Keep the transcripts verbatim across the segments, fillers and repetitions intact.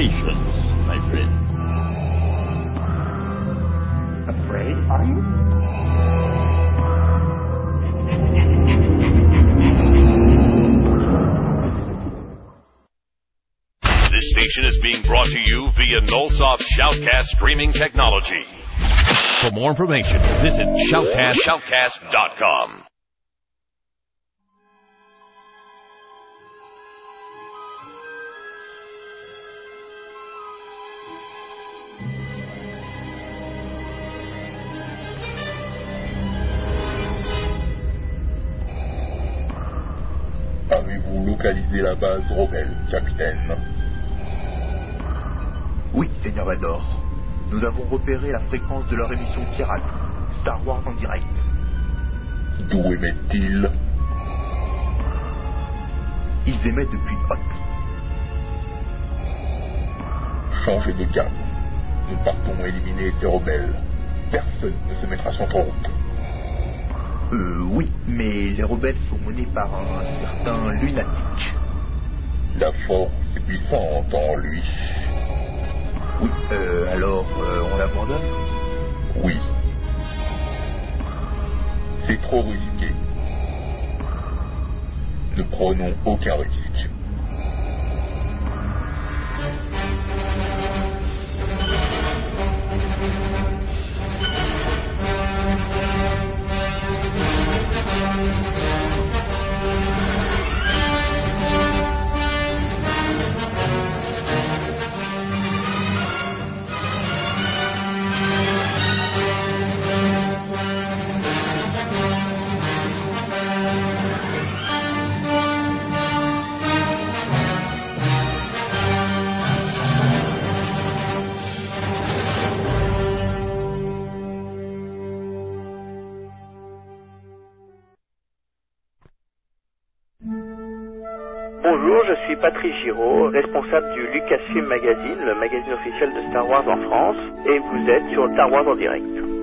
Patience, my friend. Afraid, are you? This station is being brought to you via Nullsoft Shoutcast streaming technology. For more information, visit shoutcast shoutcast dot com. Avez-vous localisé la base rebelle, capitaine? Oui, Seigneur Vador. Nous avons repéré la fréquence de leur émission pirate, Star Wars en direct. D'où émettent-ils? Ils émettent depuis Hoth. Changez de cap. Nous partons éliminer ces rebelles. Personne ne se mettra sur notre route. Euh, oui, mais les rebelles sont menés par un certain lunatique. La force est puissante en lui. Oui, euh, alors, euh, on l'abandonne? Oui. C'est trop risqué. Ne prenons aucun risque. Bonjour, je suis Patrice Giraud, responsable du Lucasfilm Magazine, le magazine officiel de Star Wars en France, et vous êtes sur Star Wars en direct.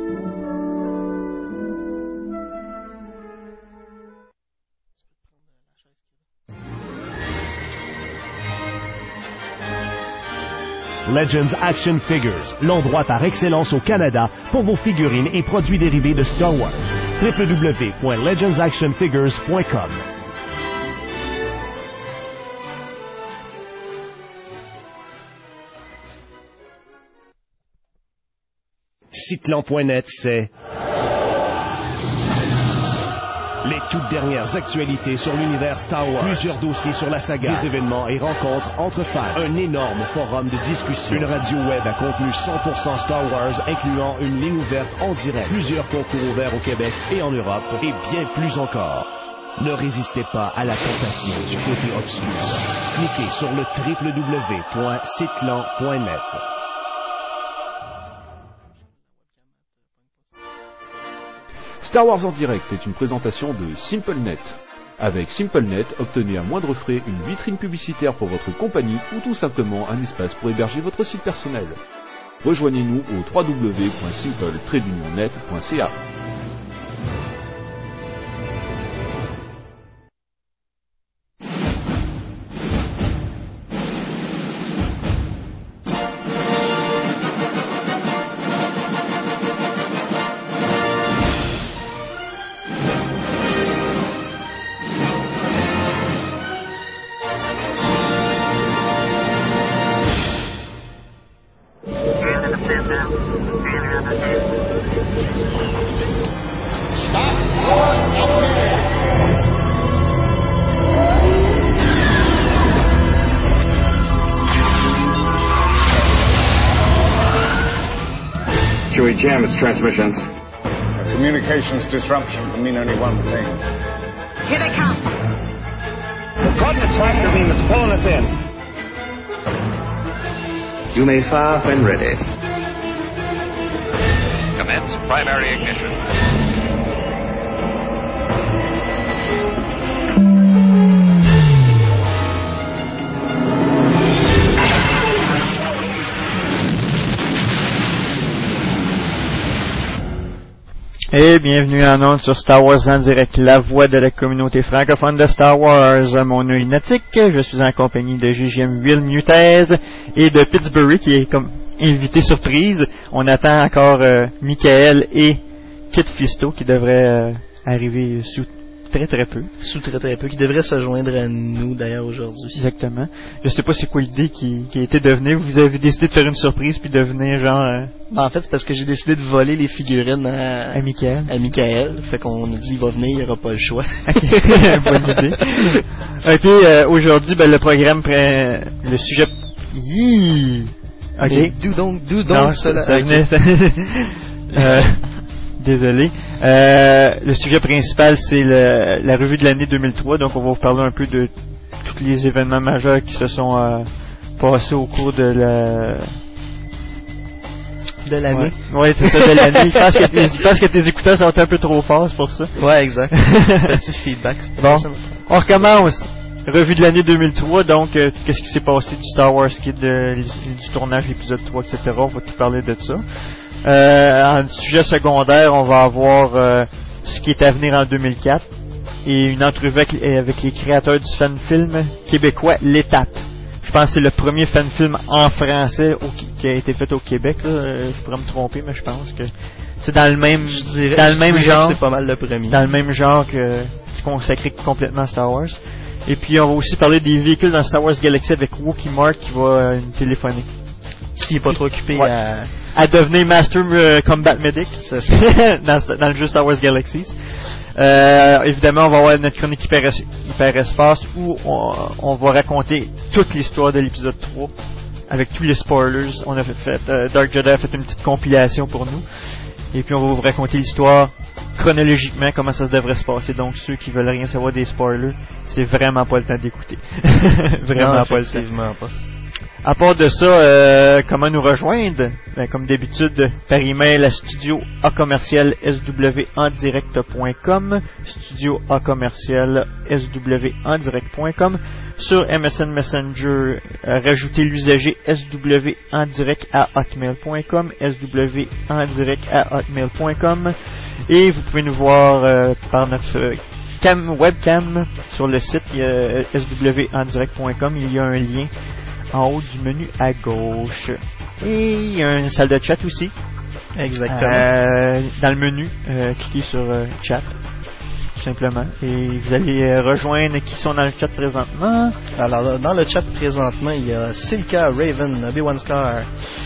Legends Action Figures, l'endroit par excellence au Canada pour vos figurines et produits dérivés de Star Wars. w w w point legends action figures point com. Citlan point net, c'est les toutes dernières actualités sur l'univers Star Wars. Plusieurs dossiers sur la saga. Des événements et rencontres entre fans. Un énorme forum de discussion. Une radio web à contenu cent pour cent Star Wars, incluant une ligne ouverte en direct. Plusieurs concours ouverts au Québec et en Europe. Et bien plus encore. Ne résistez pas à la tentation du côté obscur. Cliquez sur le w w w point citlan point net. Star Wars en direct est une présentation de SimpleNet. Avec SimpleNet, obtenez à moindre frais une vitrine publicitaire pour votre compagnie ou tout simplement un espace pour héberger votre site personnel. Rejoignez-nous au w w w point simple tiret net point c a. Chewie, jam its transmissions. A communications disruption can mean only one thing. Here they come. The coordinate tractor beam is pulling us in. You may fire when ready. Commence primary ignition. Et bienvenue en ondes sur Star Wars en direct, la voix de la communauté francophone de Star Wars. Mon nom est Lunatique, je suis en compagnie de G G M Will Mutez et de Pittsburgh qui est comme invité surprise. On attend encore euh, Michael et Kit Fisto qui devraient euh, arriver sous très très peu. Sous très très peu, qui devraient se joindre à nous d'ailleurs aujourd'hui. Exactement. Je sais pas c'est quoi l'idée qui, qui a été de venir. Vous avez décidé de faire une surprise puis de venir genre... Euh... Ben, en fait c'est parce que j'ai décidé de voler les figurines à, à Michael. À Michael. Fait qu'on a dit il va venir, il n'y aura pas le choix. Ok, bonne idée. Ok, euh, aujourd'hui ben, le programme prend le sujet... Yee! Ok. Mais d'où donc, d'où donc non, cela? Ça, ça venait... euh, désolé. Euh, le sujet principal, c'est le, la revue de l'année deux mille trois. Donc, on va vous parler un peu de tous les événements majeurs qui se sont euh, passés au cours de la... De l'année. Ouais, ouais c'est ça, de l'année. Je pense que tes, je pense que tes écouteurs sont un peu trop forts, c'est pour ça. Ouais, exact. Petit feedback. Bon, on recommence. Revue de l'année deux mille trois, donc euh, qu'est-ce qui s'est passé du Star Wars Kid, euh, du tournage l'épisode trois, et cetera. On va tout parler de ça. Euh, en sujet secondaire, on va avoir euh, ce qui est à venir en deux mille quatre et une entrevue avec, avec les créateurs du fan-film québécois L'Étape. Je pense que c'est le premier fan-film en français au, qui a été fait au Québec. Là. Je pourrais me tromper, mais je pense que c'est dans le même, je dirais, dans le même genre. C'est pas mal le premier. Dans le même genre que c'est consacré complètement à Star Wars. Et puis on va aussi parler des véhicules dans Star Wars Galaxy avec Wookiee Mark qui va euh, nous téléphoner. S'il est pas trop occupé ouais. à... à devenir Master euh, Combat Medic c'est ça. dans, dans le jeu Star Wars Galaxies. Euh, évidemment, on va avoir notre chronique hyper, hyperespace où on, on va raconter toute l'histoire de l'épisode trois avec tous les spoilers. On a fait, fait euh, Dark Jedi a fait une petite compilation pour nous. Et puis on va vous raconter l'histoire chronologiquement, comment ça devrait se passer. Donc ceux qui veulent rien savoir des spoilers, c'est vraiment pas le temps d'écouter. Vraiment non, pas le temps. Pas. À part de ça, euh, comment nous rejoindre? Ben, comme d'habitude, par email à studio a commercial s w en direct point com, studio a commercial s w en direct point com, sur M S N Messenger, euh, rajoutez l'usager S W en direct à hotmail point com, S W en direct à hotmail point com, et vous pouvez nous voir euh, par notre euh, cam, webcam sur le site euh, s w en direct point com. Il y a un lien en haut du menu à gauche. Et il y a une salle de chat aussi. Exactement. Euh, dans le menu, euh, cliquez sur euh, chat, tout simplement. Et vous allez euh, rejoindre qui sont dans le chat présentement. Alors, dans le chat présentement, il y a Silka, Raven, Obi-Wan Scar,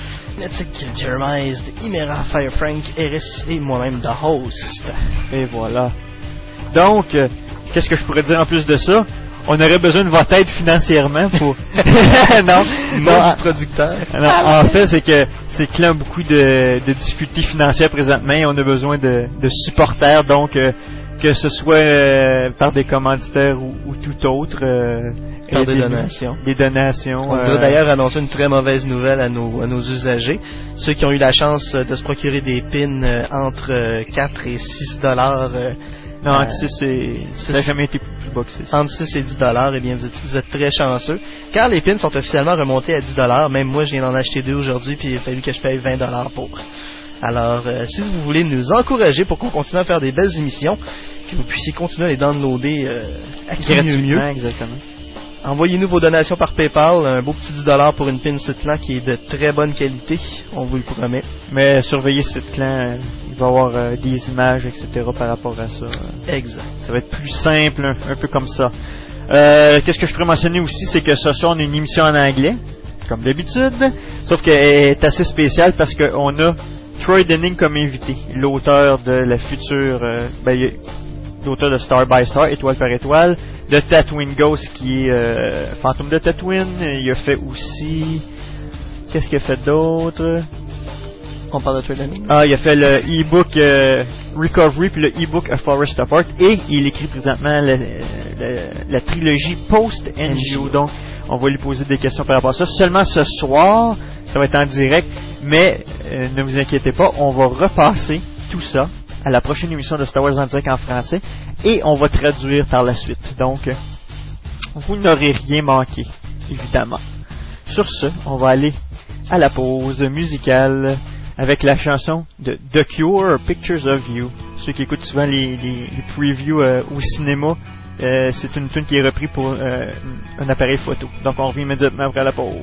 Netic, Jeremiah, Imera, Firefrank, Eris et moi-même, The Host. Et voilà. Donc, euh, qu'est-ce que je pourrais dire en plus de ça? On aurait besoin de votre aide financièrement pour... non, non, du producteur. Non, en fait, c'est que c'est qu'il y a beaucoup de, de difficultés financières présentement et on a besoin de, de supporters, donc euh, que ce soit euh, par des commanditaires ou, ou tout autre. Euh, par des donations. Des donations. On doit euh, d'ailleurs annoncer une très mauvaise nouvelle à nos, à nos usagers. Ceux qui ont eu la chance de se procurer des pins euh, entre quatre et six dollars... Euh, Non, entre six et... ça n'a jamais été plus bas que six. Entre six et dix dollars, eh bien, vous êtes, vous êtes très chanceux. Car les pins sont officiellement remontés à dix dollars. Même moi, je viens d'en acheter deux aujourd'hui, puis il a fallu que je paye vingt dollars pour. Alors, euh, si vous voulez nous encourager pour qu'on continue à faire des belles émissions, que vous puissiez continuer à les downloader euh, à qui mieux mieux. Exactement. Envoyez-nous vos donations par PayPal, un beau petit dix dollars pour une pin site clan qui est de très bonne qualité, on vous le promet. Mais surveillez site clan, il va y avoir euh, des images, et cetera par rapport à ça. Exact. Ça va être plus simple, un, un peu comme ça. Euh, qu'est-ce que je pourrais mentionner aussi, c'est que ce soir on a une émission en anglais, comme d'habitude, sauf qu'elle est assez spéciale parce qu'on a Troy Denning comme invité, l'auteur de la future, euh, ben, l'auteur de Star by Star, étoile par étoile, de Tatooine Ghost qui est euh, Fantôme de Tatooine. Il a fait aussi... Qu'est-ce qu'il a fait d'autre? On parle de Troy Denning. Ah, il a fait le e-book euh, Recovery puis le e-book A Forest Apart et il écrit présentement la, la, la trilogie Post-N G O. Donc, on va lui poser des questions par rapport à ça. Seulement ce soir, ça va être en direct, mais euh, ne vous inquiétez pas, on va repasser tout ça à la prochaine émission de Star Wars en direct en français et on va traduire par la suite. Donc, vous n'aurez rien manqué, évidemment. Sur ce, on va aller à la pause musicale avec la chanson de The Cure, Pictures of You, ceux qui écoutent souvent les, les, les previews euh, au cinéma, euh, c'est une tune qui est reprise pour euh, un appareil photo. Donc on revient immédiatement après la pause.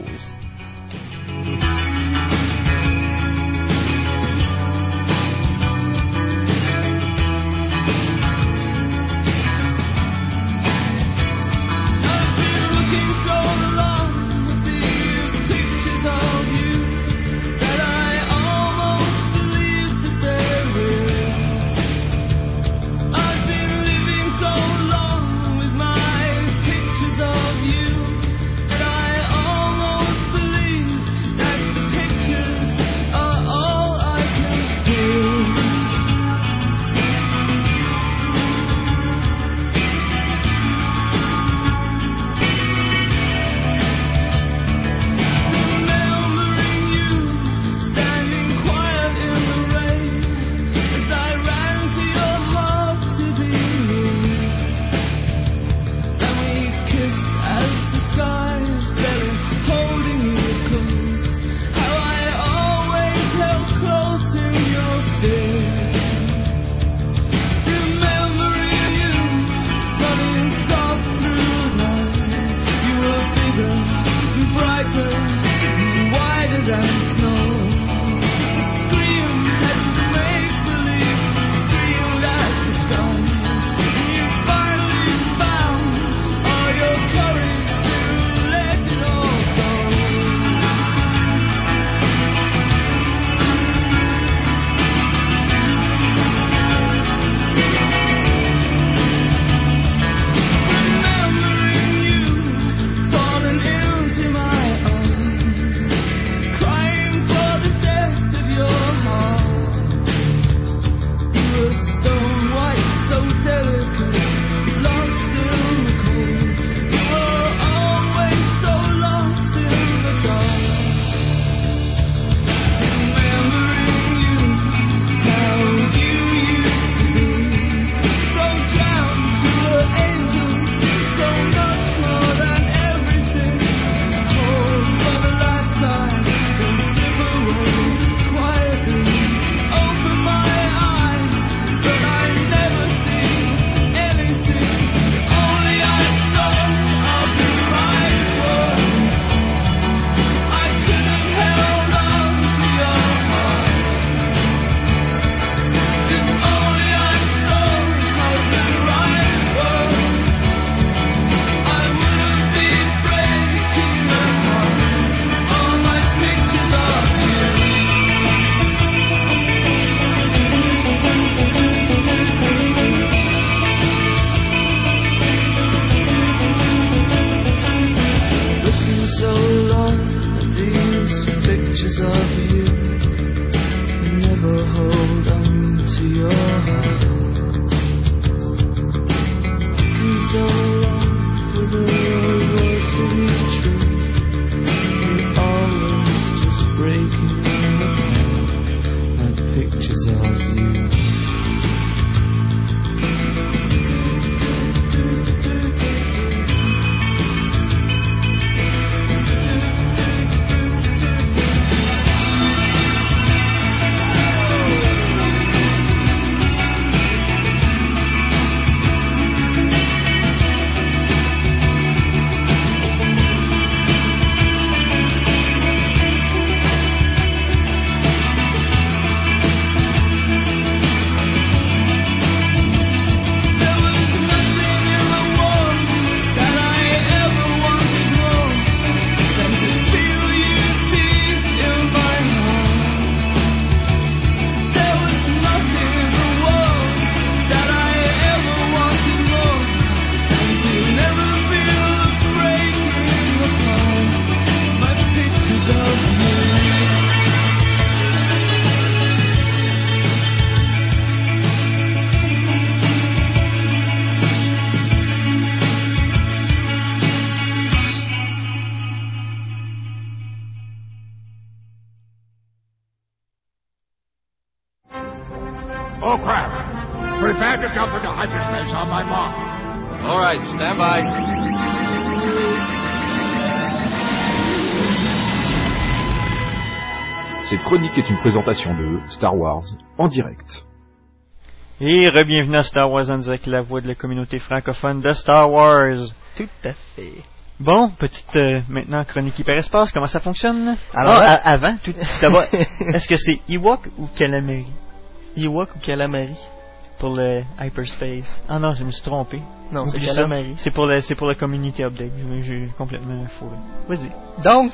Oh, crap. Prepare to jump into hyperspace on my mark. All right, stand by. Cette chronique est une présentation de Star Wars en direct. Et re-bienvenue à Star Wars en direct, la voix de la communauté francophone de Star Wars. Tout à fait. Bon, petite euh, maintenant chronique hyperespace, comment ça fonctionne? Alors, ah, à, avant, tout, tout d'abord, est-ce que c'est Ewok ou Calamari? Ewok ou Calamari? Pour le hyperspace. Ah non, je me suis trompé. Non, Oublie c'est ça. Calamari. C'est pour le, c'est pour le community update. J'ai, j'ai complètement fourré. Vas-y. Donc,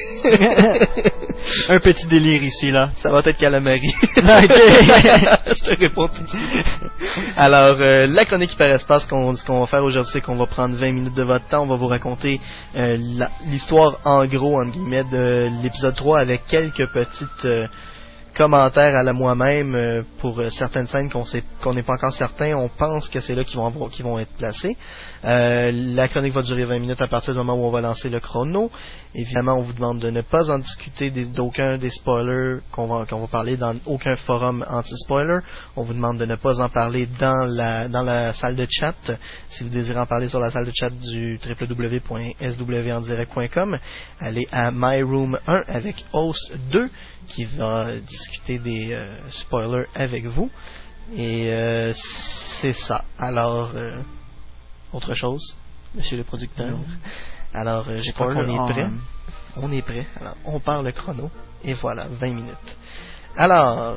un petit délire ici, là. Ça va être Calamari. Ok. Je te réponds tout de suite. Alors, euh, la chronique hyperespace, qu'on, ce qu'on va faire aujourd'hui, c'est qu'on va prendre vingt minutes de votre temps. On va vous raconter euh, la, l'histoire en gros, entre guillemets, de l'épisode trois avec quelques petites... Euh, commentaires à la moi-même euh, pour euh, certaines scènes qu'on sait qu'on n'est pas encore certain. On pense que c'est là qu'ils vont avoir, qu'ils vont être placés. Euh, la chronique va durer vingt minutes à partir du moment où on va lancer le chrono. Évidemment, on vous demande de ne pas en discuter des, d'aucun des spoilers qu'on va qu'on va parler dans aucun forum anti-spoiler. On vous demande de ne pas en parler dans la dans la salle de chat. Si vous désirez en parler sur la salle de chat du w w w point s w en direct point com, allez à My Room un avec Host deux qui va discuter des euh, spoilers avec vous. Et euh, c'est ça. Alors, euh, autre chose, monsieur le producteur. Non. Alors, euh, je crois qu'on est prêt. On est prêt. Alors, on part le chrono. Et voilà, vingt minutes. Alors...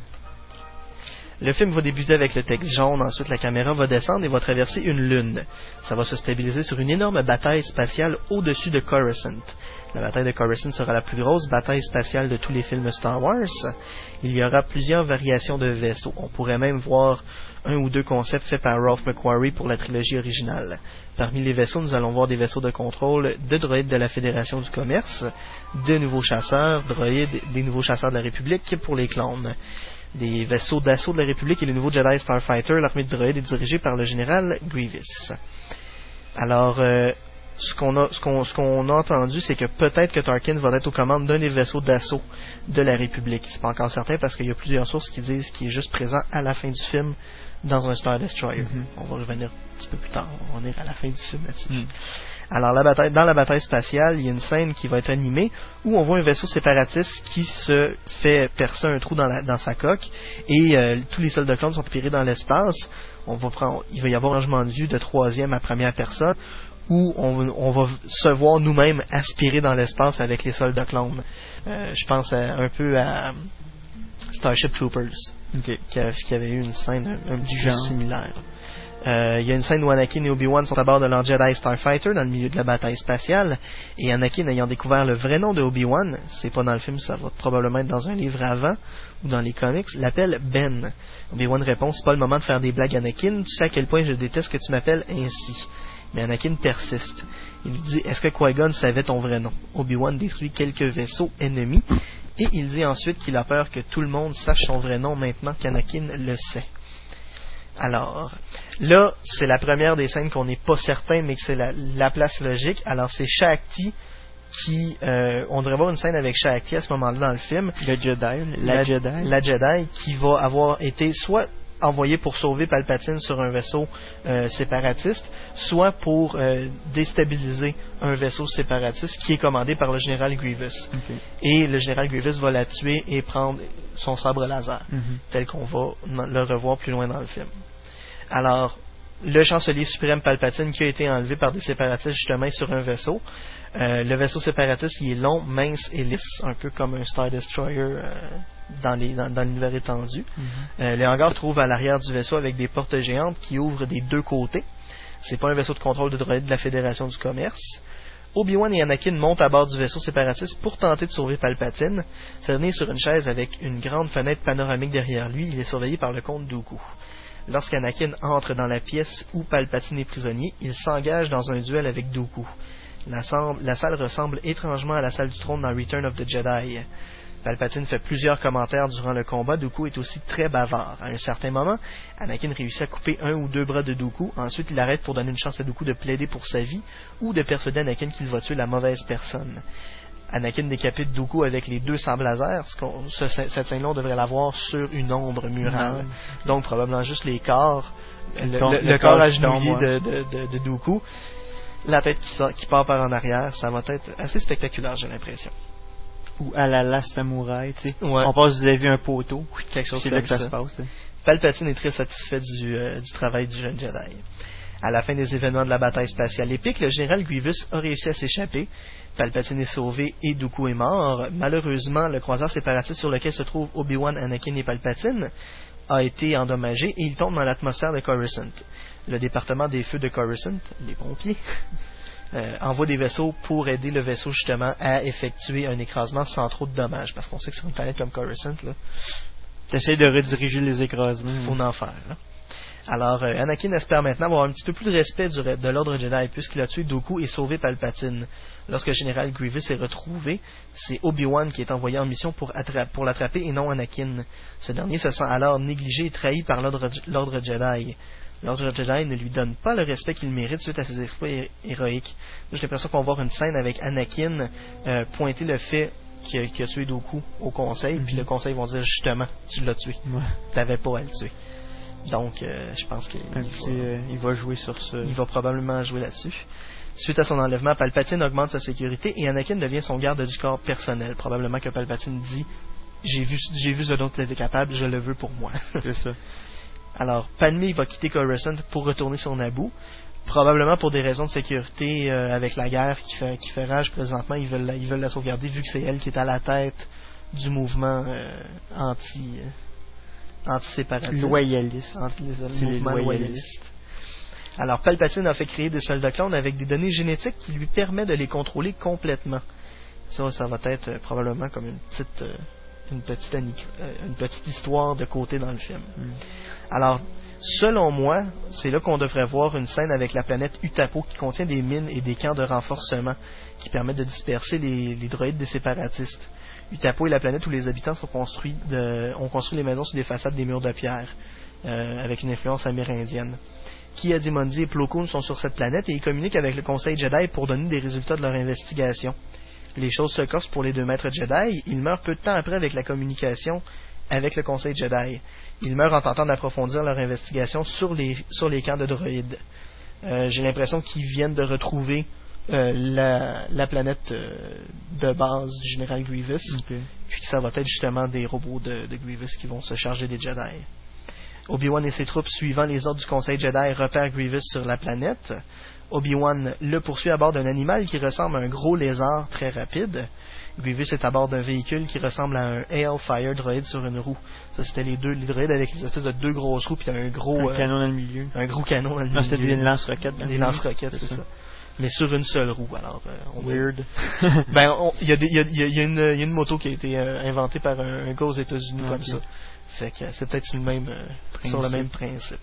Le film va débuter avec le texte jaune, ensuite la caméra va descendre et va traverser une lune. Ça va se stabiliser sur une énorme bataille spatiale au-dessus de Coruscant. La bataille de Coruscant sera la plus grosse bataille spatiale de tous les films Star Wars. Il y aura plusieurs variations de vaisseaux. On pourrait même voir un ou deux concepts faits par Ralph McQuarrie pour la trilogie originale. Parmi les vaisseaux, nous allons voir des vaisseaux de contrôle de droïdes de la Fédération du Commerce, de nouveaux chasseurs, droïdes, des nouveaux chasseurs de la République pour les clones. Des vaisseaux d'assaut de la République et le nouveau Jedi Starfighter, l'armée de droïdes est dirigée par le général Grievous. Alors, euh, ce qu'on a, ce qu'on, ce qu'on a entendu, c'est que peut-être que Tarkin va être aux commandes d'un des vaisseaux d'assaut de la République. C'est pas encore certain parce qu'il y a plusieurs sources qui disent qu'il est juste présent à la fin du film dans un Star Destroyer. Mm-hmm. On va revenir un petit peu plus tard. On va revenir à la fin du film là-dessus. Mm. Alors, la bataille, dans la bataille spatiale, il y a une scène qui va être animée où on voit un vaisseau séparatiste qui se fait percer un trou dans, la, dans sa coque et euh, tous les soldats clones sont tirés dans l'espace. On va prendre, il va y avoir un changement de vue de troisième à première personne où on, on va se voir nous-mêmes aspirer dans l'espace avec les soldats clones. Euh, je pense à, un peu à Starship Troopers, okay. qui, a, qui avait eu une scène un, un petit peu similaire. Il euh, y a une scène où Anakin et Obi-Wan sont à bord de leur Jedi Starfighter dans le milieu de la bataille spatiale, et Anakin ayant découvert le vrai nom de Obi-Wan, c'est pas dans le film, ça va probablement être dans un livre avant ou dans les comics, l'appelle Ben. Obi-Wan répond: c'est pas le moment de faire des blagues, Anakin, tu sais à quel point je déteste que tu m'appelles ainsi. Mais Anakin persiste. Il lui dit: est-ce que Qui-Gon savait ton vrai nom? Obi-Wan détruit quelques vaisseaux ennemis et il dit ensuite qu'il a peur que tout le monde sache son vrai nom maintenant qu'Anakin le sait. Alors, là, c'est la première des scènes qu'on n'est pas certain, mais que c'est la, la place logique. Alors, c'est Shakti qui... Euh, on devrait voir une scène avec Shakti à ce moment-là dans le film. Le Jedi, la, la Jedi. La Jedi qui va avoir été soit envoyée pour sauver Palpatine sur un vaisseau euh, séparatiste, soit pour euh, déstabiliser un vaisseau séparatiste qui est commandé par le général Grievous. Okay. Et le général Grievous va la tuer et prendre son sabre laser, mm-hmm. tel qu'on va le revoir plus loin dans le film. Alors, le chancelier suprême Palpatine qui a été enlevé par des séparatistes justement sur un vaisseau. Euh, le vaisseau séparatiste, il est long, mince et lisse, un peu comme un Star Destroyer euh, dans, les, dans, dans l'univers étendu. Mm-hmm. Euh, le hangar se trouve à l'arrière du vaisseau avec des portes géantes qui ouvrent des deux côtés. C'est pas un vaisseau de contrôle de droïdes de la Fédération du Commerce. Obi-Wan et Anakin montent à bord du vaisseau séparatiste pour tenter de sauver Palpatine. Cerné sur une chaise avec une grande fenêtre panoramique derrière lui, il est surveillé par le comte Dooku. Lorsqu'Anakin entre dans la pièce où Palpatine est prisonnier, il s'engage dans un duel avec Dooku. La, sam- la salle ressemble étrangement à la salle du trône dans Return of the Jedi. Palpatine fait plusieurs commentaires durant le combat. Dooku est aussi très bavard. À un certain moment, Anakin réussit à couper un ou deux bras de Dooku. Ensuite, il arrête pour donner une chance à Dooku de plaider pour sa vie ou de persuader Anakin qu'il va tuer la mauvaise personne. Anakin décapite Dooku avec les deux sabres laser. Ce, cette scène-là, on devrait la voir sur une ombre murale. Mmh. Donc, probablement juste les corps, le, tombe, le, le, le corps corps agenouillé tombe, de, de, de, de Dooku, la tête qui, sort, qui part par en arrière. Ça va être assez spectaculaire, j'ai l'impression. Ou à la Last Samurai, tu sais. Ouais. On passe vis-à-vis un poteau. Quelque chose c'est comme là que ça, ça se passe. Hein. Palpatine est très satisfait du, euh, du travail du jeune Jedi. À la fin des événements de la bataille spatiale épique, le général Grievous a réussi à s'échapper. Palpatine est sauvé et Dooku est mort. Malheureusement, le croiseur séparatiste sur lequel se trouvent Obi-Wan, Anakin et Palpatine a été endommagé et il tombe dans l'atmosphère de Coruscant. Le département des feux de Coruscant, les pompiers, euh, envoie des vaisseaux pour aider le vaisseau justement à effectuer un écrasement sans trop de dommages. Parce qu'on sait que sur une planète comme Coruscant, là, t'essayes de rediriger les écrasements. Faut en faire, là. Alors, euh, Anakin espère maintenant avoir un petit peu plus de respect du, de l'ordre Jedi puisqu'il a tué Dooku et sauvé Palpatine. Lorsque le général Grievous est retrouvé, c'est Obi-Wan qui est envoyé en mission pour, attra- pour l'attraper et non Anakin. Ce dernier se sent alors négligé et trahi par l'ordre, l'ordre Jedi. L'ordre Jedi ne lui donne pas le respect qu'il mérite suite à ses exploits hé- héroïques. J'ai l'impression qu'on va voir une scène avec Anakin euh, pointer le fait qu'il a, qu'il a tué Dooku au conseil, mm-hmm. puis le conseil vont dire justement, tu l'as tué. Ouais. T'avais pas à le tuer. Donc, euh, je pense qu'il va, euh, il va jouer sur ça. Il va probablement jouer là-dessus. Suite à son enlèvement, Palpatine augmente sa sécurité et Anakin devient son garde du corps personnel. Probablement que Palpatine dit « J'ai vu, j'ai vu ce dont tu étais capable, je le veux pour moi. » C'est ça. Alors, Padmé va quitter Coruscant pour retourner sur Naboo. Probablement pour des raisons de sécurité euh, avec la guerre qui fait, qui fait rage présentement. Ils veulent, la, ils veulent la sauvegarder vu que c'est elle qui est à la tête du mouvement euh, anti... Euh, anti-séparatiste. Loyaliste. Anti- les mouvements loyalistes. Alors, Palpatine a fait créer des soldats clones avec des données génétiques qui lui permettent de les contrôler complètement. Ça, ça va être euh, probablement comme une petite, euh, une petite, anic- euh, une petite histoire de côté dans le film. Mm. Alors, selon moi, c'est là qu'on devrait voir une scène avec la planète Utapo qui contient des mines et des camps de renforcement qui permettent de disperser les, les droïdes des séparatistes. Utapo est la planète où les habitants sont construits de, ont construit les maisons sur des façades des murs de pierre, euh, avec une influence amérindienne. Ki-Adi-Mundi et Plo Koon sont sur cette planète et ils communiquent avec le Conseil Jedi pour donner des résultats de leur investigation. Les choses se corsent pour les deux maîtres Jedi. Ils meurent peu de temps après avec la communication avec le Conseil Jedi. Ils meurent en tentant d'approfondir leur investigation sur les, sur les camps de droïdes. Euh, j'ai l'impression qu'ils viennent de retrouver Euh, la, la planète euh, de base du général Grievous, okay. Puis que ça va être justement des robots de, de Grievous qui vont se charger des Jedi. Obi-Wan et ses troupes, suivant les ordres du Conseil Jedi, repèrent Grievous sur la planète. Obi-Wan le poursuit à bord d'un animal qui ressemble à un gros lézard très rapide. Grievous est à bord d'un véhicule qui ressemble à un Hailfire droïde sur une roue. Ça, c'était les deux les droïdes avec les espèces de deux grosses roues puis un gros un euh, canon dans le milieu. Un gros canon dans le non, milieu. C'était une lance-roquette. Des lance-roquettes, c'est, c'est ça. ça. Mais sur une seule roue, alors euh, on weird. ben il y, y, y, y, a une, y a une moto qui a été euh, inventée par un, un gars aux États-Unis okay. Comme ça. Fait que c'est peut-être sur le même euh, sur le même principe.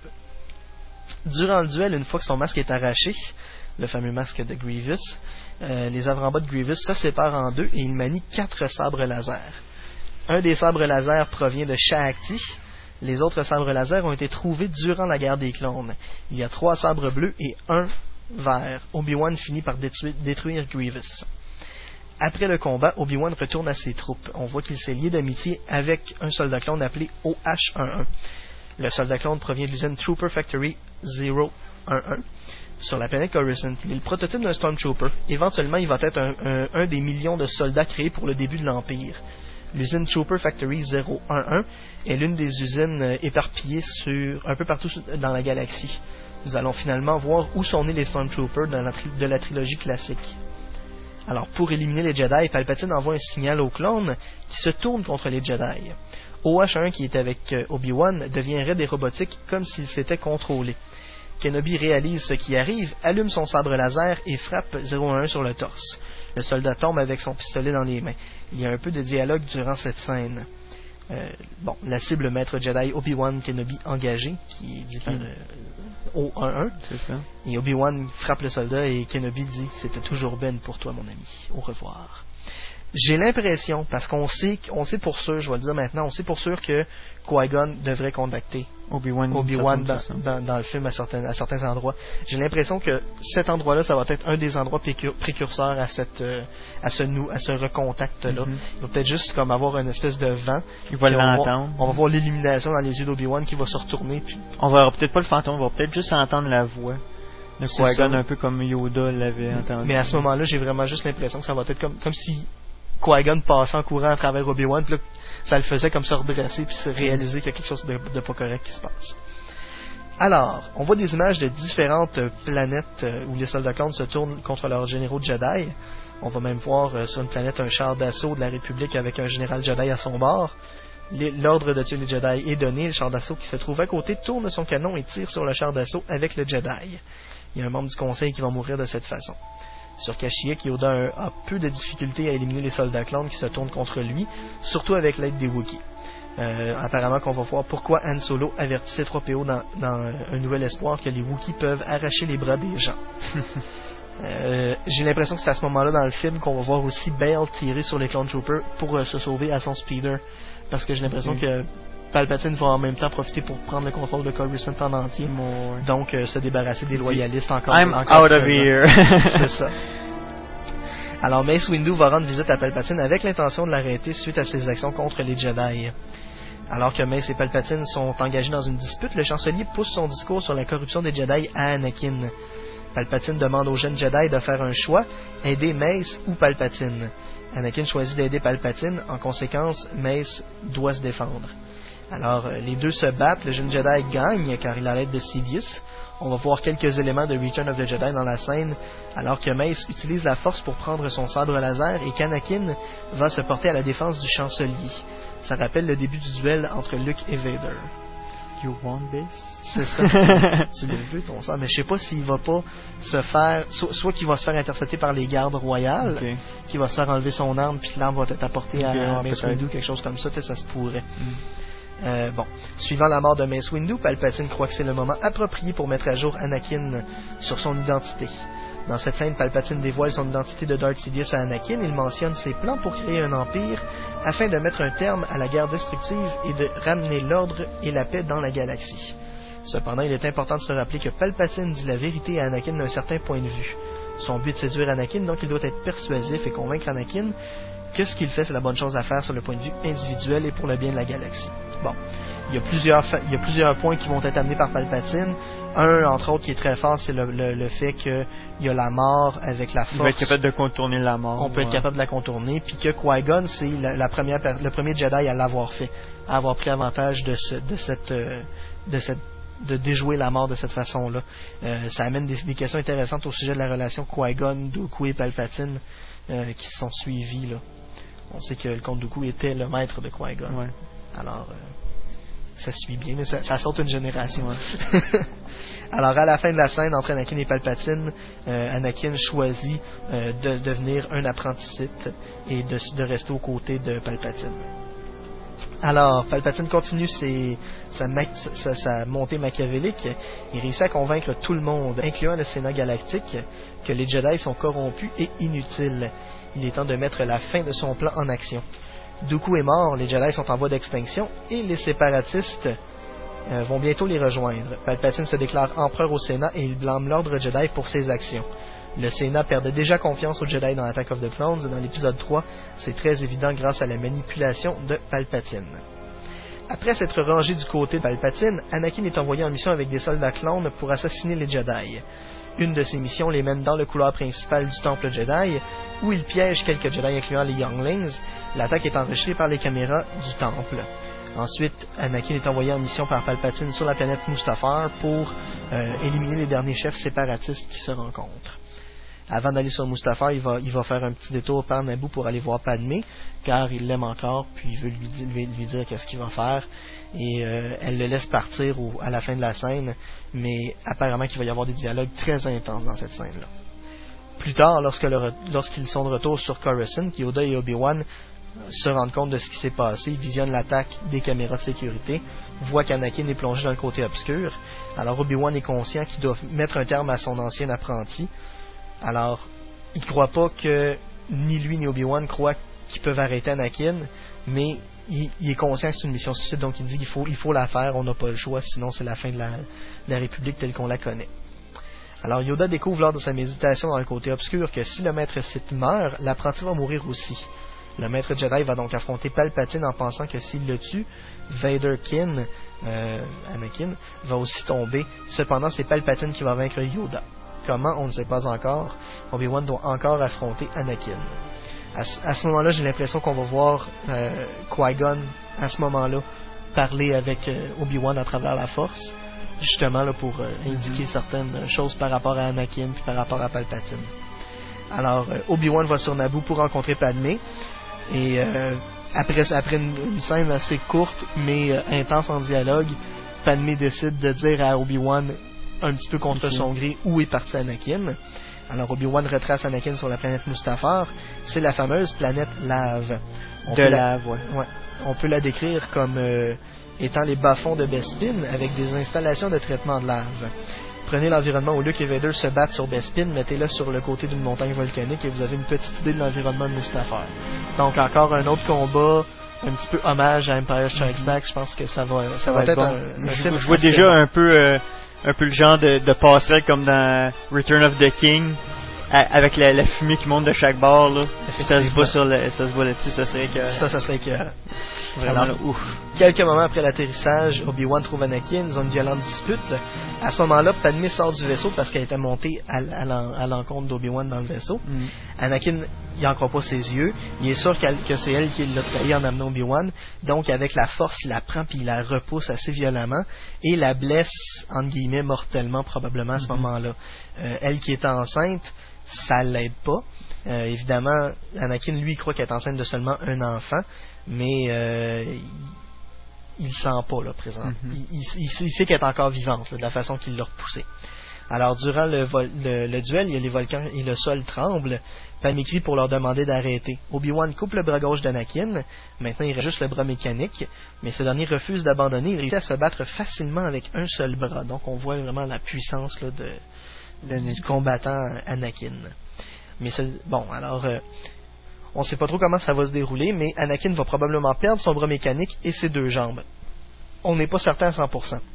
Durant le duel, une fois que son masque est arraché, le fameux masque de Grievous, euh, les avant-bras de Grievous se séparent en deux et il manie quatre sabres laser. Un des sabres laser provient de Shaakti. Les autres sabres laser ont été trouvés durant la guerre des clones. Il y a trois sabres bleus et un vert. Obi-Wan finit par détruire, détruire Grievous. Après le combat, Obi-Wan retourne à ses troupes. On voit qu'il s'est lié d'amitié avec un soldat clone appelé O H onze. Le soldat clone provient de l'usine Trooper Factory zéro un un sur la planète Coruscant. Il est le prototype d'un Stormtrooper. Éventuellement, il va être un, un, un des millions de soldats créés pour le début de l'Empire. L'usine Trooper Factory zéro un un est l'une des usines éparpillées sur, un peu partout dans la galaxie. Nous allons finalement voir où sont nés les Stormtroopers dans la tri- de la trilogie classique. Alors, pour éliminer les Jedi, Palpatine envoie un signal aux clones qui se tournent contre les Jedi. O H onze, qui est avec Obi-Wan, deviendrait des robotiques comme s'ils s'étaient contrôlés. Kenobi réalise ce qui arrive, allume son sabre laser et frappe zéro un un sur le torse. Le soldat tombe avec son pistolet dans les mains. Il y a un peu de dialogue durant cette scène. Euh, bon, la cible maître Jedi Obi-Wan Kenobi engagé, qui dit qu'il euh, O un un. C'est ça. Et Obi-Wan frappe le soldat et Kenobi dit « C'était toujours Ben pour toi, mon ami. Au revoir. » J'ai l'impression, parce qu'on sait, on sait pour sûr, je vais le dire maintenant, on sait pour sûr que Qui-Gon devrait contacter Obi-Wan, Obi-Wan dans, dans, dans le film à certains, à certains endroits. J'ai l'impression que cet endroit-là, ça va être un des endroits précur- précurseurs à cette, euh, à ce nou, à ce recontact-là. Mm-hmm. Il va peut-être juste comme avoir une espèce de vent. Il va l'entendre. On, on va voir l'illumination dans les yeux d'Obi-Wan qui va se retourner. Puis... On verra peut-être pas le fantôme, on va peut-être juste entendre la voix de Qui-Gon, un peu comme Yoda l'avait mm-hmm. entendu. Mais à ce moment-là, j'ai vraiment juste l'impression que ça va être comme, comme si Qui-Gon passait en courant à travers Obi-Wan, puis là, ça le faisait comme se redresser puis se réaliser qu'il y a quelque chose de, de pas correct qui se passe. Alors, on voit des images de différentes planètes où les soldats clones se tournent contre leurs généraux Jedi. On va même voir euh, sur une planète un char d'assaut de la République avec un général Jedi à son bord. L'ordre de tuer les Jedi est donné. Le char d'assaut qui se trouve à côté tourne son canon et tire sur le char d'assaut avec le Jedi. Il y a un membre du conseil qui va mourir de cette façon. Sur Kashyyyk, Yoda a, a peu de difficultés à éliminer les soldats clones qui se tournent contre lui, surtout avec l'aide des Wookiees. Euh, apparemment qu'on va voir pourquoi Han Solo avertit C trois P O dans, dans Un Nouvel Espoir que les Wookiees peuvent arracher les bras des gens. Euh, j'ai l'impression que c'est à ce moment-là dans le film qu'on va voir aussi Bail tirer sur les Clone Troopers pour euh, se sauver à son speeder, parce que j'ai l'impression mm-hmm. que Palpatine va en même temps profiter pour prendre le contrôle de Coruscant en entier, oh, ouais. donc euh, se débarrasser des loyalistes encore. I'm encore out of here. C'est ça. Alors Mace Windu va rendre visite à Palpatine avec l'intention de l'arrêter suite à ses actions contre les Jedi. Alors que Mace et Palpatine sont engagés dans une dispute, le chancelier pousse son discours sur la corruption des Jedi à Anakin. Palpatine demande aux jeunes Jedi de faire un choix, aider Mace ou Palpatine. Anakin choisit d'aider Palpatine, en conséquence, Mace doit se défendre. Alors, les deux se battent, le jeune Jedi gagne car il a l'aide de Sidious. On va voir quelques éléments de Return of the Jedi dans la scène, alors que Mace utilise la force pour prendre son sabre laser et qu'Anakin va se porter à la défense du chancelier. Ça rappelle le début du duel entre Luke et Vader. You want this? C'est ça. Tu le veux ton sang, mais je sais pas s'il va pas se faire, so, soit qu'il va se faire intercepter par les gardes royales, okay. qu'il va se faire enlever son arme, puis l'arme va être apportée okay, à, à Mace Windu, quelque chose comme ça, tu sais, ça se pourrait. Mm. Euh, bon, suivant la mort de Mace Windu, Palpatine croit que c'est le moment approprié pour mettre à jour Anakin sur son identité. Dans cette scène, Palpatine dévoile son identité de Darth Sidious à Anakin. Il mentionne ses plans pour créer un empire afin de mettre un terme à la guerre destructive et de ramener l'ordre et la paix dans la galaxie. Cependant, il est important de se rappeler que Palpatine dit la vérité à Anakin d'un certain point de vue. Son but est de séduire Anakin, donc il doit être persuasif et convaincre Anakin que ce qu'il fait, c'est la bonne chose à faire sur le point de vue individuel et pour le bien de la galaxie. Bon, il y a plusieurs, fa- il y a plusieurs points qui vont être amenés par Palpatine. Un, entre autres, qui est très fort, c'est le, le, le fait qu'il y a la mort avec la force. On va être capable de contourner la mort. On peut ouais. être capable de la contourner. Puis que Qui-Gon, c'est la, la première, le premier Jedi à l'avoir fait, à avoir pris avantage de, ce, de cette, de cette, de déjouer la mort de cette façon-là. Euh, ça amène des, des questions intéressantes au sujet de la relation Qui-Gon, Dooku et Palpatine euh, qui se sont suivies là. On sait que le comte Dooku était le maître de Qui-Gon. Ouais. Alors, euh, ça suit bien, mais ça, ça saute une génération. Ouais. Alors, à la fin de la scène entre Anakin et Palpatine, euh, Anakin choisit euh, de devenir un apprenti Sith et de, de rester aux côtés de Palpatine. Alors, Palpatine continue ses, sa, sa, sa montée machiavélique. Il réussit à convaincre tout le monde, incluant le Sénat galactique, que les Jedi sont corrompus et inutiles. Il est temps de mettre la fin de son plan en action. Dooku est mort, les Jedi sont en voie d'extinction et les séparatistes euh, vont bientôt les rejoindre. Palpatine se déclare empereur au Sénat et il blâme l'ordre Jedi pour ses actions. Le Sénat perdait déjà confiance aux Jedi dans Attack of the Clones et dans l'épisode trois, c'est très évident grâce à la manipulation de Palpatine. Après s'être rangé du côté de Palpatine, Anakin est envoyé en mission avec des soldats clones pour assassiner les Jedi. Une de ces missions les mène dans le couloir principal du temple Jedi, où il piège quelques Jedi incluant les Younglings. L'attaque est enregistrée par les caméras du temple. Ensuite, Anakin est envoyé en mission par Palpatine sur la planète Mustafar pour euh, éliminer les derniers chefs séparatistes qui se rencontrent. Avant d'aller sur Mustafar, il va, il va faire un petit détour par Naboo pour aller voir Padmé, car il l'aime encore, puis il veut lui, lui, lui dire qu'est-ce qu'il va faire. Et euh, elle le laisse partir au, à la fin de la scène, mais apparemment qu'il va y avoir des dialogues très intenses dans cette scène-là. Plus tard, lorsque le, lorsqu'ils sont de retour sur Coruscant, Yoda et Obi-Wan se rendent compte de ce qui s'est passé, ils visionnent l'attaque des caméras de sécurité, voient qu'Anakin est plongé dans le côté obscur. Alors Obi-Wan est conscient qu'il doit mettre un terme à son ancien apprenti. Alors, il ne croit pas que ni lui ni Obi-Wan croient qu'ils peuvent arrêter Anakin, mais il, il est conscient que c'est une mission suicide, donc il dit qu'il faut, il faut la faire, on n'a pas le choix, sinon c'est la fin de la, de la République telle qu'on la connaît. Alors Yoda découvre lors de sa méditation dans le côté obscur que si le maître Sith meurt, l'apprenti va mourir aussi. Le maître Jedi va donc affronter Palpatine en pensant que s'il le tue, Vader-kin, euh, Anakin, va aussi tomber. Cependant, c'est Palpatine qui va vaincre Yoda. Comment, on ne sait pas encore. Obi-Wan doit encore affronter Anakin. À, à ce moment-là, j'ai l'impression qu'on va voir euh, Qui-Gon, à ce moment-là, parler avec euh, Obi-Wan à travers la Force, justement là, pour euh, indiquer mm-hmm. certaines choses par rapport à Anakin puis par rapport à Palpatine. Alors, euh, Obi-Wan va sur Naboo pour rencontrer Padmé, et euh, après, après une, une scène assez courte, mais euh, intense en dialogue, Padmé décide de dire à Obi-Wan, un petit peu contre okay. son gré, où est parti Anakin. Alors Obi-Wan retrace Anakin sur la planète Mustafar. C'est la fameuse planète lave. On de lave, ouais. ouais. On peut la décrire comme euh, étant les bas-fonds de Bespin avec des installations de traitement de lave. Prenez l'environnement où Luke et Vader se battent sur Bespin, mettez-le sur le côté d'une montagne volcanique et vous avez une petite idée de l'environnement de Mustafar. Donc encore un autre combat, un petit peu hommage à Empire Strikes Back. Je pense que ça va, ça, ça va, va être bon. un, un je, je vois déjà bon. un peu, euh, un peu le genre de, de passerelle comme dans Return of the King, à, avec la, la fumée qui monte de chaque bord là. Ça se voit sur le, ça se voit là-dessus, ça serait que. Ça, ça serait que. Vraiment, Alors, là, ouf. Quelques moments après l'atterrissage, Obi-Wan trouve Anakin, ils ont une violente dispute. À ce moment-là, Padmé sort du vaisseau parce qu'elle était montée à, à, l'en, à l'encontre d'Obi-Wan dans le vaisseau. Mm. Anakin, il n'en croit pas ses yeux. Il est sûr que c'est elle qui l'a trahi en amenant Obi-Wan. Donc, avec la force, il la prend puis il la repousse assez violemment et la blesse, entre guillemets, mortellement probablement à ce mm-hmm. moment-là. Euh, elle qui est enceinte, ça l'aide pas. Euh, évidemment, Anakin, lui, croit qu'elle est enceinte de seulement un enfant, mais euh, il, il sent pas, là, présent. Mm-hmm. Il, il, il, il sait qu'elle est encore vivante, là, de la façon qu'il l'a repoussée. Alors, durant le, vol, le, le duel, il y a les volcans et le sol tremble. Padmé crie pour leur demander d'arrêter. Obi-Wan coupe le bras gauche d'Anakin. Maintenant, il reste juste le bras mécanique, mais ce dernier refuse d'abandonner. Il réussit à se battre facilement avec un seul bras. Donc, on voit vraiment la puissance là, de, de, du combattant Anakin. Mais c'est, bon, alors, euh, on ne sait pas trop comment ça va se dérouler, mais Anakin va probablement perdre son bras mécanique et ses deux jambes. On n'est pas certain à cent pour cent.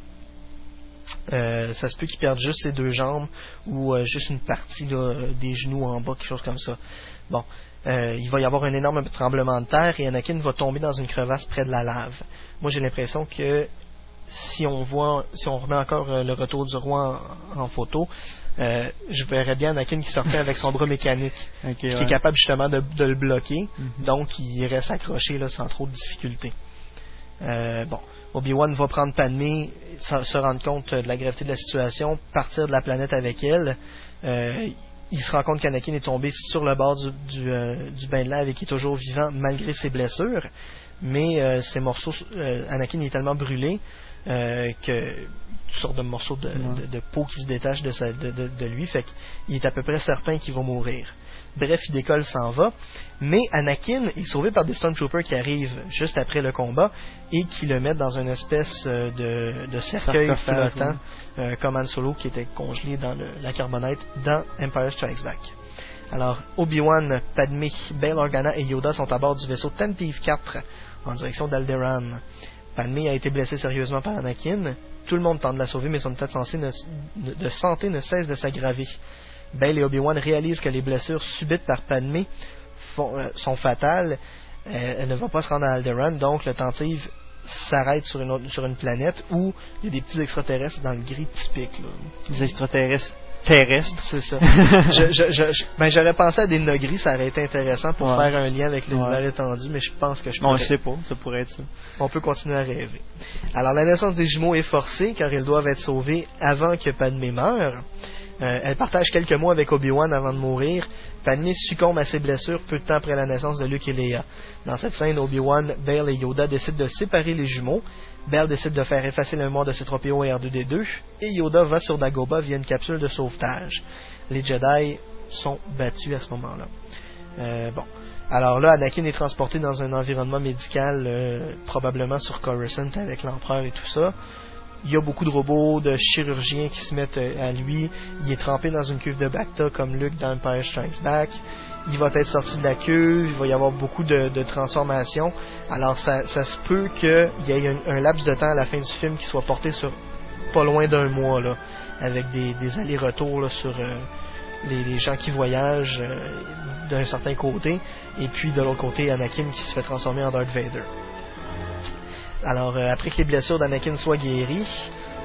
Euh, ça se peut qu'il perde juste ses deux jambes ou euh, juste une partie là, des genoux en bas, quelque chose comme ça. Bon, euh, il va y avoir un énorme tremblement de terre et Anakin va tomber dans une crevasse près de la lave. Moi, j'ai l'impression que si on voit, si on remet encore euh, le retour du roi en, en photo, euh, je verrais bien Anakin qui sortait avec son bras mécanique, okay, qui ouais. est capable justement de, de le bloquer, mm-hmm. donc il reste accroché là, sans trop de difficultés. Euh, bon, Obi-Wan va prendre Padmé, se rendre compte de la gravité de la situation, partir de la planète avec elle. Euh, il se rend compte qu'Anakin est tombé sur le bord du, du, euh, du bain de lave et qu'il est toujours vivant malgré ses blessures. Mais euh, ces morceaux, euh, Anakin est tellement brûlé euh, que toutes sortes de morceaux de, ouais. de, de peau qui se détachent de, sa, de, de, de lui, fait qu'il est à peu près certain qu'il va mourir. Bref, il décolle, s'en va, mais Anakin est sauvé par des Stormtroopers qui arrivent juste après le combat et qui le mettent dans une espèce de, de cercueil flottant, oui. euh, comme Han Solo qui était congelé dans le, la carbonite dans Empire Strikes Back. Alors, Obi-Wan, Padmé, Bail Organa et Yoda sont à bord du vaisseau Tantive quatre en direction d'Alderaan. Padmé a été blessé sérieusement par Anakin. Tout le monde tente de la sauver, mais son état de santé ne, de santé ne cesse de s'aggraver. Bail et Obi-Wan réalisent que les blessures subites par Padmé font, euh, sont fatales. Euh, elle ne va pas se rendre à Alderaan, donc le Tantive s'arrête sur une, autre, sur une planète où il y a des petits extraterrestres dans le gris typique. Là. Des extraterrestres terrestres. C'est ça. je, je, je, ben, j'aurais pensé à des nogris, ça aurait été intéressant pour ouais. faire un lien avec l'univers ouais. étendu, mais je pense que je pourrais... Non, je sais pas, ça pourrait être ça. On peut continuer à rêver. Alors, la naissance des jumeaux est forcée, car ils doivent être sauvés avant que Padmé meure. Euh, elle partage quelques mots avec Obi-Wan avant de mourir. Padmé succombe à ses blessures peu de temps après la naissance de Luke et Leia. Dans cette scène, Obi-Wan, Bail et Yoda décident de séparer les jumeaux. Bail décide de faire effacer la mémoire de C trois P O et R deux D deux. Et Yoda va sur Dagobah via une capsule de sauvetage. Les Jedi sont battus à ce moment-là. Euh, bon. Alors là, Anakin est transporté dans un environnement médical, euh, probablement sur Coruscant avec l'Empereur et tout ça. Il y a beaucoup de robots, de chirurgiens qui se mettent à lui. Il est trempé dans une cuve de Bacta comme Luke dans Empire Strikes Back. Il va être sorti de la cuve. Il va y avoir beaucoup de, de transformations. Alors ça, ça se peut qu'il y ait un, un laps de temps à la fin du film qui soit porté sur pas loin d'un mois, là, avec des, des allers-retours là, sur euh, les, les gens qui voyagent euh, d'un certain côté, et puis de l'autre côté Anakin qui se fait transformer en Darth Vader. Alors, euh, après que les blessures d'Anakin soient guéries,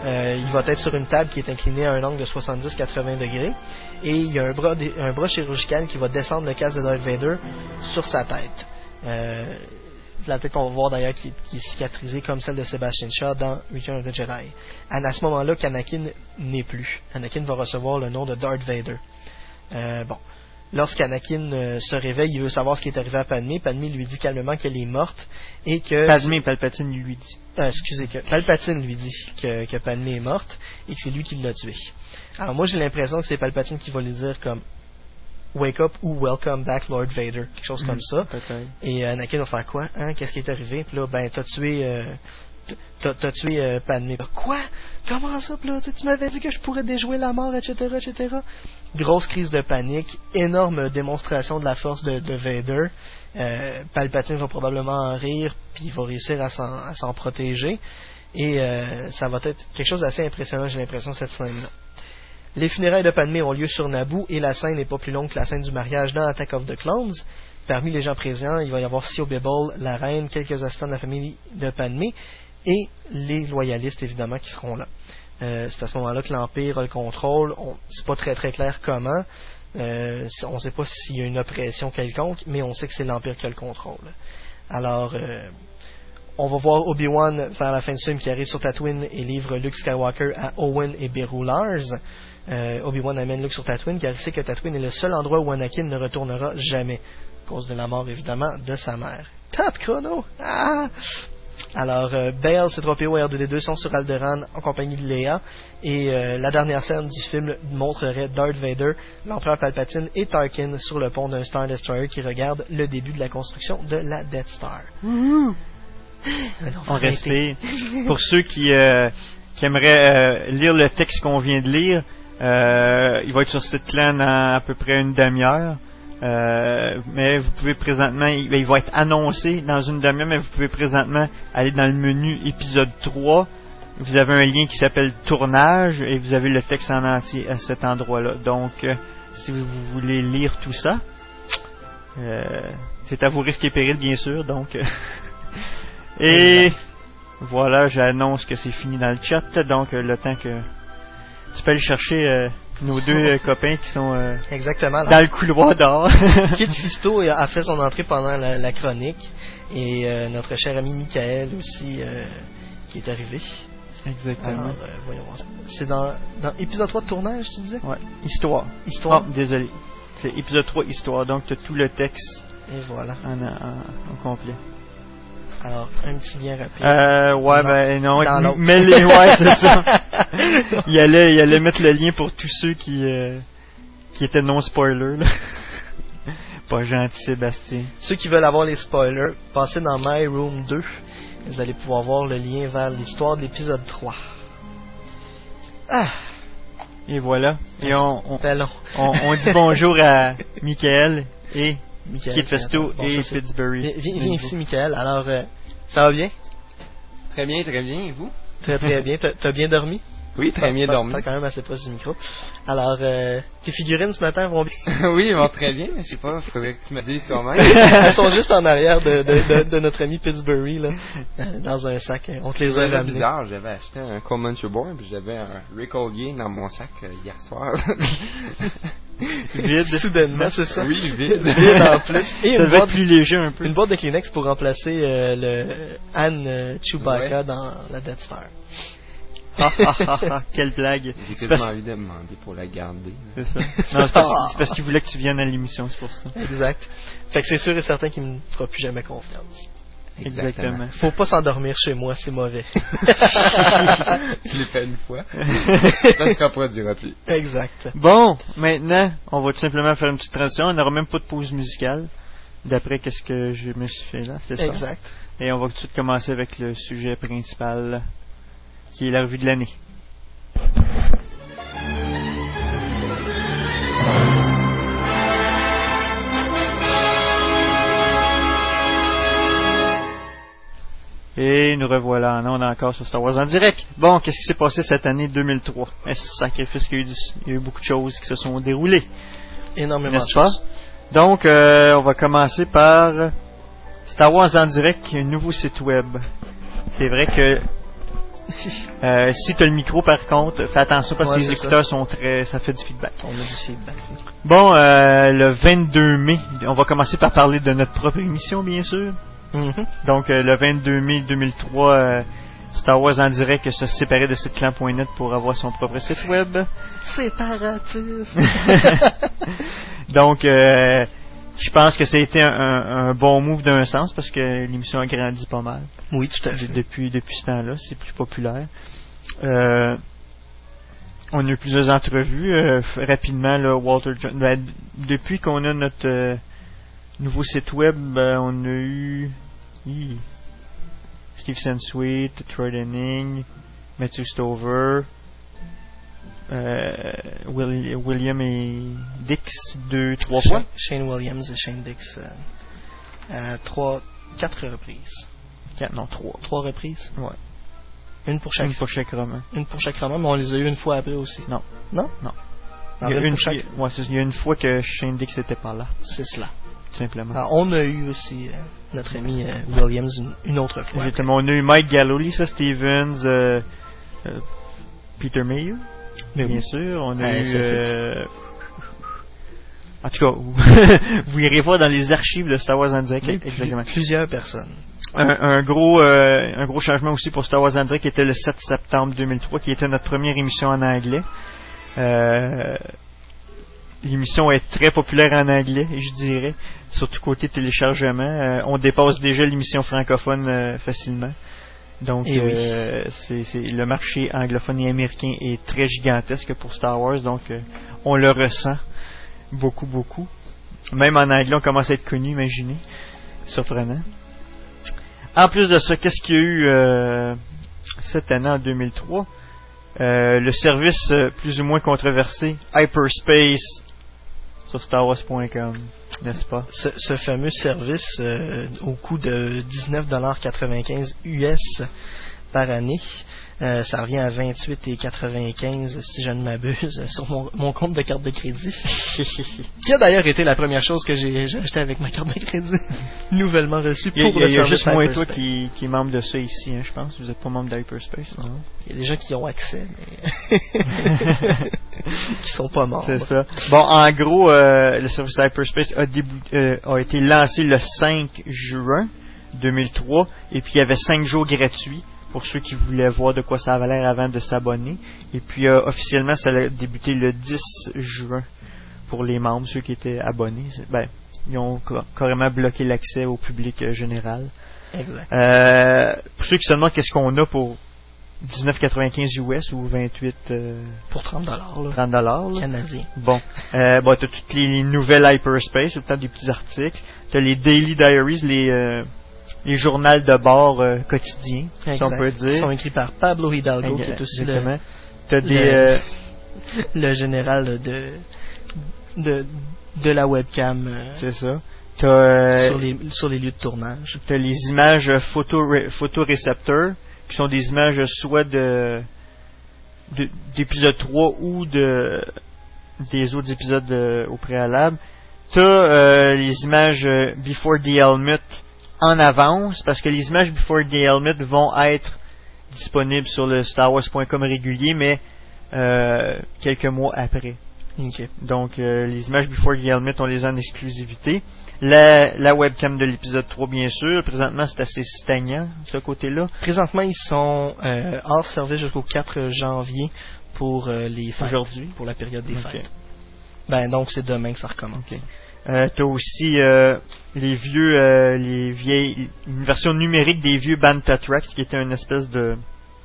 Euh, il va être sur une table qui est inclinée à un angle de soixante-dix à quatre-vingts degrés. Et il y a un bras, un bras chirurgical qui va descendre le casque de Darth Vader sur sa tête. Euh, la tête qu'on va voir d'ailleurs qui, qui est cicatrisée comme celle de Sebastian Shaw dans Return of the Jedi. À ce moment-là qu'Anakin n'est plus. Anakin va recevoir le nom de Darth Vader. Euh, bon. Lorsqu'Anakin euh, se réveille, il veut savoir ce qui est arrivé à Padmé. Padmé lui dit calmement qu'elle est morte et que... Padmé, Palpatine lui dit. Euh, excusez, que Palpatine lui dit que, que Padmé est morte et que c'est lui qui l'a tuée. Alors moi j'ai l'impression que c'est Palpatine qui va lui dire comme Wake up ou Welcome back Lord Vader, quelque chose mmh, comme ça. Peut-être. Et euh, Anakin va faire quoi? Hein? Qu'est-ce qui est arrivé? Puis là, ben t'as tué... Euh, T'as, t'as tué euh, Padmé. Quoi? Comment ça? Là, tu m'avais dit que je pourrais déjouer la mort, et cetera, et cetera. Grosse crise de panique, énorme démonstration de la force de, de Vader. Euh, Palpatine va probablement en rire, puis il va réussir à s'en, à s'en protéger. Et euh, ça va être quelque chose d'assez impressionnant, j'ai l'impression, cette scène-là. Les funérailles de Padmé ont lieu sur Naboo, et la scène n'est pas plus longue que la scène du mariage dans Attack of the Clones. Parmi les gens présents, il va y avoir Sio Bibble, la reine, quelques assistants de la famille de Padmé, et les loyalistes évidemment qui seront là. Euh, c'est à ce moment-là que l'Empire a le contrôle. On, c'est pas très très clair comment. Euh, on ne sait pas s'il y a une oppression quelconque, mais on sait que c'est l'Empire qui a le contrôle. Alors, euh, on va voir Obi-Wan vers la fin du film qui arrive sur Tatooine et livre Luke Skywalker à Owen et Beru Lars. Euh, Obi-Wan amène Luke sur Tatooine car il sait que Tatooine est le seul endroit où Anakin ne retournera jamais, à cause de la mort évidemment de sa mère. Top chrono! Ah! Alors, euh, Bail, C trois P O et R deux D deux sont sur Alderaan en compagnie de Leia. Et euh, la dernière scène du film montrerait Darth Vader, l'empereur Palpatine et Tarkin sur le pont d'un Star Destroyer qui regarde le début de la construction de la Death Star. Mmh. On respire. Pour ceux qui, euh, qui aimeraient euh, lire le texte qu'on vient de lire, euh, il va être sur Sitclan en à peu près une demi-heure. Euh, mais vous pouvez présentement, il, il va être annoncé dans une demi-heure, mais vous pouvez présentement aller dans le menu épisode trois. Vous avez un lien qui s'appelle tournage et vous avez le texte en entier à cet endroit-là. Donc, euh, si vous voulez lire tout ça, euh, c'est à vos risques et périls, bien sûr. Donc, euh, et voilà, j'annonce que c'est fini dans le chat. Donc, euh, le temps que tu peux aller chercher euh, nos deux euh, copains qui sont euh, Exactement, dans le couloir dehors. Kit Fisto a fait son entrée pendant la, la chronique et euh, notre cher ami Michael aussi euh, qui est arrivé. Exactement. Alors, euh, voyons voir. C'est dans, dans épisode trois de tournage, tu disais? Ouais, histoire. Histoire. Oh, désolé. C'est épisode trois, histoire. Donc, tu as tout le texte. Et voilà. En, en, en complet. Alors, un petit lien rapide. Euh, ouais, dans, ben non. dans mais les, ouais, c'est ça. il, allait, il allait mettre le lien pour tous ceux qui, euh, qui étaient non-spoilers, là. Pas gentil, Sébastien. Ceux qui veulent avoir les spoilers, passez dans My Room deux. Vous allez pouvoir voir le lien vers l'histoire de l'épisode trois. Ah! Et voilà. Et on, on, on, on dit bonjour à Michael et Michael, Kit Festo bon, et ça, Pittsburgh. Viens, viens, viens ici, Michael. Alors, euh, ça va bien? Très bien, très bien. Et vous? Très, très bien. T'as, t'as bien dormi? Oui, très bien t'as, dormi. T'as quand même assez proche du micro. Alors, euh, tes figurines ce matin vont bien? Oui, elles vont très bien. Je sais pas, il faudrait que tu me dises toi-même. Elles sont juste en arrière de, de, de, de notre ami Pittsburgh, là, dans un sac. On te les a ramenées. C'est bizarre, j'avais acheté un Coleman Board puis j'avais un Rick Ollier dans mon sac euh, hier soir. Vide. Soudainement, c'est ça? Oui, vide. Vide en plus. Et ça une devait boîte, être plus léger un peu. Une boîte de Kleenex pour remplacer euh, le Anne euh, Chewbacca ouais. dans la Death Star. Ah, ah, ah, ah, quelle blague. J'ai quasiment parce... envie de demander pour la garder. C'est ça. Non, c'est parce, c'est parce qu'il voulait que tu viennes à l'émission, c'est pour ça. Exact. Fait que c'est sûr et certain qu'il ne me fera plus jamais confiance. Exactement. Exactement. Faut pas s'endormir chez moi, c'est mauvais. Je l'ai fait une fois. Ça ne se reproduira plus. Exact. Bon, maintenant, on va tout simplement faire une petite transition. On n'aura même pas de pause musicale. D'après qu'est-ce que je me suis fait là, c'est ça. Exact. Et on va tout de suite commencer avec le sujet principal, qui est la revue de l'année. Et nous revoilà en ondes encore sur Star Wars en direct. Bon, qu'est-ce qui s'est passé cette année deux mille trois? Un sacrifice qu'il y a eu, du, il y a eu beaucoup de choses qui se sont déroulées. Énormément de choses. Donc, euh, on va commencer par Star Wars en direct, un nouveau site web. C'est vrai que Euh, si tu as le micro, par contre, fais attention parce Ouais, que les c'est écouteurs ça. sont très... ça fait du feedback. On a du feedback. Bon, euh, le vingt-deux mai, on va commencer par parler de notre propre émission, bien sûr. Mm-hmm. Donc, euh, le vingt-deux mai deux mille trois, euh, Star Wars en direct se séparait de siteclan point net pour avoir son propre site web. Séparatisme. Donc, euh, je pense que ça a été un, un, un bon move d'un sens parce que l'émission a grandi pas mal. Oui, tout à fait. Depuis, depuis ce temps-là, c'est plus populaire. Euh, on a eu plusieurs entrevues. Euh, f- rapidement, là, Walter John. Ben, depuis qu'on a notre euh, nouveau site web, ben, on a eu hi, Steve Sansweet, Troy Denning, Matthew Stover, euh, Will, William et Dix deux, trois Shane, fois. Shane Williams et Shane Dix. Euh, euh, trois, quatre reprises. Quatre, non, trois. Trois reprises. Ouais. Une pour chaque. Une pour chaque roman. Une pour chaque roman, mais on les a eu une fois après aussi. Non. Non? Non. Alors, Il y a une une, pour chaque. ouais, c'est- il y a une fois que Shane Dix n'était pas là. C'est cela. Tout simplement. Alors, on a eu aussi euh, notre ami euh, Williams une, une autre fois. Exactement. On a eu Mike Gallo, Lisa Stevens, euh, euh, Peter Mayhew, Mais bien oui. sûr. On a Ouais, eu... ça fait- Euh... En tout cas, vous, vous irez voir dans les archives de Star Wars en direct. Oui, Exactement. Plusieurs personnes. Un, un gros euh, un gros changement aussi pour Star Wars en direct qui était le sept septembre deux mille trois, qui était notre première émission en anglais. Euh, l'émission est très populaire en anglais, je dirais, surtout côté téléchargement. Euh, on dépasse déjà l'émission francophone euh, facilement. Donc, Et oui. euh, c'est, c'est, le marché anglophone et américain est très gigantesque pour Star Wars, donc euh, on le ressent beaucoup, beaucoup. Même en anglais, on commence à être connu, imaginez. Surprenant. En plus de ça, qu'est-ce qu'il y a eu euh, cette année en deux mille trois? Euh, le service euh, plus ou moins controversé, Hyperspace, sur Star Wars point com, n'est-ce pas? Ce, ce fameux service euh, au coût de dix-neuf dollars quatre-vingt-quinze U S par année, euh, ça revient à vingt-huit dollars quatre-vingt-quinze si je ne m'abuse sur mon, mon compte de carte de crédit. Qui a d'ailleurs été la première chose que j'ai, j'ai acheté avec ma carte de crédit, nouvellement reçue pour Il y a, il y a, le il y a service juste moi et toi Hyperspace. qui, qui est membre de ça ici, hein, je pense. Vous n'êtes pas membre d'Hyperspace, non? Il y a des gens qui ont accès, mais qui sont pas membres. C'est ça. Bon, en gros, euh, le service Hyperspace a, débou- euh, a été lancé le cinq juin deux mille trois, et puis il y avait cinq jours gratuits pour ceux qui voulaient voir de quoi ça avait l'air avant de s'abonner. Et puis euh, officiellement, ça a débuté le dix juin pour les membres, ceux qui étaient abonnés. C'est- Ben, ils ont ca- carrément bloqué l'accès au public euh, général. Exact. Euh, pour ceux qui se demandent qu'est-ce qu'on a pour dix-neuf quatre-vingt-quinze U S ou vingt-huit euh, Pour trente dollars, là. trente dollars là. Canadien. Bon, euh, bon, t'as toutes les nouvelles Hyperspace, tout le temps des petits articles. T'as les Daily Diaries, les euh, les journaux de bord euh, quotidiens, si on Exact. peut Ils dire. sont écrits par Pablo Hidalgo, qui est aussi le, Exactement. T'as des le, euh, le général de, de, de la webcam euh, c'est ça. T'as euh, sur, les, sur les lieux de tournage. t'as les images photo photorécepteurs qui sont des images soit de, de d'épisode trois ou de des autres épisodes euh, au préalable. T'as euh, les images euh, Before the Helmet en avance, parce que les images Before the Helmet vont être disponibles sur le Star Wars point com régulier, mais euh, quelques mois après. Okay. Donc euh, les images Before the Helmet, on les a en exclusivité. La, la webcam de l'épisode trois, bien sûr. Présentement, c'est assez stagnant, ce côté-là. Présentement, ils sont euh, hors service jusqu'au quatre janvier pour euh, les fêtes. Aujourd'hui. Pour la période des Okay. fêtes. Ben, donc, c'est demain que ça recommence. Okay. Euh, t'as aussi euh, les vieux, euh, les vieilles, une version numérique des vieux Banta Tracks, qui était une espèce de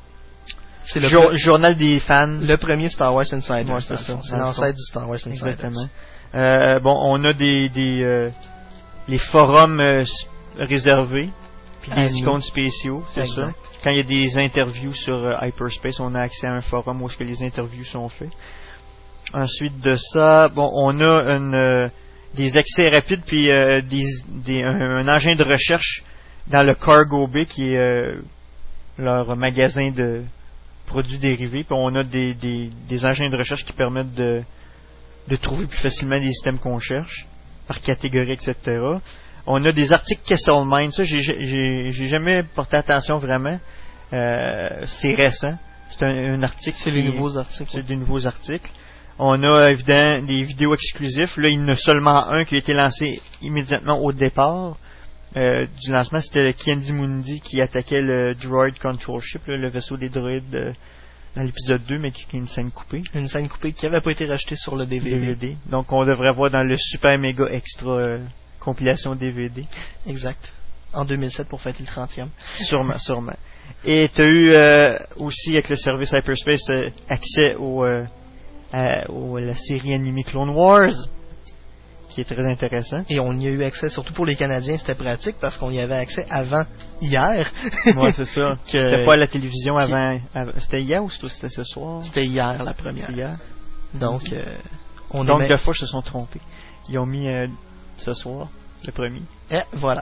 C'est le, jour- pre- journal des fans. le premier Star Wars Insider. Ouais, c'est dans le ça. fond. C'est Dans le l'ancêtre fond. du Star Wars Insider. Exactement. Euh, bon, on a des, des euh, les forums euh, s- réservés, puis À des nous. icônes spéciaux, c'est Exact. ça. Quand il y a des interviews sur euh, Hyperspace, on a accès à un forum où est-ce que les interviews sont faites. Ensuite de ça, bon, on a une, euh, des accès rapides puis euh, des, des, un, un engin de recherche dans le Cargo Bay qui est euh, leur magasin de produits dérivés. Puis on a des, des, des engins de recherche qui permettent de, de trouver plus facilement des systèmes qu'on cherche par catégorie, et cetera. On a des articles Kesselmine, ça j'ai, j'ai, j'ai jamais porté attention vraiment. Euh, c'est récent. C'est un, un article. C'est les nouveaux articles. C'est des nouveaux articles. On a évidemment des vidéos exclusifs. Là, il y en a seulement un qui a été lancé immédiatement au départ. Euh, du lancement, c'était le Ki-Adi-Mundi qui attaquait le Droid Control Ship, là, le vaisseau des droïdes euh, dans l'épisode deux, mais qui est une scène coupée. Une scène coupée qui n'avait pas été rajetée sur le D V D. D V D. Donc on devrait voir dans le super méga extra euh, compilation D V D. Exact. En deux mille sept pour fêter le trentième. Sûrement, sûrement. Et tu as eu euh, aussi avec le service Hyperspace euh, accès au, euh, à, au la série animée Clone Wars, qui est très intéressant. Et on y a eu accès, surtout pour les Canadiens, c'était pratique parce qu'on y avait accès avant hier. Ouais, c'est ça. que... C'était pas à la télévision avant, avant. C'était hier ou c'était ce soir? C'était hier la première. Hier. Donc, euh, on Donc aimait... deux fois, ils se sont trompés. Ils ont mis euh, ce soir, le premier. Eh, voilà.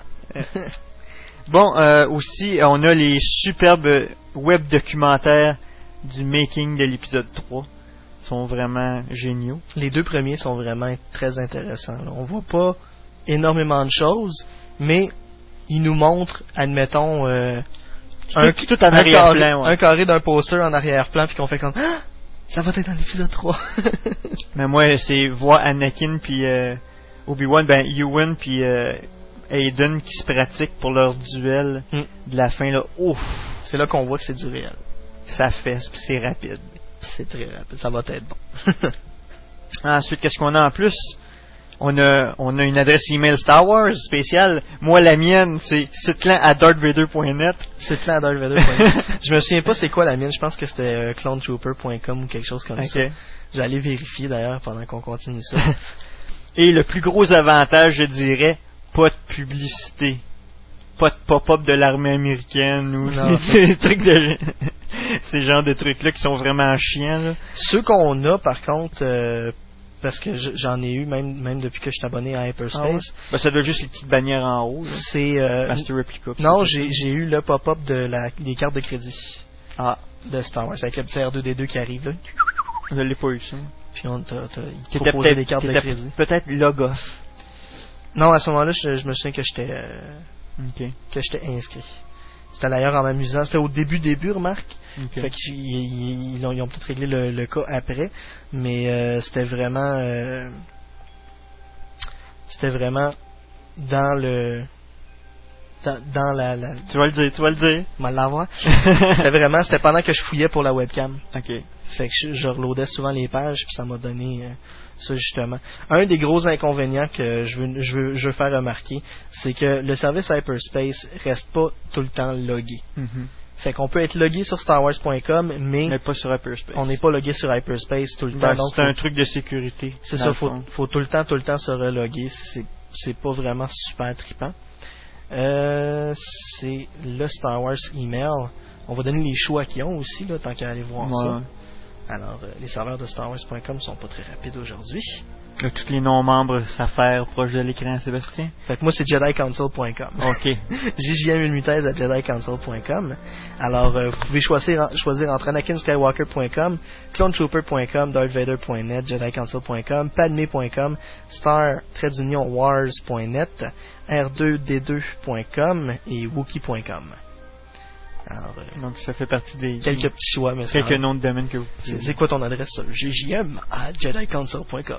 Bon, euh, aussi, on a les superbes web documentaires du making de l'épisode trois. Ils sont vraiment géniaux. Les deux premiers sont vraiment très intéressants. Là. On voit pas énormément de choses, mais ils nous montrent, admettons, euh, un, tout, tout en arrière-plan. Ouais. Un carré d'un poster en arrière-plan, puis qu'on fait comme ah, ça va être dans l'épisode trois. Mais moi, c'est voir Anakin puis euh, Obi-Wan, ben Ewan puis euh, Hayden qui se pratiquent pour leur duel mm. de la fin là. Ouf, c'est là qu'on voit que c'est du réel. Ça fesse puis c'est rapide. C'est très rapide, ça va être bon. Ensuite, qu'est-ce qu'on a en plus? On a, on a une adresse email Star Wars spéciale. Moi, la mienne, c'est sitclan à darth vader point net. sitclan à darth vader point net. Je me souviens pas c'est quoi la mienne. Je pense que c'était euh, clone trooper point com ou quelque chose comme okay. ça. Je vais aller vérifier d'ailleurs pendant qu'on continue ça. Et le plus gros avantage, je dirais, pas de publicité. Pas de pop-up de l'armée américaine ou ces trucs de... ces genres de trucs-là qui sont vraiment chiants. Là. Ceux qu'on a, par contre, euh, parce que j'en ai eu même même depuis que je suis abonné à Hyperspace. Ah ouais? Ben, ça doit juste les petites bannières en haut. Là. C'est euh, Master Replica. Non, j'ai j'ai eu le pop-up de la des cartes de crédit. Ah. De Star Wars avec le petit R deux D deux qui arrive là. Je l'ai pas eu ça. Puis on t'a proposé des cartes de crédit. Peut-être Logos. Non, à ce moment-là, je, je me souviens que j'étais euh, okay. que j'étais inscrit. C'était d'ailleurs en m'amusant. C'était au début, début, remarque. Okay. Fait qu'ils ils, ils ont, ils ont peut-être réglé le, le cas après. Mais euh, c'était vraiment... Euh, c'était vraiment dans le... Dans, dans la, la... Tu vas le dire, tu vas le dire. Mal l'avoir. C'était vraiment... C'était pendant que je fouillais pour la webcam. OK. Fait que je, je reloadais souvent les pages, puis ça m'a donné... Euh, ça justement. Un des gros inconvénients que je veux, je veux, je veux faire remarquer, c'est que le service Hyperspace reste pas tout le temps logué. Mm-hmm. Fait qu'on peut être logué sur Star Wars point com, mais on n'est pas sur Hyperspace. On n'est pas logué sur Hyperspace tout le ben, temps. C'est un truc de sécurité. C'est ça, faut, faut tout le temps, tout le temps se reloguer. C'est, c'est pas vraiment super trippant. Euh, c'est le Star Wars email. On va donner les choix qu'ils ont aussi, là, tant qu'à aller voir ouais. ça. Alors, euh, les serveurs de Star Wars point com sont pas très rapides aujourd'hui. Là, tous les non-membres s'affairent proche de l'écran, Sébastien. Fait que moi, c'est Jedi Council point com. OK. J J M mille thèse à Jedi Council point com. Alors, euh, vous pouvez choisir, choisir entre Anakin Skywalker point com, Clone Trooper point com, darth vader point net, Jedi Council point com, Padme point com, Star Wars point net, R deux D deux point com et Wookiee point com. Alors, euh, donc ça fait partie des quelques petits choix, mais quelques noms de domaine que vous c'est, c'est quoi ton adresse ça? J J M à Jedi Council point com.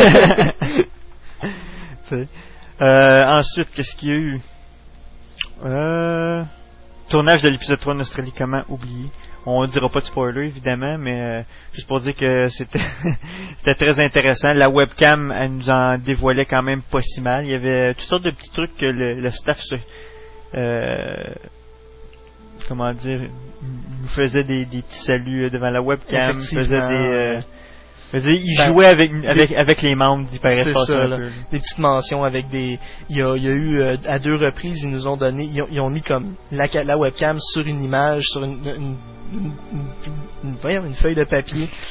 euh, ensuite, qu'est-ce qu'il y a eu? Euh, tournage de l'épisode trois Nostralicament oublié. On ne dira pas de spoiler évidemment, mais euh, juste pour dire que c'était c'était très intéressant. La webcam, elle nous en dévoilait quand même pas si mal. Il y avait toutes sortes de petits trucs que le, le staff se euh, comment dire, nous faisait des, des petits saluts devant la webcam, faisait des, euh, faisait, il ben, jouait avec avec des, avec les membres d'Hyperespace un peu. Des petites mentions avec des, il y a, il y a eu euh, à deux reprises ils nous ont donné, ils ont, ils ont mis comme la, la webcam sur une image, sur une une, une, une, une, une feuille de papier.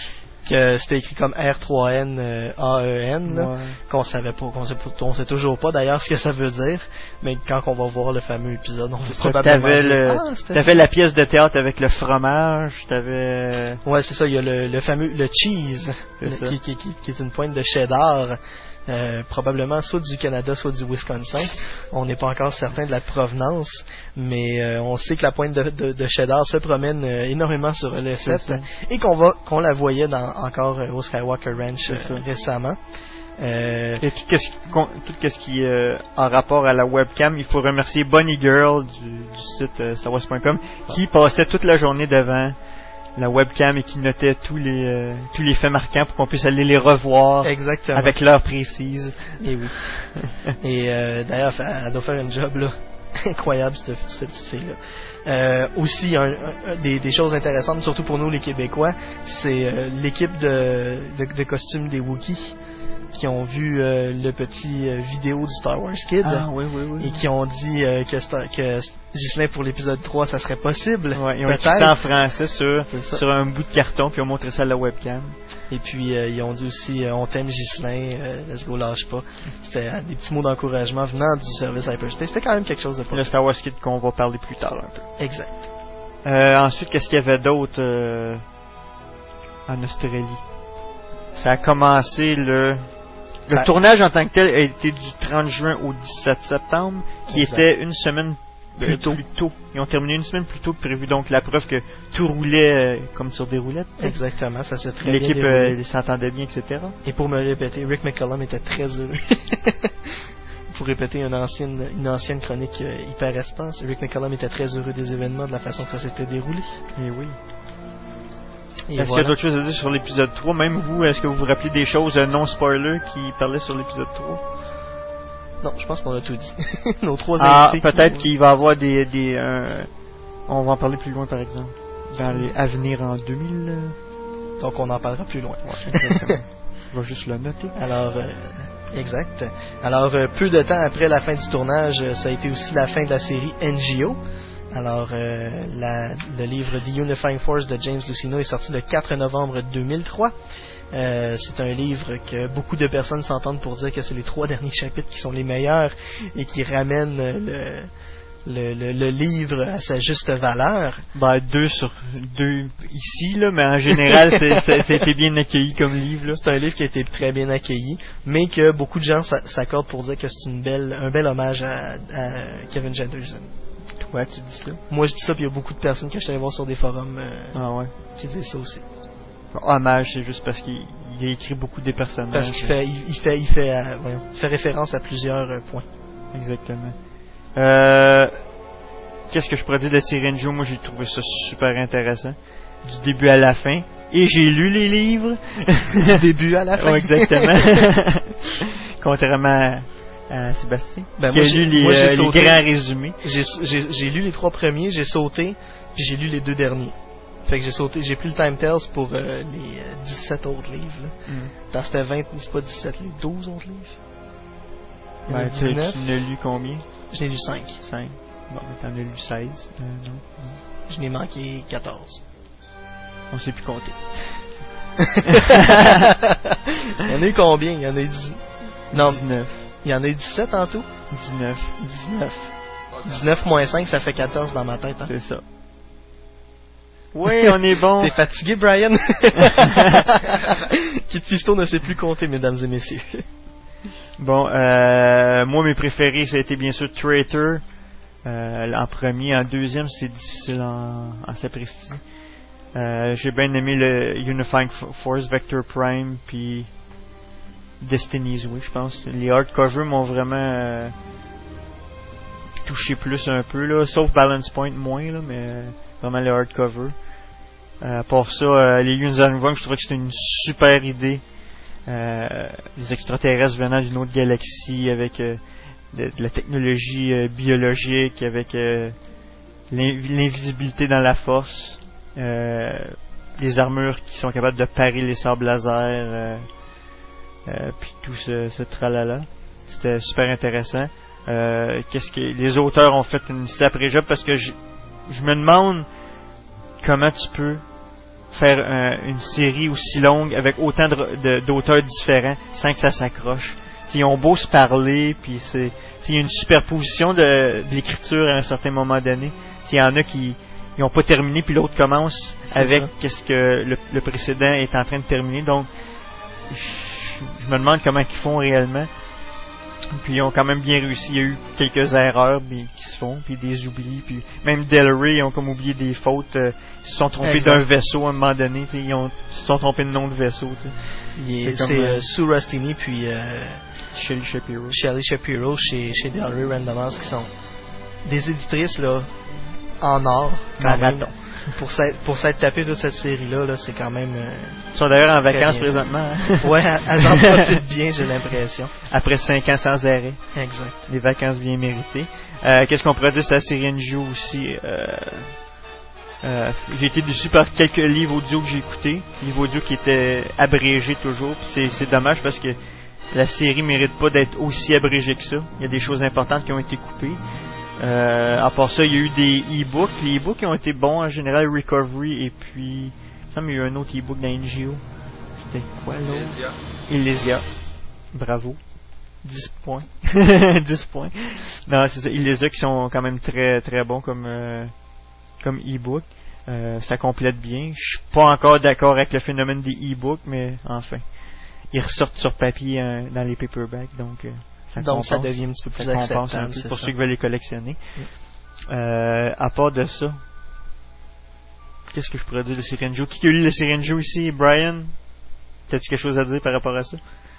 que c'était écrit comme R trois N A E N, ouais. qu'on savait pas, qu'on sait, on sait toujours pas d'ailleurs ce que ça veut dire, mais quand on va voir le fameux épisode, on va probablement t'avais dire, le, ah, t'avais la pièce de théâtre avec le fromage, t'avais... Ouais, c'est ça, il y a le, le fameux, le cheese, le, qui, qui, qui, qui est une pointe de cheddar, Euh, probablement soit du Canada, soit du Wisconsin. On n'est pas encore certain de la provenance, mais euh, on sait que la pointe de, de, de cheddar se promène euh, énormément sur le set et qu'on va qu'on la voyait dans, encore euh, au Skywalker Ranch euh, récemment. Euh, et tout ce qui, tout ce qui est euh, en rapport à la webcam, il faut remercier Bonnie Girl du, du site euh, Star Wars point com qui passait toute la journée devant la webcam et qui notait tous les euh, tous les faits marquants pour qu'on puisse aller les revoir. Exactement. Avec l'heure précise. Et oui. Et euh, d'ailleurs, elle doit faire un job là incroyable cette, cette petite fille là. Euh, aussi, un, un, des, des choses intéressantes, surtout pour nous les Québécois, c'est euh, l'équipe de, de, de costumes des Wookiees qui ont vu euh, le petit euh, vidéo du Star Wars Kid ah, oui, oui, oui. et qui ont dit euh, que, Star, que Ghislain pour l'épisode trois ça serait possible. Ouais, ils ont écrit ça en français sur, sur un bout de carton puis ils ont montré ça à la webcam. Et puis euh, ils ont dit aussi euh, on t'aime Ghislain, euh, let's go lâche pas. C'était euh, des petits mots d'encouragement venant du service Hyperspace. C'était quand même quelque chose de le Star Wars Kid qu'on va parler plus tard un peu. Exact. Euh, ensuite, qu'est-ce qu'il y avait d'autre euh, en Australie? Ça a commencé le... Le ça... tournage en tant que tel a été du trente juin au dix-sept septembre, qui exact. Était une semaine plus, euh, tôt. plus tôt. Ils ont terminé une semaine plus tôt que prévu, donc la preuve que tout roulait euh, comme sur des roulettes. Exactement, ça s'est très L'équipe, bien déroulé. L'équipe euh, s'entendait bien, et cetera. Et pour me répéter, Rick McCallum était très heureux. Pour répéter une ancienne, une ancienne chronique euh, hyperespace, Rick McCallum était très heureux des événements, de la façon que ça s'était déroulé. Et oui. Et est-ce voilà. qu'il y a d'autres choses à dire sur l'épisode trois? Même vous, est-ce que vous vous rappelez des choses euh, non-spoilers qui parlaient sur l'épisode trois? Non, je pense qu'on a tout dit. Nos trois ah, invités. Peut-être qui... qu'il va y avoir des... des euh... On va en parler plus loin, par exemple. Dans les à venir en deux mille. Euh... Donc on en parlera plus loin. Ouais, je vais juste le noter. Alors... Euh... Exact. Alors, euh, peu de temps après la fin du tournage, euh, ça a été aussi la fin de la série N G O. Alors, euh, la, le livre The Unifying Force de James Luceno est sorti le quatre novembre deux mille trois. Euh, c'est un livre que beaucoup de personnes s'entendent pour dire que c'est les trois derniers chapitres qui sont les meilleurs et qui ramènent le, le, le, le livre à sa juste valeur. Ben, deux sur deux ici, là, mais en général, c'est, c'est, ça a été bien accueilli comme livre. Là. C'est un livre qui a été très bien accueilli, mais que beaucoup de gens s'accordent pour dire que c'est une belle, un bel hommage à, à Kevin Jenderson. Ouais, tu dis ça. Moi, je dis ça, puis il y a beaucoup de personnes que je suis allé voir sur des forums euh, ah ouais. qui disent ça aussi. Hommage, c'est juste parce qu'il il a écrit beaucoup des personnages. Parce qu'il fait, il, il fait, il fait, euh, voyons, il fait référence à plusieurs euh, points. Exactement. Euh, qu'est-ce que je pourrais dire de la série N G O? Moi, j'ai trouvé ça super intéressant. Du début à la fin. Et j'ai lu les livres. Du début à la fin. Ouais, exactement. Contrairement à Sébastien, ben qui moi, a lu les, moi, euh, les grands résumés. J'ai, j'ai, j'ai lu les trois premiers, j'ai sauté, puis j'ai lu les deux derniers. Fait que j'ai sauté, j'ai pris le Time Tales pour euh, les euh, dix-sept autres livres. Là. Mm. Parce que c'était vingt, c'est pas dix-sept livres, douze autres livres. Ben, tu, tu n'as lu combien? Je n'ai lu cinq. cinq. Bon, mais t'en as lu seize. Euh, non, non. Je n'ai manqué quatorze. On sait plus compter. Il y en a eu combien? Il y en a eu dix... non, dix-neuf. Il y en a eu dix-sept en tout? dix-neuf. dix-neuf. dix-neuf moins cinq, ça fait quatorze dans ma tête. Hein? C'est ça. Oui, on est bon. T'es fatigué, Brian? Kit Fisto ne sait plus compter, mesdames et messieurs. Bon, euh, moi, mes préférés, ça a été bien sûr Traitor. Euh, en premier. En deuxième, c'est difficile en, en sapristi. Euh, j'ai bien aimé le Unifying Force, Vector Prime, puis Destiny's Way, je pense. Les hardcovers m'ont vraiment euh, touché plus un peu, là, sauf Balance Point moins, là, mais euh, vraiment les hardcovers. Euh, pour ça, euh, les Unifying, je trouvais que c'était une super idée. Euh, les extraterrestres venant d'une autre galaxie avec euh, de, de la technologie euh, biologique, avec euh, l'invisibilité dans la force. Euh, les armures qui sont capables de parer les sabres laser, euh, euh, puis tout ce, ce tralala. C'était super intéressant. Euh, qu'est-ce que les auteurs ont fait une sacrée job parce que je, je me demande comment tu peux faire euh, une série aussi longue avec autant de, de, d'auteurs différents sans que ça s'accroche. T'sais, ils ont beau se parler, puis c'est il y a une superposition de, de l'écriture à un certain moment donné. Il y en a qui n'ont pas terminé, puis l'autre commence c'est avec ça. Qu'est-ce que le, le précédent est en train de terminer. Donc, je, je me demande comment ils font réellement. Puis ils ont quand même bien réussi. Il y a eu quelques erreurs mais, qui se font, puis des oublis. Puis même Del Rey, ils ont comme oublié des fautes. Euh, ils se sont trompés exact. D'un vaisseau à un moment donné. Ils, ont, ils se sont trompés de nom de vaisseau. Est, c'est c'est euh, Sue Rustini, puis euh, Shelley Shapiro. Shelley Shapiro chez, chez Del Rey Random House, qui sont des éditrices là, en or, quand même. Pour s'être, pour s'être tapé toute cette série-là, là, c'est quand même... Euh, Ils sont d'ailleurs en vacances bien. Présentement. Hein? Ouais, elles en profitent bien, j'ai l'impression. Après cinq ans sans arrêt. Exact. Des vacances bien méritées. Euh, qu'est-ce qu'on pourrait dire sur la série N J O aussi? Euh, euh, j'ai été déçu par quelques livres audio que j'ai écoutés. Livres audio qui étaient abrégés toujours. C'est, c'est dommage parce que la série mérite pas d'être aussi abrégée que ça. Il y a des choses importantes qui ont été coupées. Euh, à part ça, il y a eu des e-books. Les e-books ont été bons en général, Recovery, et puis il y a eu un autre e-book d'N G O. C'était quoi l'autre? Elysia. Elysia. Bravo. dix points. dix points. Non, c'est ça. Elysia qui sont quand même très très bons comme euh, comme e-book. Euh, ça complète bien. Je suis pas encore d'accord avec le phénomène des e-books, mais enfin. Ils ressortent sur papier hein, dans les paperbacks, donc... Euh, Ça Donc compense, ça devient un petit peu plus ça acceptable pour ça. ceux qui veulent les collectionner. Mm. Euh, à part de ça, qu'est-ce que je pourrais dire de série N J O? Qui a lu la série N J O ici? Brian? T'as-tu quelque chose à dire par rapport à ça?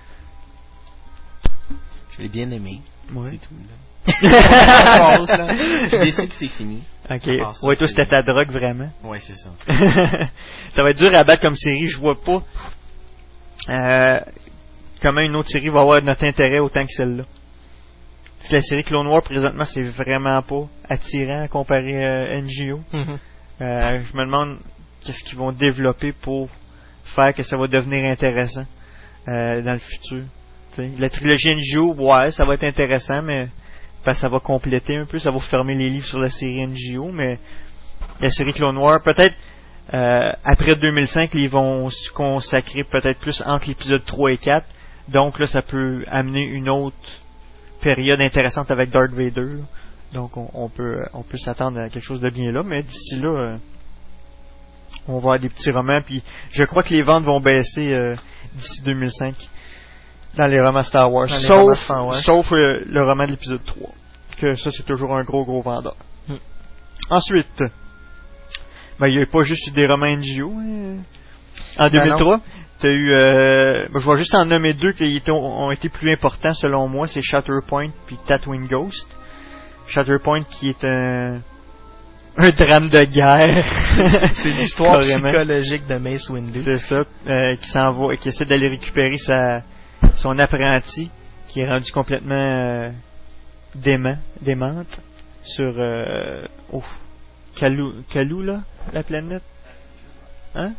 Je l'ai bien aimé. Ouais. C'est tout. Là. Je suis déçu que c'est fini. Ok. Ça, ouais, toi c'était ta drogue vraiment. Ouais, c'est ça. Ça va être dur à battre comme série. Je vois pas. Euh, comment une autre série va avoir notre intérêt autant que celle-là. C'est la série Clone Wars présentement, c'est vraiment pas attirant comparé à N J O. Mm-hmm. Euh, je me demande qu'est-ce qu'ils vont développer pour faire que ça va devenir intéressant euh, dans le futur. T'sais, la trilogie N J O, ouais, ça va être intéressant, mais ben, ça va compléter un peu, ça va fermer les livres sur la série N J O, mais la série Clone Wars, peut-être euh, après deux mille cinq, ils vont se consacrer peut-être plus entre l'épisode trois et quatre. Donc là, ça peut amener une autre période intéressante avec Darth Vader. Là. Donc on, on peut on peut s'attendre à quelque chose de bien là, mais d'ici là, euh, on va avoir des petits romans. Puis je crois que les ventes vont baisser euh, d'ici deux mille cinq dans les romans Star Wars. Sauf, romans Star Wars. sauf euh, le roman de l'épisode trois. Que ça, c'est toujours un gros gros vendeur. Hmm. Ensuite, ben, il n'y a pas juste eu des romans N J O. Hein. En deux mille trois, ben t'as eu, euh, ben, je vais juste en nommer deux qui étaient, ont été plus importants selon moi, c'est Shatterpoint puis Tatooine Ghost. Shatterpoint qui est un, un drame de guerre. C'est l'histoire psychologique de Mace Windu. C'est ça, euh, qui s'en va, qui essaie d'aller récupérer sa, son apprenti, qui est rendu complètement euh, dément, démente sur, euh, oh, Kalou, Kalou là, la planète, hein?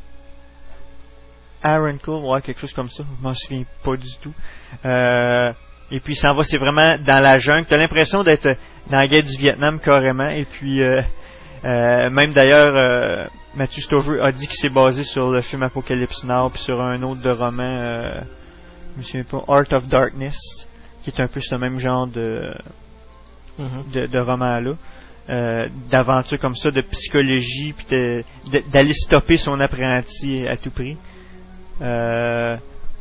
Aaron Cole, ouais, quelque chose comme ça. Je m'en souviens pas du tout. Euh, et puis, il s'en va, c'est vraiment dans la jungle. T'as l'impression d'être dans la guerre du Vietnam, carrément. Et puis, euh, euh, même d'ailleurs, euh, Matthew Stover a dit qu'il s'est basé sur le film Apocalypse Now, puis sur un autre de roman, euh, je me souviens pas, Art of Darkness, qui est un peu ce même genre de, mm-hmm. de, de roman-là. Euh, d'aventure comme ça, de psychologie, puis de, de, d'aller stopper son apprenti à tout prix. Euh...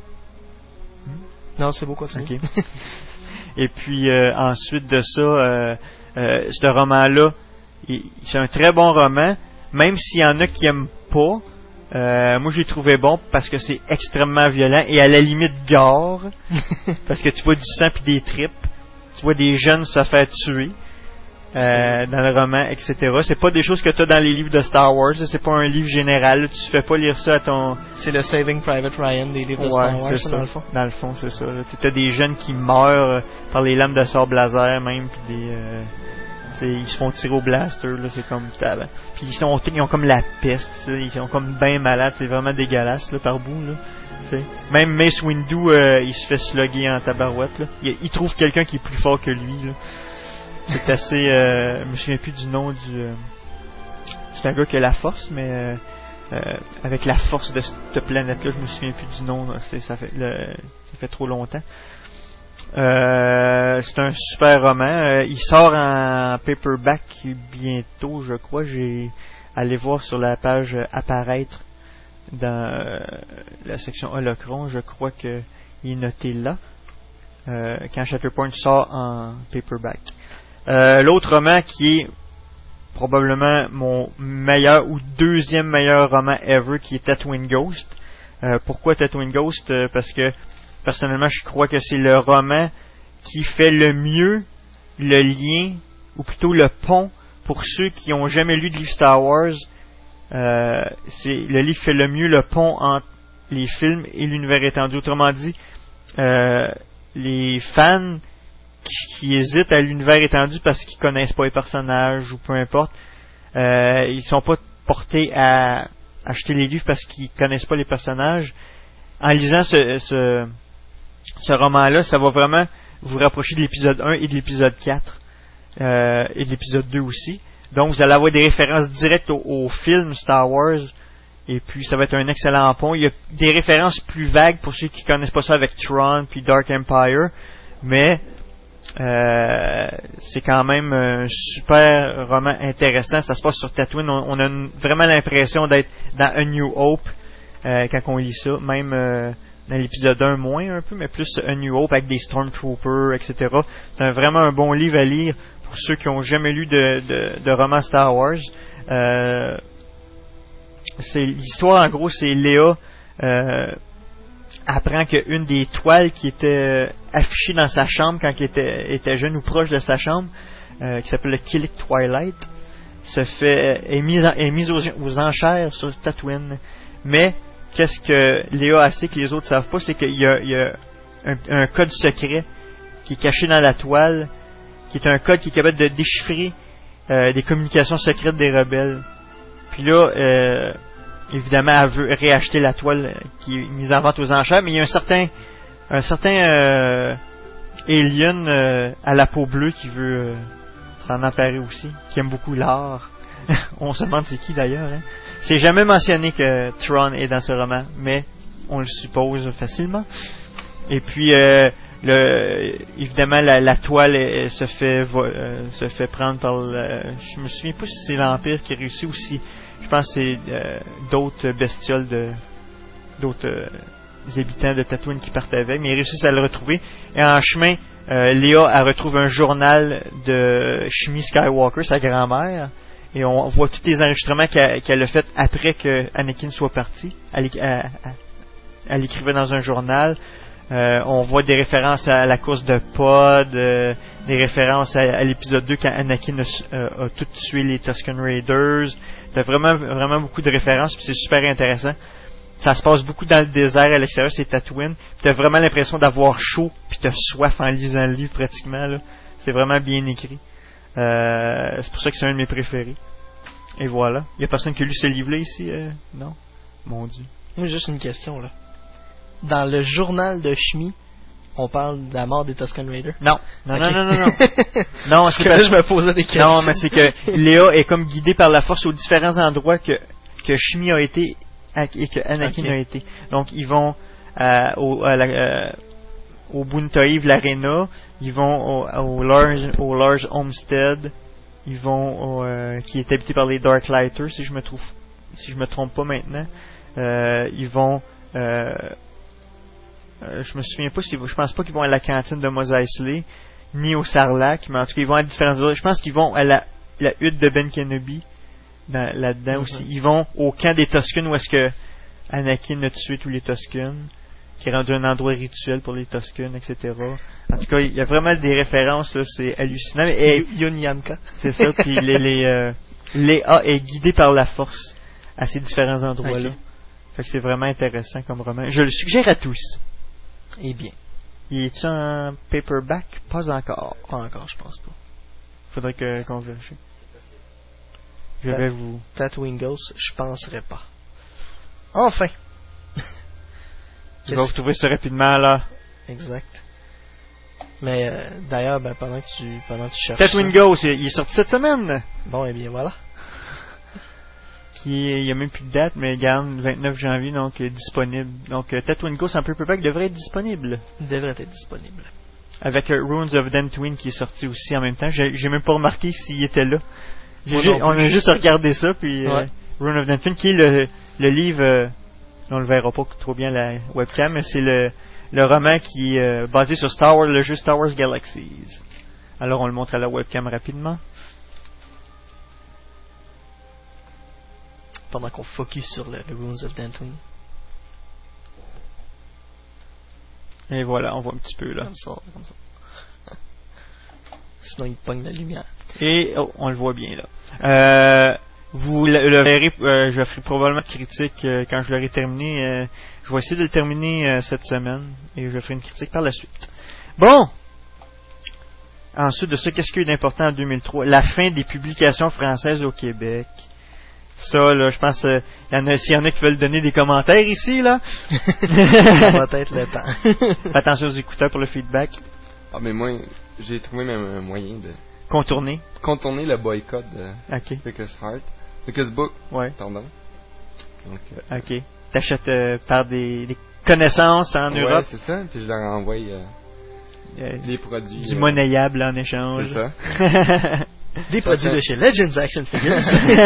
Non, c'est beau quoi ça. Okay. Et puis euh, ensuite de ça, euh, euh, ce roman-là, il, c'est un très bon roman, même s'il y en a qui aiment pas. Euh, moi, j'ai trouvé bon parce que c'est extrêmement violent et à la limite gore, parce que tu vois du sang puis des tripes, tu vois des jeunes se faire tuer. Euh, dans le roman, et cetera. C'est pas des choses que tu as dans les livres de Star Wars. C'est pas un livre général. Là, tu fais pas lire ça à ton... C'est le Saving Private Ryan des livres ouais, de Star Wars, c'est ça, ça. dans le fond. Dans le fond, c'est ça. Tu as des jeunes qui meurent par les lames de sable laser même, puis des... Euh, ils se font tirer au blaster. Là, c'est comme... Puis ils, sont, ils ont comme la peste. T'sais. Ils sont comme bien malades. C'est vraiment dégueulasse là, par bout. Là. T'sais. Même Mace Windu, euh, il se fait slugger en tabarouette. Là. Il, il trouve quelqu'un qui est plus fort que lui. Là. C'est assez... Euh, je me souviens plus du nom du... Euh, c'est un gars qui a la force, mais... Euh, euh, avec la force de cette planète-là. Je me souviens plus du nom, c'est, ça, fait, le, ça fait trop longtemps. Euh, c'est un super roman. Euh, il sort en paperback bientôt, je crois. J'ai allé voir sur la page apparaître dans euh, la section Holocron. Je crois que il est noté là. Euh, quand Shatterpoint sort en paperback. Euh, l'autre roman qui est probablement mon meilleur ou deuxième meilleur roman ever, qui est Tatooine Ghost. Euh, pourquoi Tatooine Ghost? Euh, parce que personnellement, je crois que c'est le roman qui fait le mieux le lien, ou plutôt le pont, pour ceux qui ont jamais lu de livre Star Wars. Euh, c'est le livre fait le mieux le pont entre les films et l'univers étendu. Autrement dit, euh, les fans qui, qui hésitent à l'univers étendu parce qu'ils connaissent pas les personnages ou peu importe, euh, ils sont pas portés à acheter les livres parce qu'ils connaissent pas les personnages. En lisant ce, ce, ce roman-là, ça va vraiment vous rapprocher de l'épisode un et de l'épisode quatre euh, et de l'épisode deux aussi. Donc vous allez avoir des références directes au, au film Star Wars. Et puis ça va être un excellent pont. Il y a des références plus vagues pour ceux qui connaissent pas ça avec Tron puis Dark Empire, mais euh, c'est quand même un super roman intéressant. Ça se passe sur Tatooine. On, on a une, vraiment l'impression d'être dans A New Hope euh, quand on lit ça. Même euh, dans l'épisode un moins un peu, mais plus A New Hope avec des Stormtroopers, et cetera. C'est un, vraiment un bon livre à lire pour ceux qui ont jamais lu de, de, de roman Star Wars. Euh, c'est l'histoire en gros, c'est Léa euh, apprend qu'une des toiles qui était affichée dans sa chambre quand elle était, était jeune ou proche de sa chambre, euh, qui s'appelle le Killik Twilight, se fait est mise, en, est mise aux, aux enchères sur Tatooine. Mais qu'est-ce que Léa a sait que les autres savent pas, c'est qu'il y a, il y a un, un code secret qui est caché dans la toile, qui est un code qui est capable de déchiffrer euh, des communications secrètes des rebelles. Puis là, euh, évidemment, elle veut réacheter la toile qui est mise en vente aux enchères, mais il y a un certain un certain euh, alien euh, à la peau bleue qui veut euh, s'en emparer aussi, qui aime beaucoup l'art. On se demande c'est qui d'ailleurs. Hein? C'est jamais mentionné que Tron est dans ce roman, mais on le suppose facilement. Et puis, euh, le, évidemment, la, la toile elle, se fait euh, se fait prendre par le, je me souviens pas si c'est l'Empire qui réussit ou si je pense que c'est euh, d'autres bestioles de d'autres euh, habitants de Tatooine qui partent avec, mais ils réussissent à le retrouver. Et en chemin, euh, Léa elle retrouve un journal de Shmi Skywalker, sa grand-mère, et on voit tous les enregistrements qu'elle, qu'elle a fait après que Anakin soit parti. Elle, elle, elle écrivait dans un journal. Euh, on voit des références à la course de Pod, euh, des références à, à l'épisode deux quand Anakin a, euh, a tout tué les Tusken Raiders. T'as vraiment vraiment beaucoup de références, puis c'est super intéressant. Ça se passe beaucoup dans le désert à l'extérieur, c'est Tatooine. Puis t'as vraiment l'impression d'avoir chaud, puis t'as soif en lisant le livre pratiquement. Là. C'est vraiment bien écrit. Euh, c'est pour ça que c'est un de mes préférés. Et voilà. Il y a personne qui a lu ce livre-là ici, euh, non? Mon Dieu. Moi, juste une question là. Dans le journal de Shmi, on parle de la mort des Tusken Raiders? Non. Non, okay. non, non, non, non. Non, c'est que parce là, je me posais des questions. Non, mais c'est que Léa est comme guidée par la force aux différents endroits que, que Shmi a été et que Anakin okay. a été. Donc, ils vont euh, au, à la, euh, au Boontoiv, l'Arena, ils vont au, au, Large, au Large Homestead, ils vont au, euh, qui est habité par les Darklighters, si je me trouve, si je me trompe pas maintenant. Euh, ils vont euh, Euh, je me souviens pas si je pense pas qu'ils vont à la cantine de Mos Eisley ni au Sarlacc, mais en tout cas ils vont à différents endroits. Je pense qu'ils vont à la, la hutte de Ben Kenobi dans, là-dedans mm-hmm. aussi. Ils vont au camp des Tusken où est-ce que Anakin a tué tous les Tusken, qui est rendu un endroit rituel pour les Tusken, et cetera. En tout cas, il y a vraiment des références là, c'est hallucinant. Et Yonyamka. C'est ça. Puis les les euh, Léa est guidée par la force à ces différents endroits-là. Okay. Fait que c'est vraiment intéressant comme roman. Je le suggère à tous. Eh bien. Il est-tu en paperback? Pas encore. Pas encore, je pense pas. Faudrait que, qu'on vérifie. Je vais vous... Tatooine Ghost, je penserais pas. Enfin! Tu vas vous trouver ça rapidement, là. Exact. Mais, euh, d'ailleurs, ben, pendant que tu, pendant que tu cherches Tatooine Ghost, il est sorti cette semaine. Bon, eh bien, voilà. qui est, il y a même plus de date, mais garde vingt-neuf janvier, donc euh, disponible. Donc euh, Tatooine Ghost en paperback devrait être disponible. Devrait être disponible. Avec euh, Runes of Dantooine qui est sorti aussi en même temps. J'ai, j'ai même pas remarqué s'il était là. J'ai Ju- on a juste regardé ça, puis euh, ouais. Runes of Dantooine, qui est le, le livre, euh, on le verra pas trop bien la webcam, mais c'est le, le roman qui est euh, basé sur Star Wars, le jeu Star Wars Galaxies. Alors on le montre à la webcam rapidement. Pendant qu'on focus sur le, le Runes of Dantooine. Et voilà, on voit un petit peu là. Comme ça, comme ça. Sinon il pogne la lumière. Et oh, on le voit bien là. Euh, vous le, le verrez, euh, je ferai probablement critique euh, quand je l'aurai terminé. Euh, je vais essayer de le terminer euh, cette semaine et je ferai une critique par la suite. Bon. Ensuite de ça, qu'est-ce qu'il y a eu d'important en deux mille trois? La fin des publications françaises au Québec. Ça, là, je pense, euh, y en a, s'il y en a qui veulent donner des commentaires ici, là. Ça va être le temps. Faites attention aux écouteurs pour le feedback. Ah, mais moi, j'ai trouvé même un moyen de contourner. Contourner le boycott de okay. Lucas Heart. Lucas Book. Ouais. Pardon. Donc, euh, ok. T'achètes euh, par des, des connaissances en ouais, Europe. Ouais, c'est ça. Puis je leur envoie euh, euh, des produits. Du euh, monnayable en échange. C'est ça. Des produits de chez Legends Action Figures.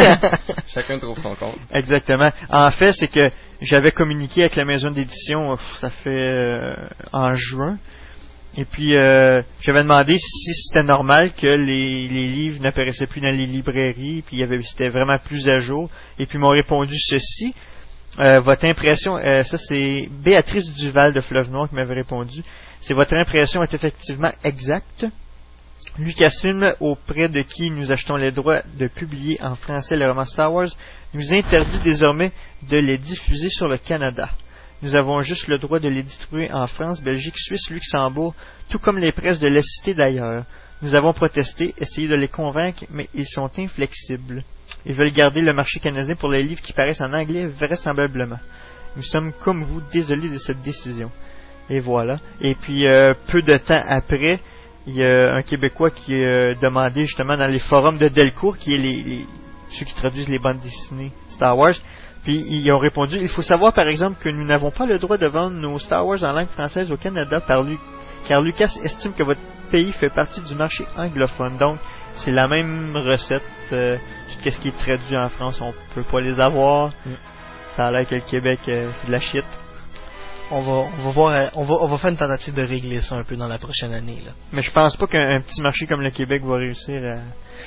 Chacun trouve son compte. Exactement. En fait, c'est que j'avais communiqué avec la maison d'édition, ça fait euh, en juin. Et puis, euh, j'avais demandé si c'était normal que les, les livres n'apparaissaient plus dans les librairies, puis il y avait, c'était vraiment plus à jour. Et puis, ils m'ont répondu ceci. Euh, votre impression, euh, ça c'est Béatrice Duval de Fleuve Noir qui m'avait répondu. C'est votre impression est effectivement exacte. Lucasfilm, auprès de qui nous achetons les droits de publier en français le roman Star Wars, nous interdit désormais de les diffuser sur le Canada. Nous avons juste le droit de les distribuer en France, Belgique, Suisse, Luxembourg, tout comme les presses de la cité d'ailleurs. Nous avons protesté, essayé de les convaincre, mais ils sont inflexibles. Ils veulent garder le marché canadien pour les livres qui paraissent en anglais vraisemblablement. Nous sommes comme vous désolés de cette décision. Et voilà. Et puis, euh, peu de temps après, il y a un Québécois qui a euh, demandé justement dans les forums de Delcourt, qui est les, les ceux qui traduisent les bandes dessinées Star Wars, puis ils ont répondu, il faut savoir par exemple que nous n'avons pas le droit de vendre nos Star Wars en langue française au Canada par Lu- car Lucas estime que votre pays fait partie du marché anglophone. Donc, c'est la même recette. Euh, qu'est-ce qui est traduit en France, on peut pas les avoir. Mm. Ça a l'air que le Québec, euh, c'est de la shit. On va, on va voir, on va, on va faire une tentative de régler ça un peu dans la prochaine année, là. Mais je pense pas qu'un un petit marché comme le Québec va réussir à...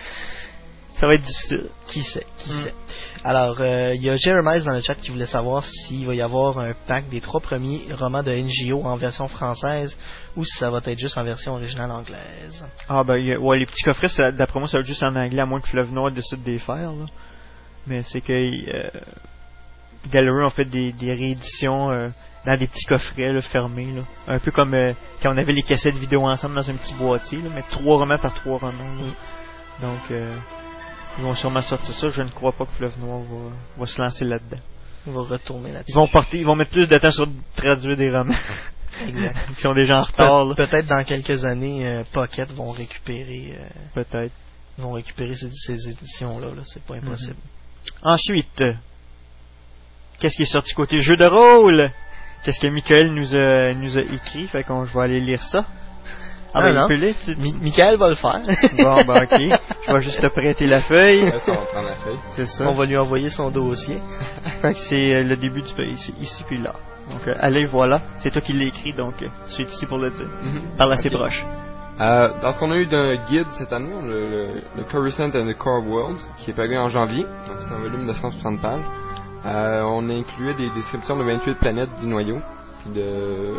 Ça va être difficile. Qui sait, qui mm. sait. Alors, il euh, y a Jeremiah dans le chat qui voulait savoir s'il va y avoir un pack des trois premiers romans de N J O en version française ou si ça va être juste en version originale anglaise. Ah ben, y a, ouais, les petits coffrets, ça, d'après moi, ça va être juste en anglais, à moins que Fleuve Noir décide de les faire, là. Mais c'est que euh, Gallery ont fait des, des rééditions euh, dans des petits coffrets là, fermés, là. Un peu comme euh, quand on avait les cassettes vidéo ensemble dans un petit boîtier, là, mais trois romans par trois romans. Mm. Donc, euh, ils vont sûrement sortir ça. Je ne crois pas que Fleuve Noir va, va se lancer là-dedans. Ils vont retourner là-dessus. Ils vont porter, ils vont mettre plus de temps sur traduire des romans. Exact. Qui sont déjà en retard. Pe- peut-être dans quelques années, euh, Pocket vont récupérer. Euh, peut-être. Vont récupérer ces, ces éditions-là. Là. C'est pas impossible. Mm-hmm. Ensuite, qu'est-ce qui est sorti côté jeu de rôle? Qu'est-ce que Michael nous a, nous a écrit? Fait qu'on je vais aller lire ça. Ah, ah ben, non, non. Tu... Mi- Michael va le faire. Bon, ben ok. Je vais juste te prêter la feuille. Ouais, ça, on va prendre la feuille. C'est ça. On va lui envoyer son dossier. Fait que c'est euh, le début du pays. C'est ici puis là. Donc, euh, allez, voilà. C'est toi qui l'as écrit, donc euh, tu es ici pour le dire. Mm-hmm. Parle assez okay. proche. Euh, dans ce qu'on a eu d'un guide cette année, le, le, le Coruscant and the Core Worlds, qui est paru en janvier. Donc, c'est un volume de cent soixante pages. Euh, on incluait des descriptions de vingt-huit planètes du noyau. Puis de...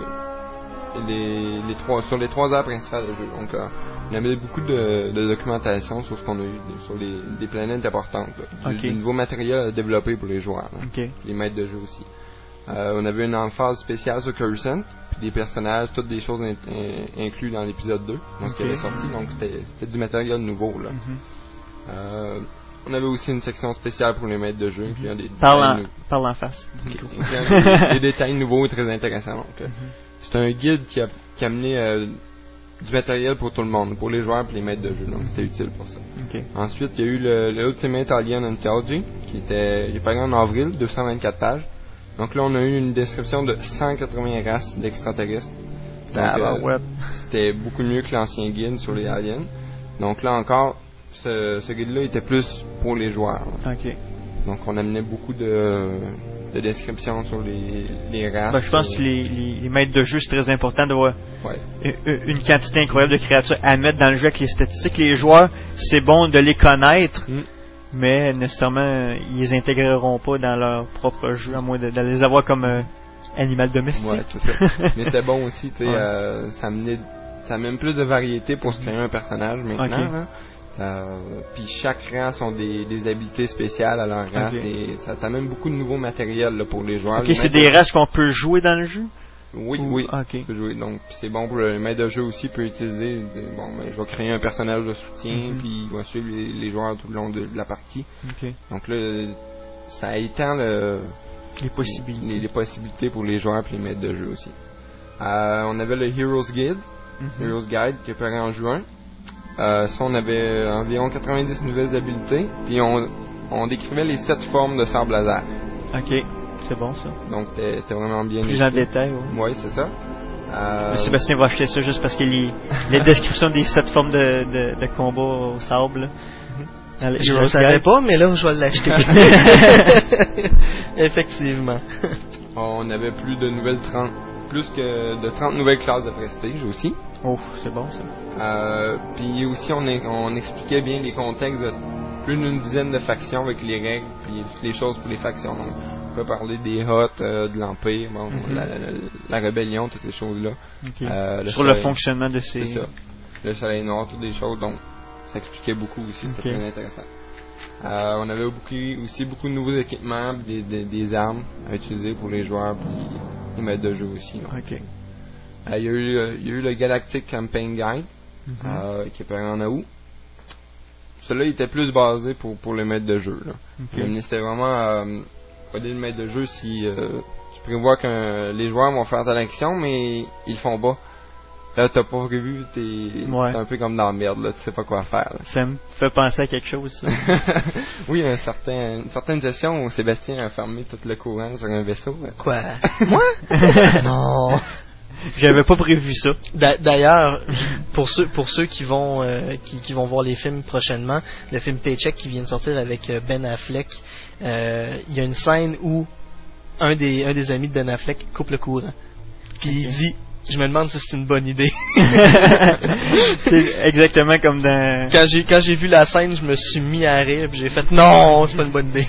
Les, les trois, sur les trois aires principales du jeu. Donc, euh, on avait beaucoup de, de documentation sur ce qu'on a eu, sur les, des planètes importantes. Là, du, okay. du nouveau matériel à développer pour les joueurs. Là, okay. Les maîtres de jeu aussi. Euh, on avait une emphase spéciale sur Coruscant, puis des personnages, toutes des choses in, in, incluses dans l'épisode deux, donc okay. qui avait sorti. Donc, c'était, c'était du matériel nouveau. Là. Mm-hmm. Euh, on avait aussi une section spéciale pour les maîtres de jeu, incluant des parle détails en, parle en face. Okay. des, des détails nouveaux et très intéressants. Donc, mm-hmm. C'est un guide qui a, qui a amené euh, du matériel pour tout le monde, pour les joueurs et les maîtres de jeu, donc c'était utile pour ça. Okay. Ensuite, il y a eu le, le Ultimate Alien Anthology, qui était, il est paru en avril, deux cent vingt-quatre pages. Donc là, on a eu une description de cent quatre-vingts races d'extraterrestres. Donc, ah, bah, euh, ouais. C'était beaucoup mieux que l'ancien guide sur les aliens. Donc là encore, ce, ce guide-là était plus pour les joueurs. Ok. Donc on amenait beaucoup de, de descriptions sur les, les races. Ben, je pense que les, les, les maîtres de jeu, c'est très important d'avoir ouais. une, une quantité incroyable de créatures à mettre dans le jeu avec les statistiques. Les joueurs, c'est bon de les connaître, mm. mais nécessairement, ils les intégreront pas dans leur propre jeu, à moins de, de les avoir comme euh, animal domestique. Ouais, c'est ça. Mais c'était bon aussi, tu sais, ouais. euh, ça amenait, ça amène plus de variété pour se créer un personnage maintenant. Okay. Hein. Euh, puis chaque race ont des, des habiletés spéciales à leur race okay. et ça t'amène beaucoup de nouveaux matériels là, pour les joueurs. Ok, c'est des races qu'on peut jouer dans le jeu? Oui, Ou... oui, okay. tu peux jouer. Donc c'est bon pour le maître de jeu aussi, peut utiliser. Bon, ben, je vais créer un personnage de soutien, mm-hmm. puis il va suivre les, les joueurs tout le long de, de la partie. Okay. Donc là, ça étend le, les possibilités, les, les possibilités pour les joueurs et les maîtres de jeu aussi. Euh, on avait le Heroes Guide, mm-hmm. Heroes Guide qui est paru en juin. Euh, ça, on avait environ quatre-vingt-dix nouvelles habiletés, puis on, on décrivait les sept formes de sable laser. Ok, c'est bon ça. Donc c'était, c'était vraiment bien. Plus en détail, oui. Oui, c'est ça. Euh... Sébastien va acheter ça juste parce qu'il y a les descriptions des sept formes de, de, de combat au sable. Mm-hmm. Je ne le savais pas, mais là, je vais l'acheter. Effectivement. On avait plus de nouvelles trente, plus que de trente nouvelles classes de prestige aussi. Oh, c'est bon ça. Euh, puis aussi, on, est, on expliquait bien les contextes de plus d'une dizaine de factions avec les règles puis toutes les choses pour les factions. Donc, on peut parler des Hoth, euh, de l'Empire, bon, mm-hmm. la, la, la rébellion, toutes ces choses-là. Okay. Euh, le Sur soleil, le fonctionnement de ces... C'est ça. Le soleil noir, toutes les choses. Donc, ça expliquait beaucoup aussi. C'était okay. très intéressant. Euh, on avait beaucoup, aussi beaucoup de nouveaux équipements, des, des, des armes à utiliser pour les joueurs puis les maîtres de jeu aussi. Donc. Ok. Il euh, y, euh, y a eu le Galactic Campaign Guide, mm-hmm. euh, qui est paru en août. Celui-là était plus basé pour, pour les maîtres de jeu. Là. Okay. Mais c'était vraiment euh, aider le maître de jeu si euh, tu prévois que les joueurs vont faire telle action, mais ils le font pas. Là, t'as pas prévu, t'es, ouais. t'es un peu comme dans la merde, là, tu sais pas quoi faire. Là. Ça me fait penser à quelque chose, ça. Oui, un certain, une certaine session où Sébastien a fermé tout le courant sur un vaisseau. Là. Quoi? Moi? Non! J'avais pas prévu ça. D'ailleurs, pour ceux pour ceux qui vont euh, qui, qui vont voir les films prochainement, le film Paycheck qui vient de sortir avec Ben Affleck, euh, il y a une scène où un des un des amis de Ben Affleck coupe le courant. Puis okay. il dit, je me demande si c'est une bonne idée. C'est exactement comme dans... Quand j'ai quand j'ai vu la scène, je me suis mis à rire, puis j'ai fait non, c'est pas une bonne idée.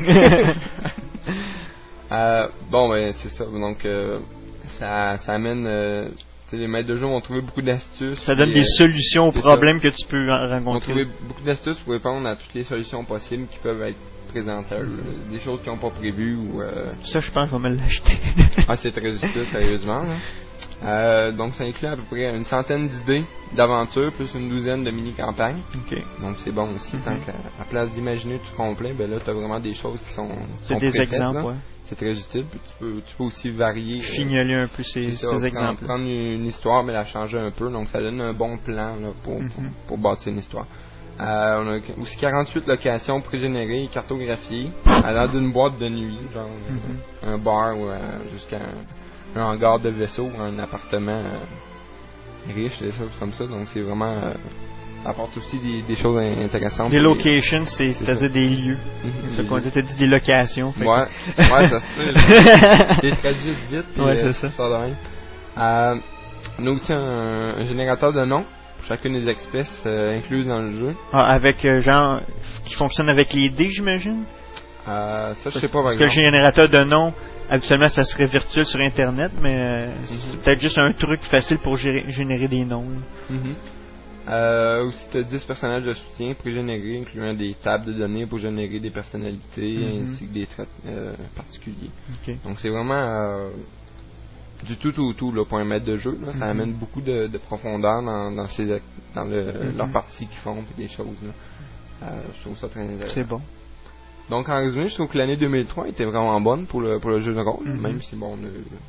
euh, bon ben c'est ça. Donc euh, ça, ça amène, euh, les maîtres de jeu vont trouver beaucoup d'astuces. Ça donne et, des euh, solutions aux problèmes ça. Que tu peux rencontrer. Ils vont trouver beaucoup d'astuces pour répondre à toutes les solutions possibles qui peuvent être présentées. Mm-hmm. Des choses qu'ils n'ont pas prévues. Ou, euh... Ça, je pense que je vais me l'acheter. Ah, c'est très utile, sérieusement. Hein. Euh, donc, ça inclut à peu près une centaine d'idées d'aventures, plus une douzaine de mini-campagnes. Okay. Donc, c'est bon aussi. Mm-hmm. Tant qu'à à place d'imaginer tout complet, ben là, tu as vraiment des choses qui sont. C'est des exemples, là. Ouais. C'est très utile. Puis tu peux, tu peux aussi varier. Fignoler euh, un peu ces, ça, ces exemples. Prendre une, une histoire, mais la changer un peu. Donc, ça donne un bon plan là, pour, mm-hmm. pour, pour bâtir une histoire. Euh, on a aussi quarante-huit locations pré-générées et cartographiées, allant d'une boîte de nuit, genre mm-hmm. un bar ou euh, jusqu'à un, un hangar de vaisseau, un appartement euh, riche, des choses comme ça. Donc, c'est vraiment. Euh, ça apporte aussi des, des choses intéressantes. Des locations, c'est, c'est c'est-à-dire des lieux. Mm-hmm. C'est ça qu'on t'a dit, des locations. Fait ouais, que... ouais, ça se fait. Les traduire vite. Puis, ouais, c'est euh, ça. ça euh, on a aussi un, un générateur de noms pour chacune des espèces euh, incluses dans le jeu. Ah, avec euh, genre, qui fonctionne avec les dés, j'imagine? Euh, ça, je sais pas, par Parce que le générateur de noms, habituellement, ça serait virtuel sur Internet, mais euh, mm-hmm. c'est peut-être juste un truc facile pour gérer, générer des noms. Mm-hmm. Euh, aussi, tu as dix personnages de soutien pré-générés, incluant des tables de données pour générer des personnalités mm-hmm. ainsi que des traits euh, particuliers. Okay. Donc, c'est vraiment euh, du tout au tout, tout là, pour un maître de jeu. Là. Ça mm-hmm. amène beaucoup de, de profondeur dans, dans, ces, dans le, mm-hmm. leurs parties qu'ils font et des choses. Là. Euh, je trouve ça très intéressant. C'est bon. Donc, en résumé, je trouve que l'année deux mille trois était vraiment bonne pour le, pour le jeu de rôle, mm-hmm. même si, bon, on a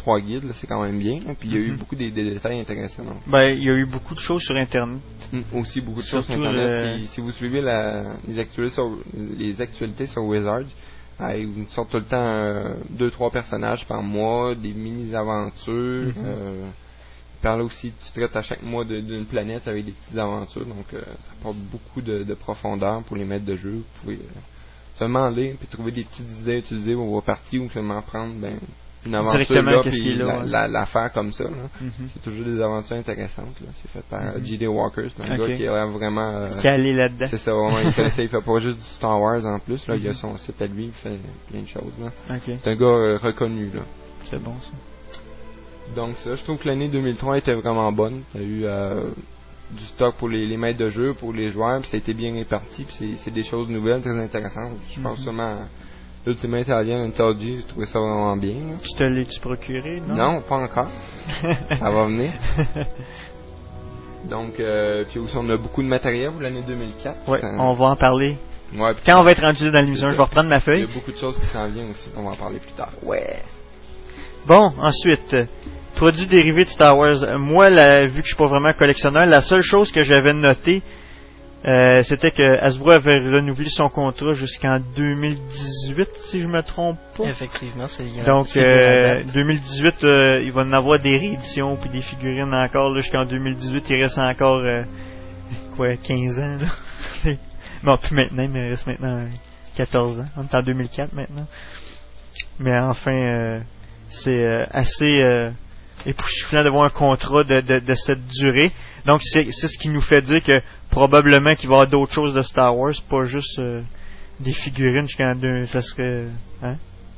trois guides, là, c'est quand même bien. Hein, puis il y a eu Mm-hmm. beaucoup des, des détails intéressants. Donc. Ben, il y a eu beaucoup de choses sur Internet. Mm, aussi beaucoup de Surtout choses sur Internet. le... Si, si vous suivez la, les, actualités sur, les actualités sur Wizards, euh, ils vous sortent tout le temps euh, deux trois personnages par mois, des mini-aventures. Mm-hmm. euh, ils parlent aussi, tu traites à chaque mois de, d'une planète avec des petites aventures. Donc euh, ça apporte beaucoup de, de profondeur pour les maîtres de jeu. Vous pouvez euh, seulement lire et trouver des petites idées à utiliser pour vos parties ou seulement prendre ben, une aventure là, puis la, ouais. la, la faire comme ça. Là. Mm-hmm. C'est toujours des aventures intéressantes. Là. C'est fait par mm-hmm. J D Walker, c'est un okay. gars qui est vraiment euh, calé là-dedans. C'est ça, vraiment. Il fait, il fait pas juste du Star Wars en plus. Là. Mm-hmm. Il a son site à lui, il fait plein de choses. Là. Okay. C'est un gars euh, reconnu. Là. C'est bon ça. Donc ça, je trouve que l'année deux mille trois était vraiment bonne. Il y a eu euh, du stock pour les, les maîtres de jeu, pour les joueurs, puis ça a été bien réparti, puis c'est, c'est des choses nouvelles, très intéressantes. Je mm-hmm. pense seulement à l'Ultimate Alien Anthology, j'ai trouvé ça vraiment bien. Là. Tu te l'as-tu procuré, non? Non, pas encore. Ça va venir. Donc, euh, puis aussi on a beaucoup de matériel pour l'année deux mille quatre. Ouais, ça... on va en parler. Ouais, quand on va être rendu dans l'émission, je vais reprendre ma feuille. Il y a beaucoup de choses qui s'en viennent aussi, on va en parler plus tard. Ouais. Bon, ensuite, produits dérivés de Star Wars. Moi, la, vu que je suis pas vraiment collectionneur, la seule chose que j'avais notée, euh, c'était que Hasbro avait renouvelé son contrat jusqu'en deux mille dix-huit, si je me trompe pas. Effectivement, c'est bien. Donc, euh, deux mille dix-huit, euh, il va en avoir des rééditions puis des figurines encore. Là, jusqu'en deux mille dix-huit, il reste encore euh, quoi, quinze ans. Là. Bon, plus maintenant, mais il reste maintenant quatorze ans. On est en deux mille quatre maintenant. Mais enfin, euh, c'est euh, assez euh, époustouflant d'avoir un contrat de, de, de cette durée. Donc, c'est, c'est ce qui nous fait dire que probablement qu'il va y avoir d'autres choses de Star Wars, pas juste euh, des figurines jusqu'en deux. Ça serait. Hein?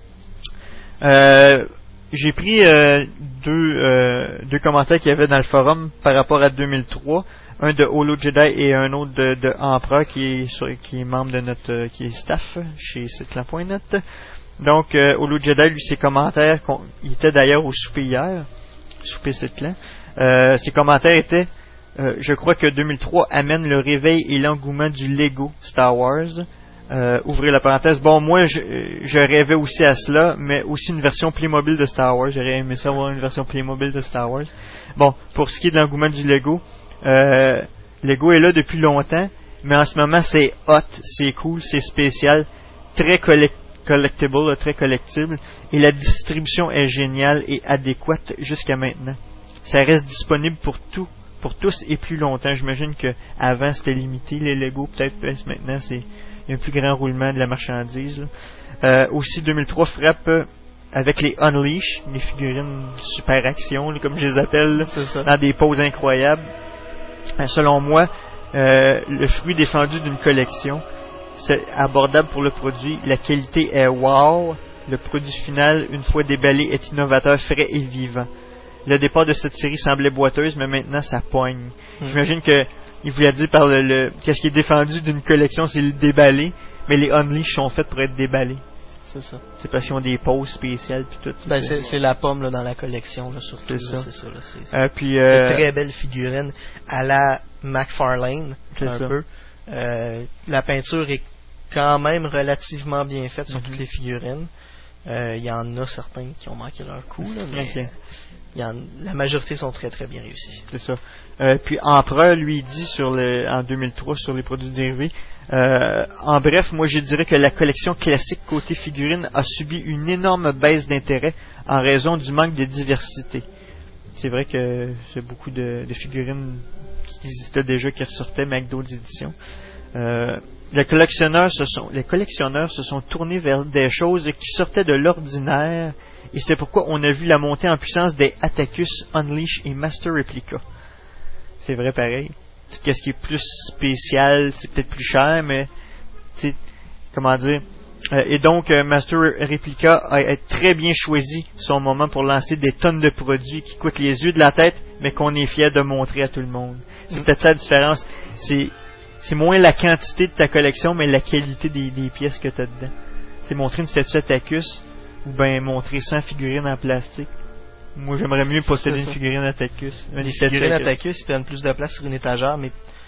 Euh, j'ai pris euh, deux, euh, deux commentaires qu'il y avait dans le forum par rapport à deux mille trois. Un de Holo Jedi et un autre de, de Empereur qui est, sur, qui est membre de notre qui est staff chez siteclan point net. Donc, euh, Holo Jedi, lui, ses commentaires, il était d'ailleurs au souper hier, souper Siteclan. Euh, ses commentaires étaient euh, je crois que deux mille trois amène le réveil et l'engouement du Lego Star Wars. Euh, ouvrez la parenthèse. Bon, moi, je, je rêvais aussi à cela, mais aussi une version Playmobil de Star Wars. J'aurais aimé ça avoir une version Playmobil de Star Wars. Bon, pour ce qui est de l'engouement du Lego, euh, Lego est là depuis longtemps, mais en ce moment, c'est hot, c'est cool, c'est spécial, très collect- collectible, très collectible, et la distribution est géniale et adéquate jusqu'à maintenant. Ça reste disponible pour tout, pour tous et plus longtemps. J'imagine que avant c'était limité les Lego, peut-être maintenant c'est il y a un plus grand roulement de la marchandise. Là. Euh, aussi deux mille trois frappe euh, avec les Unleash, les figurines super action, là, comme je les appelle, là, c'est ça. Dans des poses incroyables. Euh, selon moi, euh, le fruit défendu d'une collection, c'est abordable pour le produit, la qualité est wow, le produit final, une fois déballé, est innovateur, frais et vivant. Le départ de cette série semblait boiteuse, mais maintenant ça pogne. Mmh. J'imagine que il voulait dire par le, le qu'est-ce qui est défendu d'une collection, c'est le déballé, mais les Unleash sont faits pour être déballés. C'est ça. C'est parce qu'ils ont des poses spéciales puis tout. Ben c'est, c'est la pomme là dans la collection là surtout. C'est ça. C'est ça là, c'est, c'est euh, puis euh, une très belle figurine à la McFarlane c'est un ça. peu. Euh, la peinture est quand même relativement bien faite sur mm-hmm. toutes les figurines. Il euh, y en a certains qui ont manqué leur coup là, mais okay. y en, la majorité sont très très bien réussis. C'est ça. Euh, puis Empereur lui dit sur le, en deux mille trois sur les produits dérivés. Euh, en bref, moi je dirais que la collection classique côté figurines a subi une énorme baisse d'intérêt en raison du manque de diversité. C'est vrai que c'est beaucoup de, de figurines qui existaient déjà qui ressortaient, mais avec d'autres éditions. Euh, les collectionneurs se sont, les collectionneurs se sont tournés vers des choses qui sortaient de l'ordinaire, et c'est pourquoi on a vu la montée en puissance des Atticus, Unleash et Master Replica. C'est vrai pareil. Qu'est-ce qui est plus spécial, c'est peut-être plus cher, mais tu sais, comment dire. Euh, et donc, euh, Master Replica a, a très bien choisi son moment pour lancer des tonnes de produits qui coûtent les yeux de la tête, mais qu'on est fier de montrer à tout le monde. C'est mm. peut-être ça la différence. C'est C'est moins la quantité de ta collection, mais la qualité des, des pièces que tu as dedans. C'est montrer une statue Atticus, ou bien montrer cent figurines en plastique. Moi, j'aimerais mieux posséder une figurine Atticus. Les figurines Atticus, ils prennent plus de place sur une étagère, mais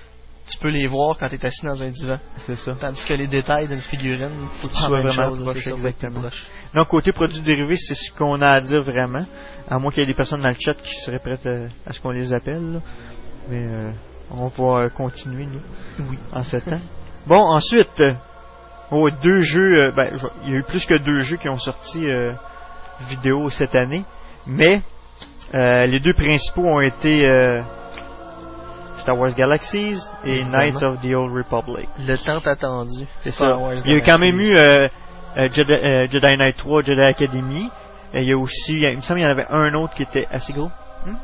tu peux les voir quand t'es assis dans un divan. C'est ça. Tandis que les détails d'une figurine, faut que tu sois vraiment chose, proche, exactement. Proche. Donc, côté produits dérivés, c'est ce qu'on a à dire vraiment. À moins qu'il y ait des personnes dans le chat qui seraient prêtes à, à ce qu'on les appelle, là. Mais euh, on va euh, continuer, nous, oui. en ce temps. Bon, ensuite, euh, oh, deux jeux, euh, ben, il y a eu plus que deux jeux qui ont sorti euh, vidéo cette année, mais euh, les deux principaux ont été euh, Star Wars Galaxies et Évidemment. Knights of the Old Republic. Le temps attendu. C'est Star ça. Wars Il y a Galaxies. quand même eu euh, euh, Jedi, euh, Jedi Knight trois, Jedi Academy. Et il y a aussi, il, y a, il me semble qu'il y en avait un autre qui était assez gros. Hmm?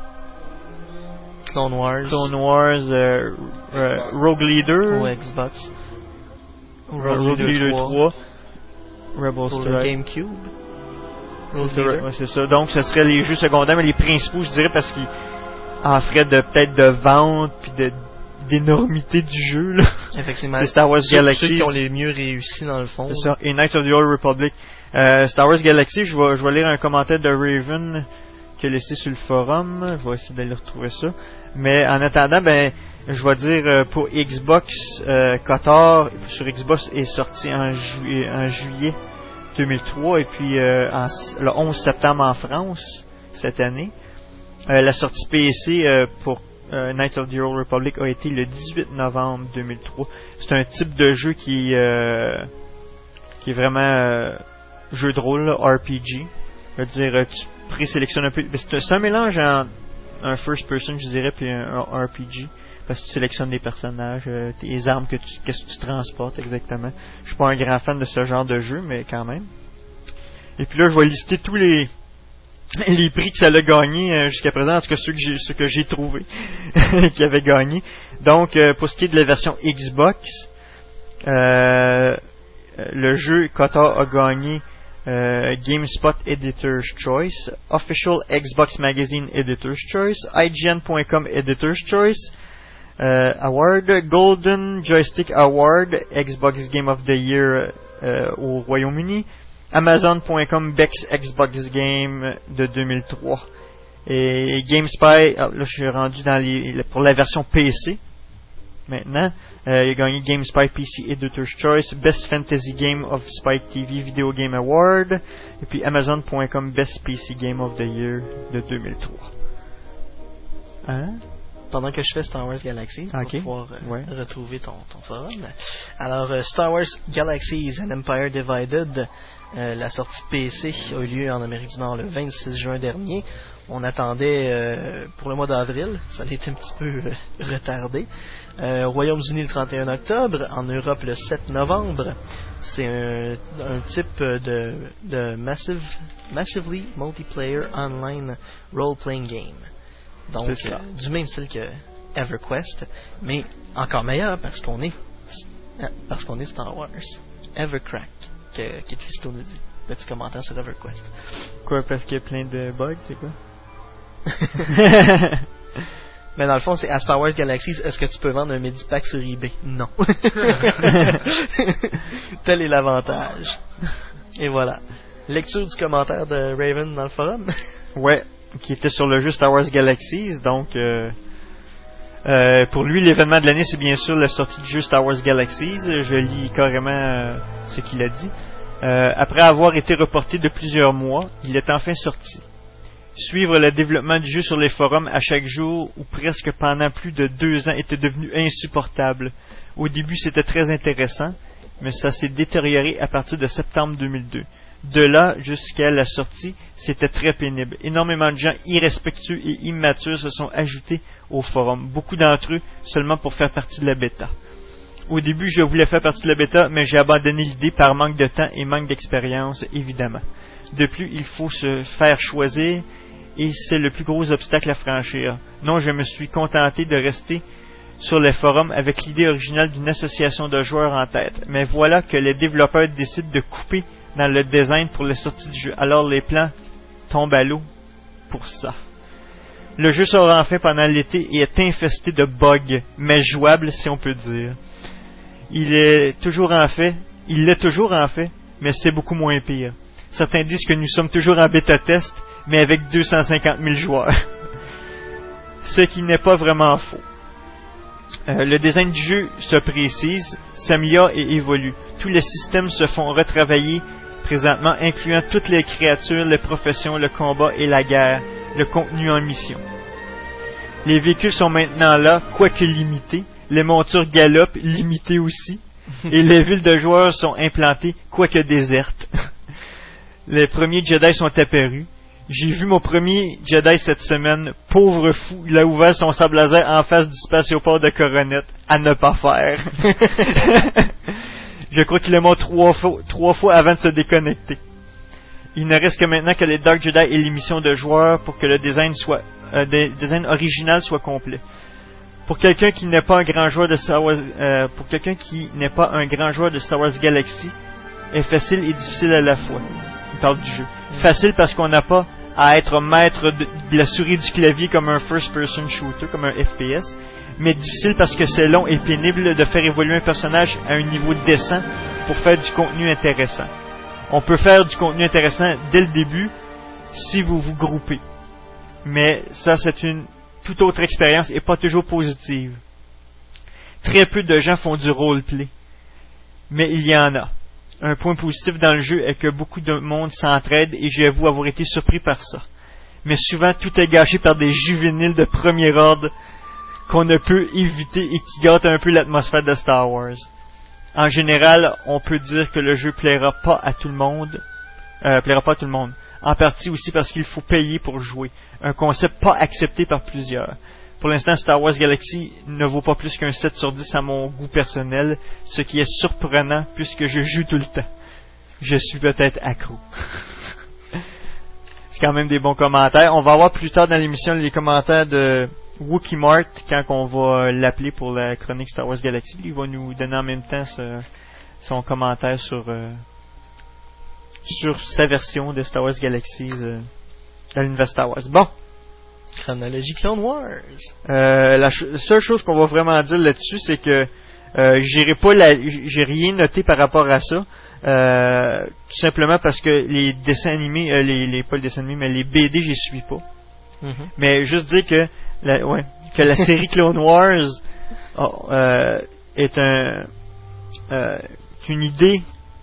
Clone Wars. Clone Wars, euh, euh, Rogue Leader. Ou Xbox. Rogue, Rogue Leader trois. Rebel Pour Strike. le GameCube. C'est ça, ouais, c'est ça. Donc, ce seraient les jeux secondaires, mais les principaux, je dirais, parce qu'ils en feraient de, peut-être de vente, puis de, d'énormité du jeu, là. Effectivement. C'est Star Wars ceux, Galaxy. Ceux qui ont les mieux réussi, dans le fond. C'est ça. Et Knights of the Old Republic. Euh, Star Wars Galaxy, je vais, je vais lire un commentaire de Raven qui a laissé sur le forum. Je vais essayer d'aller retrouver ça. Mais en attendant, ben, je vais dire euh, pour Xbox, euh, Kotor sur Xbox est sorti en, ju- en juillet deux mille trois et puis euh, en, le onze septembre en France cette année. Euh, la sortie P C euh, pour euh, Knights of the Old Republic a été le dix-huit novembre deux mille trois. C'est un type de jeu qui euh, qui est vraiment euh, jeu de rôle, là, R P G. Je veux dire, euh, tu présélectionnes un peu. C'est, c'est un mélange entre un first person, je dirais, puis un, un R P G. Parce que tu sélectionnes des personnages, euh, tes armes, que tu, qu'est-ce que tu transportes exactement. Je suis pas un grand fan de ce genre de jeu, mais quand même. Et puis là, je vais lister tous les les prix que ça a gagné euh, jusqu'à présent, en tout cas ceux que j'ai, ceux que j'ai trouvés qui avaient gagné. Donc, euh, pour ce qui est de la version Xbox, euh, le jeu Kotor a gagné euh, GameSpot Editor's Choice, Official Xbox Magazine Editor's Choice, I G N point com Editor's Choice, euh, Award, Golden Joystick Award, Xbox Game of the Year euh, au Royaume-Uni, Amazon point com Bex Xbox Game de deux mille trois. Et GameSpy, ah, là je suis rendu dans les, pour la version P C. Maintenant, euh, il a gagné GameSpy P C Editor's Choice, Best Fantasy Game of Spike T V Video Game Award, et puis Amazon point com Best P C Game of the Year de deux mille trois. Hein? Pendant que je fais Star Wars Galaxies, tu okay. vas pouvoir euh, ouais. retrouver ton, ton forum. Alors, euh, Star Wars Galaxies and Empire Divided, euh, la sortie P C a eu lieu en Amérique du Nord le vingt-six juin dernier. On attendait euh, pour le mois d'avril, ça a été un petit peu euh, retardé. Euh, au Royaume-Uni le trente et un octobre, en Europe le sept novembre. C'est un, un type de, de massive, massively multiplayer online role-playing game. Donc, euh, du même style que EverQuest, mais encore meilleur parce qu'on est parce qu'on est Star Wars. Evercrack, que Kit Fisto nous dit. Petit commentaire sur EverQuest. Quoi, parce qu'il y a plein de bugs, c'est quoi? Mais dans le fond, c'est à Star Wars Galaxies, est-ce que tu peux vendre un Medipack sur eBay? Non. Tel est l'avantage. Et voilà. Lecture du commentaire de Raven dans le forum. Ouais, qui était sur le jeu Star Wars Galaxies. Donc, euh, euh, pour lui, l'événement de l'année, c'est bien sûr la sortie du jeu Star Wars Galaxies. Je lis carrément euh, ce qu'il a dit. Euh, après avoir été reporté de plusieurs mois, il est enfin sorti. Suivre le développement du jeu sur les forums à chaque jour ou presque pendant plus de deux ans était devenu insupportable. Au début, c'était très intéressant, mais ça s'est détérioré à partir de septembre deux mille deux. De là jusqu'à la sortie, c'était très pénible. Énormément de gens irrespectueux et immatures se sont ajoutés au forum. Beaucoup d'entre eux seulement pour faire partie de la bêta. Au début, je voulais faire partie de la bêta, mais j'ai abandonné l'idée par manque de temps et manque d'expérience, évidemment. De plus, il faut se faire choisir et c'est le plus gros obstacle à franchir. Non, je me suis contenté de rester sur les forums avec l'idée originale d'une association de joueurs en tête. Mais voilà que les développeurs décident de couper dans le design pour la sortie du jeu. Alors les plans tombent à l'eau pour ça. Le jeu sera enfin pendant l'été et est infesté de bugs, mais jouable si on peut dire. Il est toujours en fait, il l'est toujours en fait, mais c'est beaucoup moins pire. Certains disent que nous sommes toujours en bêta-test, mais avec deux cent cinquante mille joueurs. Ce qui n'est pas vraiment faux. Euh, le design du jeu se précise, s'améliore et évolue. Tous les systèmes se font retravailler présentement, incluant toutes les créatures, les professions, le combat et la guerre, le contenu en mission. Les véhicules sont maintenant là, quoique limités. Les montures galopent, limitées aussi. Et les villes de joueurs sont implantées, quoique désertes. Les premiers Jedi sont apparus. J'ai vu mon premier Jedi cette semaine, pauvre fou, il a ouvert son sable laser en face du spatioport de Coronet, à ne pas faire. Je crois qu'il est mort trois fois, trois fois avant de se déconnecter. Il ne reste que maintenant que les Dark Jedi et l'émission de joueurs pour que le design soit, euh, le design original soit complet. Pour quelqu'un qui n'est pas un grand joueur de Star Wars, euh, pour quelqu'un qui n'est pas un grand joueur de Star Wars Galaxy, est facile et difficile à la fois. Il parle du jeu. Facile parce qu'on n'a pas à être maître de, de la souris du clavier comme un first-person shooter, comme un F P S, mais difficile parce que c'est long et pénible de faire évoluer un personnage à un niveau décent pour faire du contenu intéressant. On peut faire du contenu intéressant dès le début si vous vous groupez. Mais ça, c'est une toute autre expérience et pas toujours positive. Très peu de gens font du roleplay, mais il y en a. Un point positif dans le jeu est que beaucoup de monde s'entraide et j'avoue avoir été surpris par ça. Mais souvent, tout est gâché par des juvéniles de premier ordre qu'on ne peut éviter et qui gâtent un peu l'atmosphère de Star Wars. En général, on peut dire que le jeu plaira pas à tout le monde, euh, plaira pas à tout le monde. En partie aussi parce qu'il faut payer pour jouer. Un concept pas accepté par plusieurs. Pour l'instant, Star Wars Galaxy ne vaut pas plus qu'un sept sur dix à mon goût personnel, ce qui est surprenant puisque je joue tout le temps. Je suis peut-être accro. C'est quand même des bons commentaires. On va voir plus tard dans l'émission les commentaires de Wookie Mart quand on va l'appeler pour la chronique Star Wars Galaxy. Il va nous donner en même temps ce, son commentaire sur euh, sur sa version de Star Wars Galaxy euh, dans l'univers Star Wars. Bon. Chronologie Clone Wars. Euh, la ch- seule chose qu'on va vraiment dire là-dessus, c'est que euh, j'irai pas la, j'ai rien noté par rapport à ça, euh, tout simplement parce que les dessins animés, euh, les, les pas les dessins animés, mais les B D, j'y suis pas. Mm-hmm. Mais juste dire que la, ouais, que la série Clone Wars oh, euh, est un euh, une idée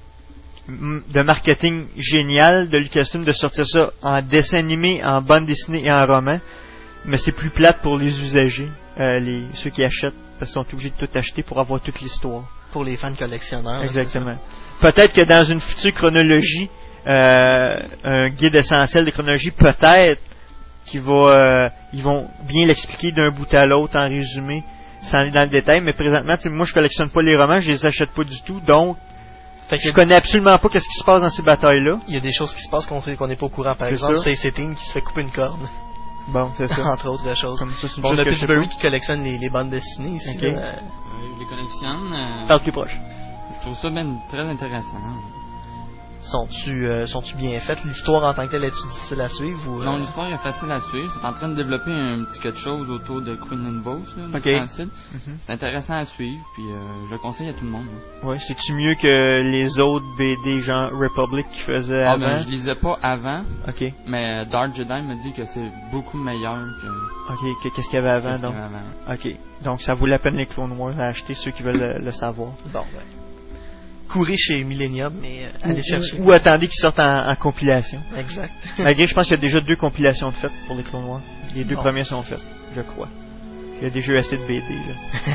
de marketing génial de Lucasfilm de sortir ça en dessin animé, en bande dessinée et en roman, mais c'est plus plate pour les usagers, euh, les ceux qui achètent, parce qu'ils sont obligés de tout acheter pour avoir toute l'histoire. Pour les fans collectionneurs. Exactement. Peut-être que dans une future chronologie, euh, un guide essentiel de chronologie, peut-être qui va, euh, ils vont bien l'expliquer d'un bout à l'autre en résumé, sans aller dans le détail. Mais présentement, moi je collectionne pas les romans, je les achète pas du tout, donc fait que je connais absolument pas qu'est-ce qui se passe dans ces batailles-là. Il y a des choses qui se passent qu'on sait qu'on n'est pas au courant. Par c'est exemple, ça. c'est Setting qui se fait couper une corne. Bon, c'est ça. Entre autres choses. Comme ça, c'est une bon, chose on a que Pittsburgh qui collectionne les, les bandes dessinées ici. Okay. Là. Euh, je les collectionne. Euh, Parle plus proche. Je trouve ça même très intéressant. Sont-tu, euh, sont-tu bien faites? L'histoire en tant que telle est-tu difficile à suivre? Ou, euh... Non, l'histoire est facile à suivre. C'est en train de développer un petit quelque chose autour de Queen and Boss, là, okay. mm-hmm. C'est intéressant à suivre, puis euh, je le conseille à tout le monde. Là. Ouais, c'est-tu mieux que les autres B D genre Republic qui faisaient ah, avant? Ben, je lisais pas avant. Ok. Mais Dark Jedi me dit que c'est beaucoup meilleur que. Ok, que, qu'est-ce qu'il y avait avant, donc? Avait avant. Ok, donc ça vaut la peine les Clone Wars à acheter, ceux qui veulent le, le savoir. Bon, ben. Courez chez Millennium, mais euh, allez ou, chercher. Ou, ou attendez qu'ils sortent en, en compilation. Exact. Malgré, je pense qu'il y a déjà deux compilations de faites pour les Clone Wars. Les deux bon. premières sont faites, je crois. Il y a déjà assez de B D, là.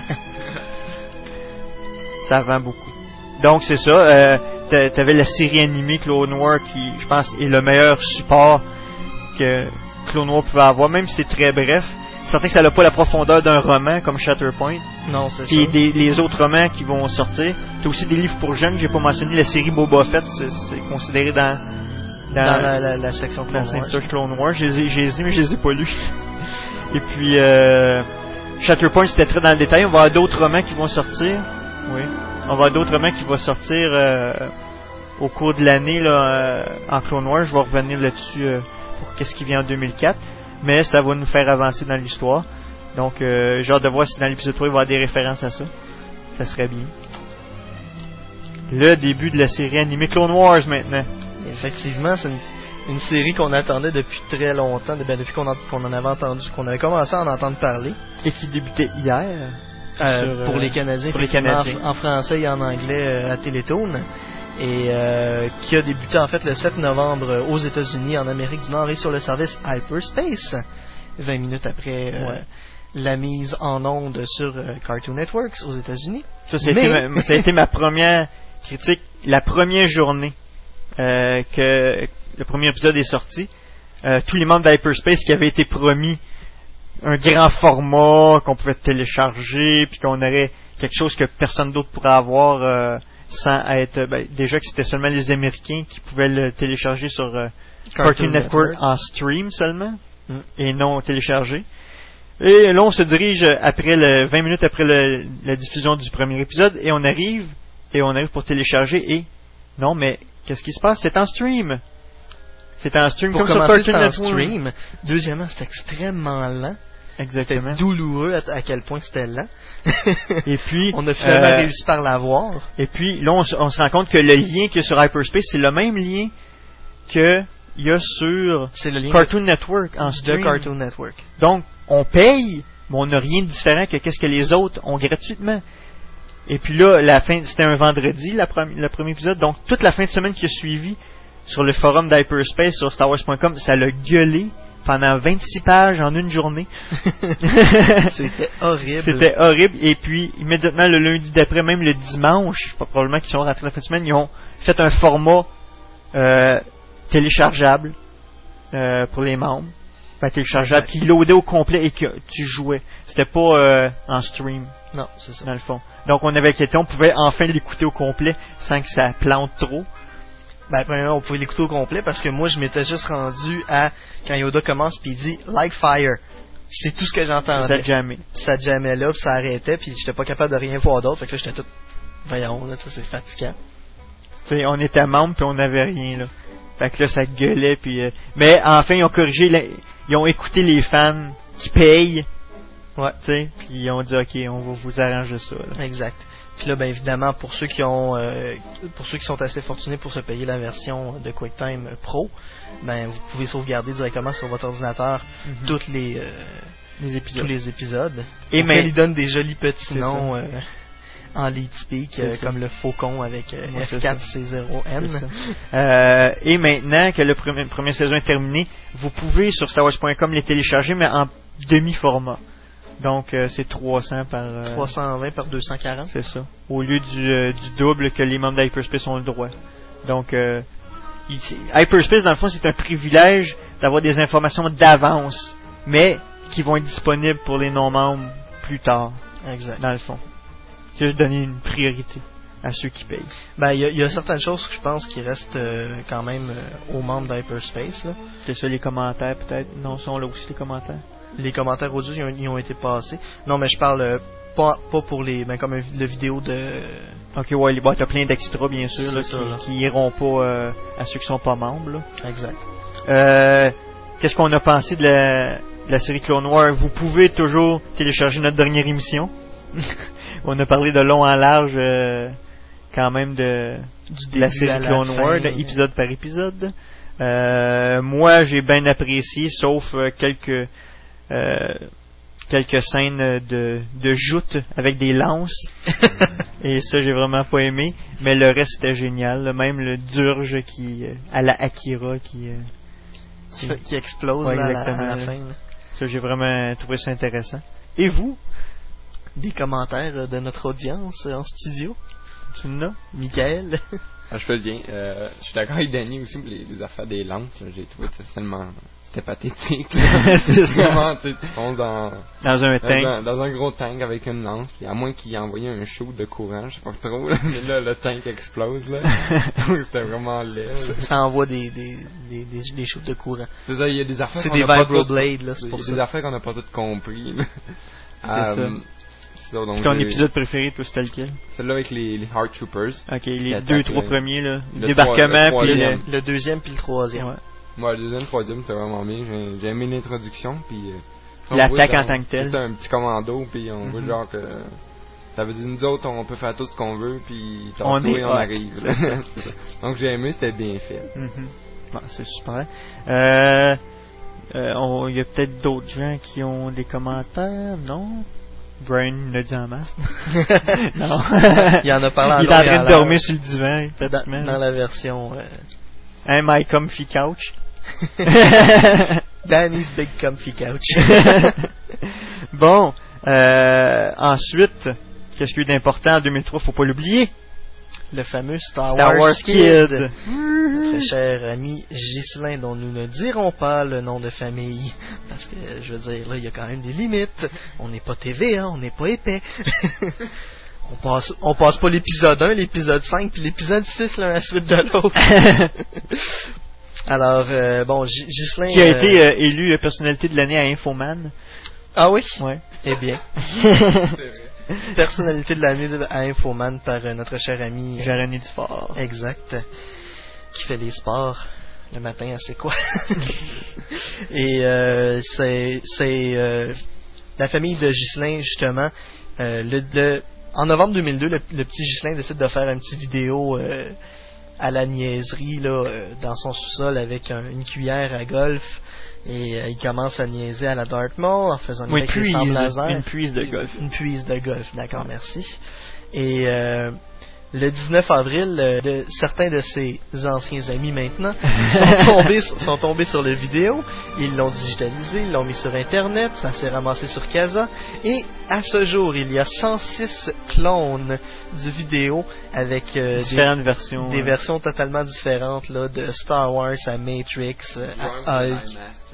Ça vend beaucoup. Donc, c'est ça. Euh, t'avais la série animée Clone Wars qui, je pense, est le meilleur support que Clone Wars pouvait avoir, même si c'est très bref. C'est certain que ça n'a pas la profondeur d'un roman comme Shatterpoint. Non, c'est Puis ça. Puis les autres romans qui vont sortir. T'as aussi des livres pour jeunes. J'ai pas mentionné la série Boba Fett. C'est, c'est considéré dans dans, dans la, la, la section Clone Wars. La Clone Wars. Je les ai, je les ai, mais je les ai pas lus. Et puis euh, Shatterpoint, c'était très dans le détail. On va avoir d'autres romans qui vont sortir. Oui. On va avoir d'autres romans qui vont sortir euh, au cours de l'année là, euh, en Clone Wars. Je vais revenir là-dessus euh, pour qu'est-ce qui vient en deux mille quatre. Mais ça va nous faire avancer dans l'histoire. Donc, euh, j'ai hâte de voir si dans l'épisode trois, il va y avoir des références à ça. Ça serait bien. Le début de la série animée Clone Wars, maintenant. Effectivement, c'est une, une série qu'on attendait depuis très longtemps, ben, depuis qu'on, en, qu'on en avait entendu, qu'on avait commencé à en entendre parler. Et qui débutait hier. Euh, sur, pour euh, les Canadiens, pour les Canadiens. En, en français et en anglais euh, à Télétoon. Et euh, qui a débuté en fait le sept novembre euh, aux États-Unis, en Amérique du Nord et sur le service Hyperspace. vingt minutes après euh, ouais. la mise en onde sur euh, Cartoon Networks aux États-Unis. Ça, ça, a Mais... été ma, ça a été ma première critique. La première journée euh, que le premier épisode est sorti, euh, tous les membres d'Hyperspace qui avaient été promis un grand format qu'on pouvait télécharger, puis qu'on aurait quelque chose que personne d'autre pourrait avoir euh, sans être... Ben, déjà que c'était seulement les Américains qui pouvaient le télécharger sur euh, Cartoon, Cartoon Network, Network en stream seulement, mm. et non téléchargé. Et là, on se dirige après le vingt minutes après le, la diffusion du premier épisode, et on arrive, et on arrive pour télécharger, et non, mais qu'est-ce qui se passe? C'est en stream. C'est en stream pour comme sur Cartoon Network. Stream. Deuxièmement, c'est extrêmement lent. Exactement. C'était douloureux à, à quel point c'était lent. Et puis, on a finalement euh, réussi par l'avoir. Et puis, là, on, on se rend compte que le lien qu'il y a sur Hyperspace, c'est le même lien qu'il y a sur le lien Cartoon de, Network en stream. De Cartoon Network. Donc, on paye, mais on n'a rien de différent que qu'est-ce que les autres ont gratuitement. Et puis là, la fin, c'était un vendredi, la pre- le premier épisode. Donc, toute la fin de semaine qui a suivi, sur le forum d'Hyperspace, sur Star Wars point com, ça l'a gueulé pendant vingt-six pages en une journée. C'était horrible. C'était horrible. Et puis, immédiatement, le lundi d'après, même le dimanche, je sais pas, probablement qu'ils sont rentrés la fin de semaine, ils ont fait un format euh, téléchargeable euh, pour les membres. Enfin, téléchargeable, qui loadait au complet et que tu jouais. C'était pas euh, en stream. Non, c'est ça. Dans le fond. Donc, on avait inquiété, on pouvait enfin l'écouter au complet sans que ça plante trop. Ben, premièrement, on pouvait l'écouter au complet parce que moi, je m'étais juste rendu à quand Yoda commence puis il dit Like Fire. C'est tout ce que j'entendais. Ça jammait. Ça jammait là, puis ça arrêtait, puis j'étais pas capable de rien voir d'autre. Fait que là, j'étais tout. Voyons, là, ça c'est fatigant. T'sais, on était membres puis on n'avait rien, là. Fait que là, ça gueulait, puis. Euh... Mais enfin, ils ont corrigé, la... ils ont écouté les fans qui payent. Ouais. T'sais, puis ils ont dit, ok, on va vous arranger ça, là. Exact. Puis là, ben évidemment, pour ceux qui ont, euh, pour ceux qui sont assez fortunés pour se payer la version de QuickTime Pro, ben vous pouvez sauvegarder directement sur votre ordinateur mm-hmm. toutes les, euh, les épisodes. tous les épisodes. Et mais ils donnent des jolis petits noms euh, en lead speak, euh, comme le Faucon avec euh, ouais, F quatre C zéro N. Euh, et maintenant que le premier, première saison est terminée, vous pouvez sur Star Wars point com les télécharger, mais en demi-format. Donc, euh, c'est trois cents par... Euh, trois cent vingt par deux cent quarante. C'est ça. Au lieu du, euh, du double que les membres d'Hyperspace ont le droit. Donc, euh, il, Hyperspace, dans le fond, c'est un privilège d'avoir des informations d'avance, mais qui vont être disponibles pour les non-membres plus tard. Exact. Dans le fond. C'est juste donner une priorité à ceux qui payent. Ben, il y, y a certaines choses que je pense qui restent euh, quand même euh, aux membres d'Hyperspace, là. C'est ça, les commentaires, peut-être. Non, sont là aussi, les commentaires. Les commentaires audio, ils ont, ils ont été passés. Non, mais je parle euh, pas, pas pour les... Ben, comme un, le vidéo de... Ok, ouais, les boîtes, t'as plein d'extras, bien sûr, là, ça, qui, là. qui iront pas euh, à ceux qui sont pas membres, là. Exact. Euh, qu'est-ce qu'on a pensé de la, de la série Clone Wars? Vous pouvez toujours télécharger notre dernière émission. On a parlé de long en large, euh, quand même, de, de la série Clone Wars, fin, épisode par épisode. Euh, moi, j'ai bien apprécié, sauf euh, quelques... Euh, quelques scènes de, de joutes avec des lances et ça j'ai vraiment pas aimé, mais le reste c'était génial, même le Durge qui euh, à la Akira qui euh, qui, qui explose ouais, là, à, la, à la fin là. Ça j'ai vraiment trouvé ça intéressant. Et vous? Des commentaires de notre audience en studio? Tu en as? Michael? Ah, je fais bien. Euh, je suis d'accord avec Danny aussi pour les, les affaires des lances. Là, j'ai trouvé ça tellement... C'était pathétique. C'est ça. Tu fonces dans... Dans un tank. Dans, dans un gros tank avec une lance. Puis à moins qu'il ait envoyé un shoot de courant, je sais pas trop. Là, mais là, le tank explose. Là. Donc c'était vraiment laid. Ça, ça envoie des, des, des, des, des shoots de courant. C'est ça, il y a des affaires C'est qu'on des vibroblades, là, c'est pour ça. des affaires qu'on n'a pas toutes compris. C'est um, ça. Ça, donc ton épisode préféré, toi, c'était lequel? Celle-là avec les, les Heart Troopers. Ok, les deux, trois le, premiers, là. Le débarquement, trois, le, puis le, le deuxième, puis le troisième. Ouais. Moi, le deuxième, le troisième, c'était vraiment bien. J'ai, j'ai aimé l'introduction, puis... Euh, l'attaque en tant que telle. C'est un petit commando, puis on mm-hmm. voit genre que... Ça veut dire, nous autres, on peut faire tout ce qu'on veut, puis on, est, et on arrive. Donc j'ai aimé, c'était bien fait. Mm-hmm. Bon, c'est super. Euh... Il euh, y a peut-être d'autres gens qui ont des commentaires, non? Brian l'a dit en masse. Non. Il en a parlé en Il est en train de dormir sur le divan, pratiquement. Dans, dans la version... Euh... Hey, my comfy couch. Danny's Big Comfy Couch. Bon, euh, ensuite, qu'est-ce qu'il y a eu d'important en deux mille trois, faut pas l'oublier? Le fameux Star, Star Wars, Wars Kid. Kid. Notre cher ami Ghislain, dont nous ne dirons pas le nom de famille. Parce que, je veux dire, là, il y a quand même des limites. On n'est pas T V, hein, on n'est pas épais. on passe, on passe pas l'épisode un, l'épisode cinq, puis l'épisode six, l'un à la suite de l'autre. Alors, euh, bon, G- Ghislain... Qui a euh... été euh, élu la personnalité de l'année à Infoman. Ah oui? Ouais. Eh bien. Personnalité de l'année à Infoman par euh, notre cher ami... Jérémy Dufort. Exact. Qui fait les sports le matin, c'est quoi? Et euh, c'est... c'est euh, la famille de Ghislain, justement, euh, le, le, en novembre deux mille deux, le, le petit Ghislain décide de faire une petite vidéo... Euh, à la niaiserie là, euh, dans son sous-sol avec un, une cuillère à golf et euh, il commence à niaiser à la Dartmouth en faisant oui, avec les sables laser. Une puise de golf. Une puise de golf, d'accord, merci. Et euh, le dix-neuf avril, euh, de, certains de ses anciens amis maintenant sont tombés, sont tombés sur la vidéo, ils l'ont digitalisé, ils l'ont mis sur Internet, ça s'est ramassé sur Casa, et à ce jour, il y a cent six clones du vidéo avec euh, différentes des, versions, des ouais. versions totalement différentes là, de Star Wars à Matrix, à Hulk.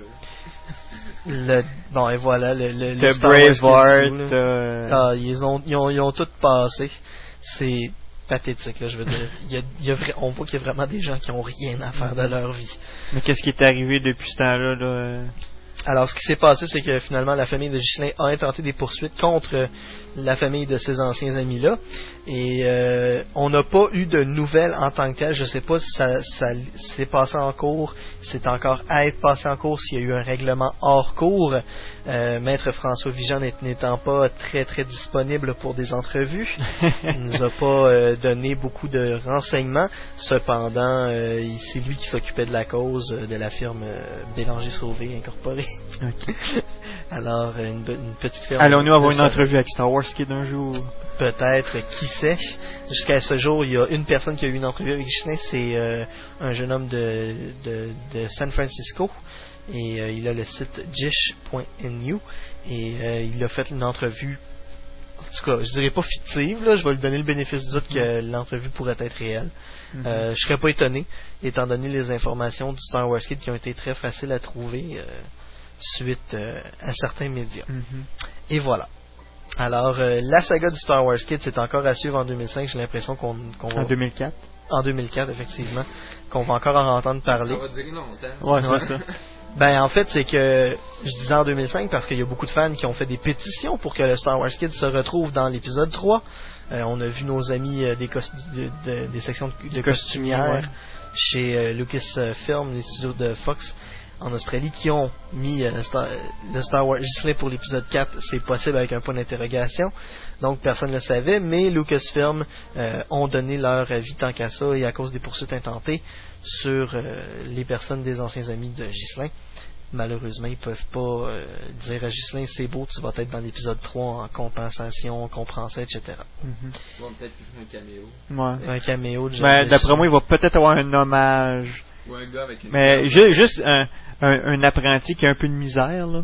Le, bon, et voilà, le, le, le Star Braveheart. Euh... Ah, ils ont, ils ont, ils ont tout passé. C'est pathétique, là, je veux dire. Il y a, il y a vra- on voit qu'il y a vraiment des gens qui ont rien à faire de leur vie. Mais qu'est-ce qui est arrivé depuis ce temps-là, là? Alors, ce qui s'est passé, c'est que finalement, la famille de Ghislain a intenté des poursuites contre la famille de ses anciens amis-là. Et euh, on n'a pas eu de nouvelles en tant que telles. Je ne sais pas si ça, ça s'est passé en cours, si c'est encore à être passé en cours, s'il y a eu un règlement hors cours. Euh, Maître François Vigeant n'étant pas très très disponible pour des entrevues, il nous a pas euh, donné beaucoup de renseignements. Cependant, euh, c'est lui qui s'occupait de la cause de la firme euh, Bélanger Sauvé Incorporée. Okay. Alors, une, une petite firme. Allons-nous avoir une entrevue avec Star Wars Kid un jour? Peut-être, qui sait. Jusqu'à ce jour, il y a une personne qui a eu une entrevue avec Ghislain, c'est euh, un jeune homme de, de, de San Francisco. Et euh, il a le site jish point n u et euh, il a fait une entrevue, en tout cas, je dirais pas fictive, là, je vais lui donner le bénéfice du doute que l'entrevue pourrait être réelle. Mm-hmm. Euh, je serais pas étonné, étant donné les informations du Star Wars Kid qui ont été très faciles à trouver euh, suite euh, à certains médias. Mm-hmm. Et voilà. Alors, euh, la saga du Star Wars Kid, c'est encore à suivre en deux mille cinq, j'ai l'impression qu'on, qu'on va... En deux mille quatre? En deux mille quatre, effectivement, qu'on va encore en entendre parler. Ça va durer longtemps. Ouais, c'est ça. Ben, en fait, c'est que je disais en deux mille cinq parce qu'il y a beaucoup de fans qui ont fait des pétitions pour que le Star Wars Kid se retrouve dans l'épisode trois. Euh, on a vu nos amis euh, des, cost- de, de, des sections de, de costumières ouais. chez euh, Lucasfilm, les studios de Fox en Australie, qui ont mis euh, Star, le Star Wars Ghislain pour l'épisode quatre. C'est possible avec un point d'interrogation. Donc, personne ne le savait, mais Lucasfilm euh, ont donné leur avis tant qu'à ça, et à cause des poursuites intentées sur euh, les personnes des anciens amis de Ghislain. Malheureusement, ils peuvent pas euh, dire à Ghislain, c'est beau, tu vas être dans l'épisode trois en compensation, compensation, et cetera. Mm-hmm. Ils vont peut-être faire un caméo. Ouais. Un caméo de ben, d'après moi, il va peut-être avoir un hommage. Ou un gars avec une Mais ju- juste un, un, un apprenti qui a un peu de misère, là.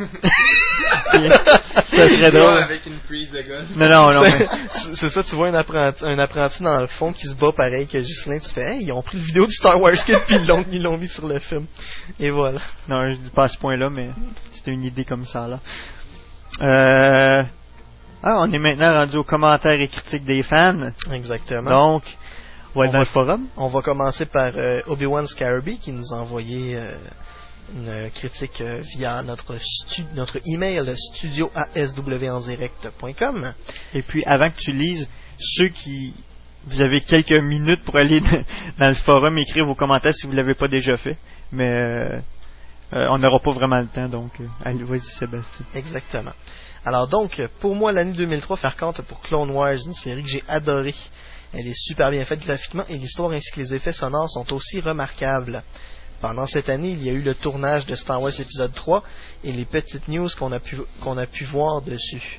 Ça serait drôle. Avec une prise de golf. Non, non, non. C'est, mais... c'est ça, tu vois un apprenti, un apprenti dans le fond qui se bat pareil que Ghislain, tu fais, hey, ils ont pris le vidéo du Star Wars Kid puis ils l'ont, ils l'ont mis sur le film. Et voilà. Non, je dis pas à ce point-là, mais c'était une idée comme ça, là. Euh... Ah, on est maintenant rendu aux commentaires et critiques des fans. Exactement. Donc, on va être on dans va, le forum. On va commencer par euh, Obi-Wan Scarabee qui nous a envoyé euh, une critique euh, via notre stu- notre email studio a s w en direct point com. Et puis, avant que tu lises, ceux qui... Vous avez quelques minutes pour aller dans le forum écrire vos commentaires si vous ne l'avez pas déjà fait. Mais euh, euh, on n'aura pas vraiment le temps, donc euh, allez, vas-y Sébastien. Exactement. Alors donc, pour moi, l'année deux mille trois fait compte pour Clone Wars, une série que j'ai adorée. Elle est super bien faite graphiquement et l'histoire ainsi que les effets sonores sont aussi remarquables. Pendant cette année, il y a eu le tournage de Star Wars épisode trois et les petites news qu'on a pu, qu'on a pu voir dessus.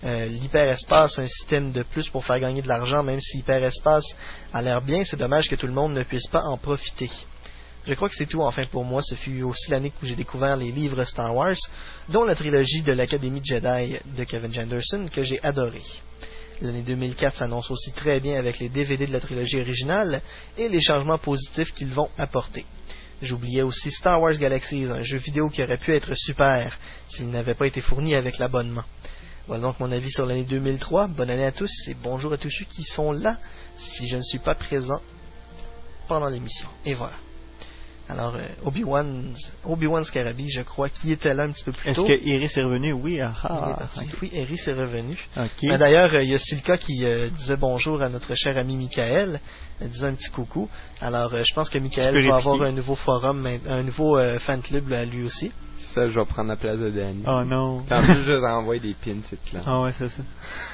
Euh, l'hyperespace, un système de plus pour faire gagner de l'argent, même si l'hyperespace a l'air bien, c'est dommage que tout le monde ne puisse pas en profiter. Je crois que c'est tout enfin pour moi. Ce fut aussi l'année où j'ai découvert les livres Star Wars, dont la trilogie de l'Académie Jedi de Kevin Janderson, que j'ai adoré. L'année deux mille quatre s'annonce aussi très bien avec les D V D de la trilogie originale et les changements positifs qu'ils vont apporter. J'oubliais aussi Star Wars Galaxies, un jeu vidéo qui aurait pu être super s'il n'avait pas été fourni avec l'abonnement. Voilà donc mon avis sur l'année deux mille trois. Bonne année à tous et bonjour à tous ceux qui sont là si je ne suis pas présent pendant l'émission. Et voilà. Alors, euh, Obi-Wan, Obi-Wan Scarabi, je crois, qui était là un petit peu plus tôt. Est-ce que Iris est revenu? Oui, ah, ah, okay. Oui, Iris est revenu. Okay. Mais d'ailleurs, il euh, y a Silka qui euh, disait bonjour à notre cher ami Michael. Elle disait un petit coucou. Alors, euh, je pense que Michael va avoir un nouveau forum, un nouveau euh, fan club à lui aussi. Ça, je vais prendre la place de Danny. Oh non. En plus, je vous envoie des pins, c'est clair. Ah ouais, c'est ça.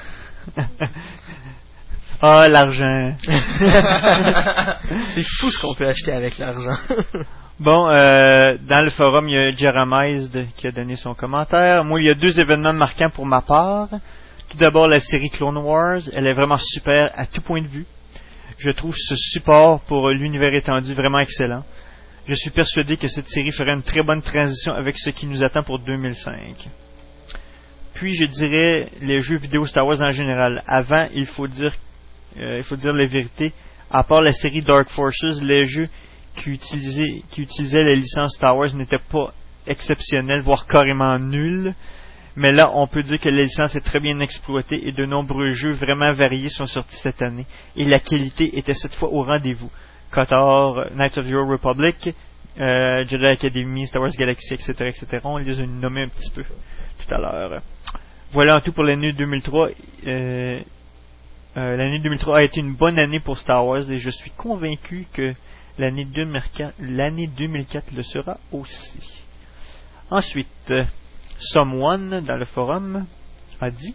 Ah, oh, l'argent. C'est fou ce qu'on peut acheter avec l'argent. Bon, euh, dans le forum, il y a Jeremiah qui a donné son commentaire. Moi, il y a deux événements marquants pour ma part. Tout d'abord, la série Clone Wars. Elle est vraiment super à tout point de vue. Je trouve ce support pour l'univers étendu vraiment excellent. Je suis persuadé que cette série ferait une très bonne transition avec ce qui nous attend pour deux mille cinq. Puis, je dirais les jeux vidéo Star Wars en général. Avant, il faut dire Euh, il faut dire la vérité, à part la série Dark Forces, les jeux qui utilisaient, qui utilisaient la licence Star Wars n'étaient pas exceptionnels, voire carrément nuls. Mais là, on peut dire que la licence est très bien exploitée et de nombreux jeux vraiment variés sont sortis cette année. Et la qualité était cette fois au rendez-vous. KOTOR, Knights of the Old Republic, euh, Jedi Academy, Star Wars Galaxy, et cetera, et cetera. On les a nommés un petit peu tout à l'heure. Voilà en tout pour l'année deux mille trois. Euh, Euh, l'année deux mille trois a été une bonne année pour Star Wars et je suis convaincu que l'année deux mille quatre, l'année deux mille quatre le sera aussi. Ensuite, euh, Someone dans le forum a dit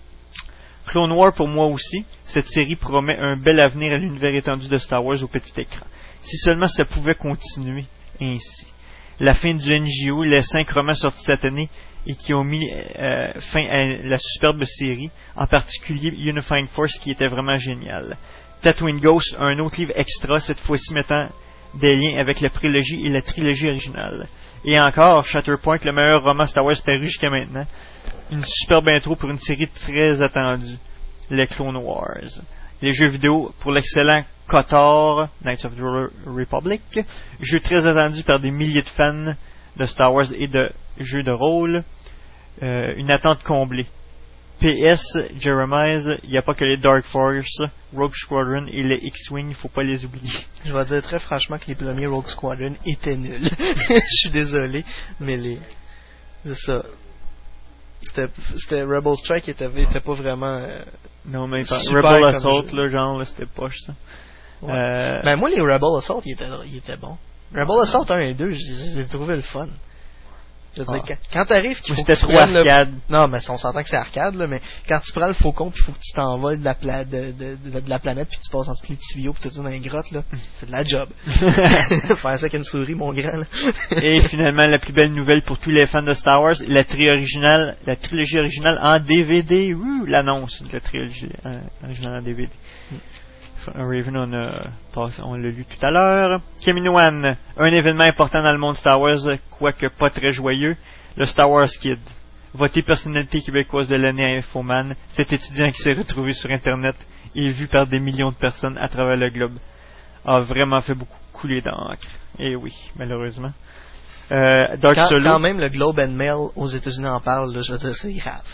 Clone Wars pour moi aussi, cette série promet un bel avenir à l'univers étendu de Star Wars au petit écran. Si seulement ça pouvait continuer ainsi. La fin du N J O, les cinq romans sortis cette année et qui ont mis euh, fin à la superbe série, en particulier Unifying Force qui était vraiment génial. Tatooine Ghost, un autre livre extra, cette fois-ci mettant des liens avec la prélogie et la trilogie originale. Et encore, Shatterpoint, le meilleur roman Star Wars paru jusqu'à maintenant. Une superbe intro pour une série très attendue, les Clone Wars. Les jeux vidéo pour l'excellent KOTOR, Knights of the Republic, jeu très attendu par des milliers de fans de Star Wars et de jeux de rôle, euh, une attente comblée. P S, Jeremiah, il n'y a pas que les Dark Force, Rogue Squadron et les X-Wing, il faut pas les oublier. Je vais dire très franchement que les premiers Rogue Squadron étaient nuls. Je suis désolé, mais les... C'est ça. C'était, c'était Rebel Strike était, était pas vraiment... Euh, non, mais Rebel Assault, là, genre, là, c'était poche, ça. Ouais. Euh... Ben, moi, les Rebel Assault, ils étaient, ils étaient bons. Rebel Assault un et deux, j'ai, j'ai trouvé le fun. Je veux dire, ah. quand, quand t'arrives qu'il faut c'était que tu trop arcade. Le... Non, mais on s'entend que c'est arcade, là, mais quand tu prends le faucon puis il faut que tu t'envoles de la, pla... de, de, de, de la planète puis tu passes en tous les tuyaux puis tout ça dans les grottes, là, c'est de la job. Faire ça avec une souris, mon grand, là. Et finalement, la plus belle nouvelle pour tous les fans de Star Wars, la trilogie originale, la trilogie originale en D V D. Ouh, l'annonce de la trilogie euh, originale en D V D. Mm. Raven, on, a, on l'a lu tout à l'heure. Kamino One, un événement important dans le monde Star Wars, quoique pas très joyeux, le Star Wars Kid. Voté personnalité québécoise de l'année à Infoman, cet étudiant qui s'est retrouvé sur Internet et vu par des millions de personnes à travers le globe a vraiment fait beaucoup couler d'encre. Et oui, malheureusement. Euh, Dark quand, Solo. Quand même le Globe and Mail aux États-Unis en parle, là, je veux dire, c'est grave.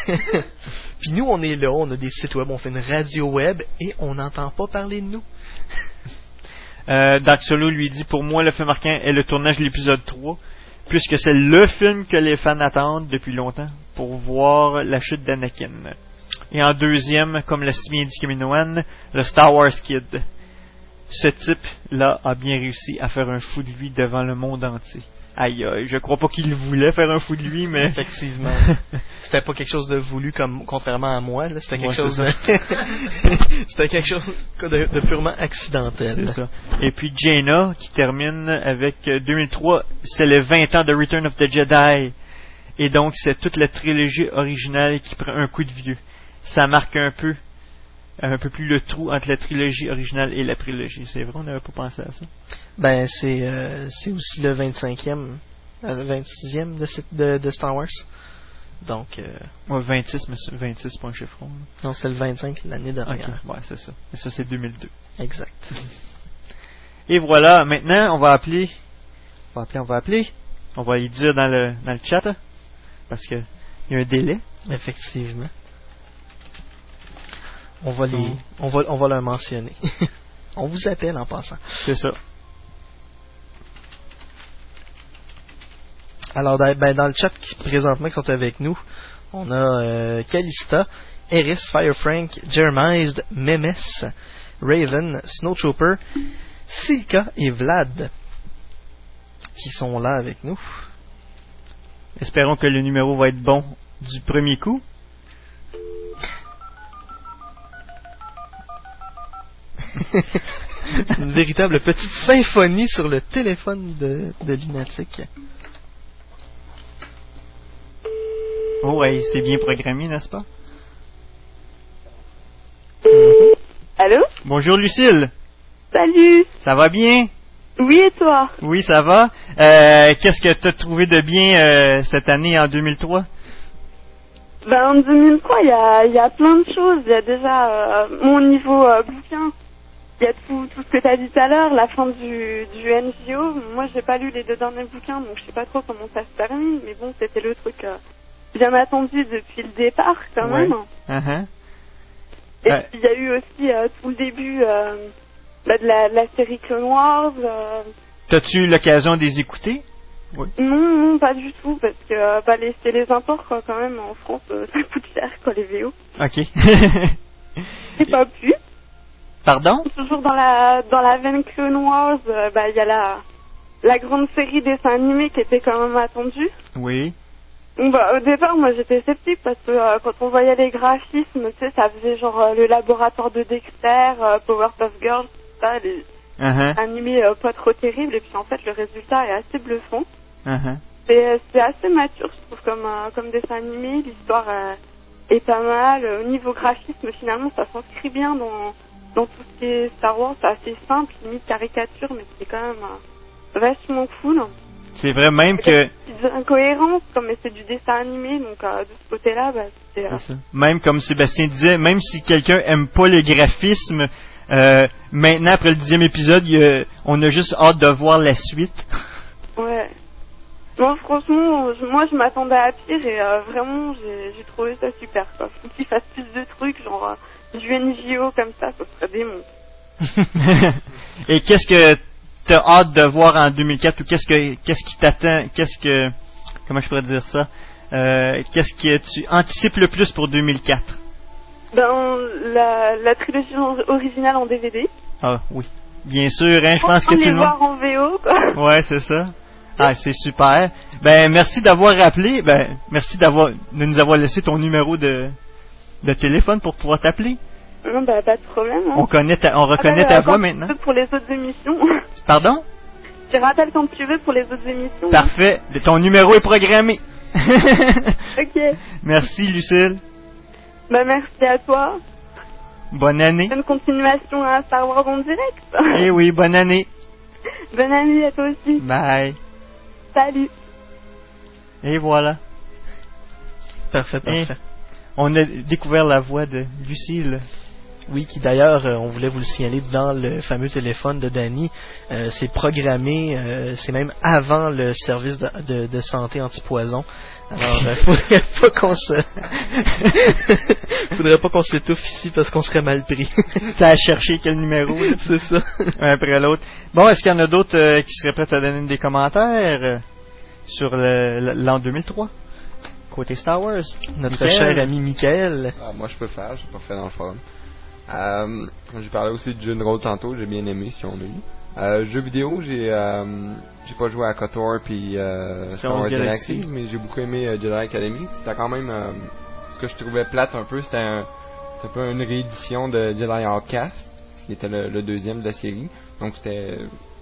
Puis nous, on est là, on a des sites web, on fait une radio web et on n'entend pas parler de nous. euh, Dark Solo lui dit, pour moi, le film marquant est le tournage de l'épisode trois, puisque c'est le film que les fans attendent depuis longtemps pour voir la chute d'Anakin. Et en deuxième, comme l'a si bien dit Kamino One, le Star Wars Kid. Ce type-là a bien réussi à faire un fou de lui devant le monde entier. Aïe aïe, je crois pas qu'il voulait faire un fou de lui, mais... Effectivement. C'était pas quelque chose de voulu, comme contrairement à moi, là. C'était quelque ouais, chose de... C'était quelque chose de, de purement accidentel. C'est ça. Et puis Jaina, qui termine avec deux mille trois, c'est les vingt ans de Return of the Jedi. Et donc, c'est toute la trilogie originale qui prend un coup de vieux. Ça marque un peu, un peu plus le trou entre la trilogie originale et la prélogie. C'est vrai, on n'avait pas pensé à ça. Ben, c'est, euh, c'est aussi le vingt-cinquième, euh, vingt-sixième de, de, de Star Wars. Donc, euh... ouais, vingt-six, mais vingt-six, c'est pas un chiffron. Là. Non, c'est le vingt-cinq l'année dernière. Ok, ouais, c'est ça. Et ça, c'est deux mille deux. Exact. Et voilà, maintenant, on va appeler, on va appeler, on va appeler, on va y dire dans le, dans le chat, hein, parce que il y a un délai. Effectivement. On va les, on va, on va leur mentionner. On vous appelle en passant. C'est ça. Alors, ben, dans le chat qui, présentement qui sont avec nous, on a euh, Calista, Eris, Firefrank, Jeremiah, Memes, Raven, Snowtrooper, Silka et Vlad qui sont là avec nous. Espérons que le numéro va être bon du premier coup. Une véritable petite symphonie sur le téléphone de, de Lunatic. Oh, ouais, c'est bien programmé, n'est-ce pas? Mm-hmm. Allô? Bonjour, Lucille. Salut. Ça va bien? Oui, et toi? Oui, ça va. Euh, qu'est-ce que tu as trouvé de bien euh, cette année, en deux mille trois? Ben, en deux mille trois, il y a, y a plein de choses. Il y a déjà euh, mon niveau euh, bouquin. Il y a tout, tout ce que tu as dit tout à l'heure, la fin du, du N J O. Moi, j'ai pas lu les deux derniers bouquins, donc je sais pas trop comment ça se termine. Mais bon, c'était le truc euh, bien attendu depuis le départ, quand ouais. même. Uh-huh. Et ouais. puis, il y a eu aussi euh, tout le début euh, bah, de, la, de la série Clone Wars. Euh... T'as-tu eu l'occasion de les écouter? Oui. Non, non, pas du tout, parce que euh, bah, les, c'est les imports, quoi, quand même, en France, euh, ça coûte cher, quoi, les V O. Ok. J'ai pas pu. Pardon? Toujours dans la dans la veine Clone Wars, euh, bah il y a la la grande série dessins animés qui était quand même attendue. Oui. Donc bah au départ moi j'étais sceptique parce que euh, quand on voyait les graphismes, tu sais, ça faisait genre euh, le laboratoire de Dexter, euh, Powerpuff Girls, tout ça, les uh-huh. animés euh, pas trop terribles, et puis en fait le résultat est assez bluffant. Uh-huh. C'est c'est assez mature je trouve comme euh, comme dessin animé, l'histoire euh, est pas mal. Au niveau graphisme finalement ça s'inscrit bien dans dans tout ce qui est Star Wars, c'est assez simple, limite caricature, mais c'est quand même euh, vachement cool. C'est vrai, même que... C'est incohérence, comme c'est du dessin animé, donc euh, de ce côté-là, bah, c'est... c'est ça. Même comme Sébastien disait, même si quelqu'un aime pas le graphisme, euh, maintenant, après le dixième épisode, y a, on a juste hâte de voir la suite. Ouais. Bon, franchement, je, moi, je m'attendais à pire, et euh, vraiment, j'ai, j'ai trouvé ça super, quoi. Faut qu'ils fassent plus de trucs, genre... Euh, du N J O comme ça, ça serait démon. Et qu'est-ce que t'as hâte de voir en deux mille quatre, ou qu'est-ce que qu'est-ce qui t'attend, qu'est-ce que comment je pourrais dire ça, euh, qu'est-ce que tu anticipes le plus pour deux mille quatre? Ben la, la trilogie originale en D V D. Ah oui, bien sûr, hein, je pense que tout le monde. voir en V O, quoi. Ouais, c'est ça. Ah, c'est super. Ben merci d'avoir rappelé, ben merci d'avoir de nous avoir laissé ton numéro de de téléphone pour pouvoir t'appeler. Non, bah, pas de problème. Hein. On connaît ta, on reconnaît ah, bah, ta voix maintenant. Pour les autres émissions. Pardon? Tu rappelles quand tu veux pour les autres émissions. Parfait. Hein. Ton numéro est programmé. Ok. Merci, Lucille. Bah, merci à toi. Bonne année. Bonne continuation à Star Wars en direct. Eh oui, bonne année. Bonne année à toi aussi. Bye. Salut. Et voilà. Parfait, parfait. Et on a découvert la voix de Lucille. Oui, qui d'ailleurs, euh, on voulait vous le signaler dans le fameux téléphone de Danny. Euh, c'est programmé, euh, c'est même avant le service de, de, de santé antipoison. Alors, euh, faudrait pas qu'on se, faudrait pas qu'on s'étouffe ici parce qu'on serait mal pris. T'as à chercher quel numéro? C'est ça. Un après l'autre. Bon, est-ce qu'il y en a d'autres euh, qui seraient prêts à donner des commentaires euh, sur le, l'an deux mille trois? Côté Star Wars. Notre cher ami Michael. Ah, moi je peux faire, j'ai pas fait dans le forum. Euh, j'ai parlé aussi de jeu de rôle tantôt, j'ai bien aimé si on a eu. Euh, jeux vidéo, j'ai euh, j'ai pas joué à KOTOR puis euh, Star Wars Galaxies, Galaxy, mais j'ai beaucoup aimé euh, Jedi Academy. C'était quand même euh, ce que je trouvais plate un peu, c'était un, c'était un peu une réédition de Jedi Outcast, qui était le, le deuxième de la série. Donc c'était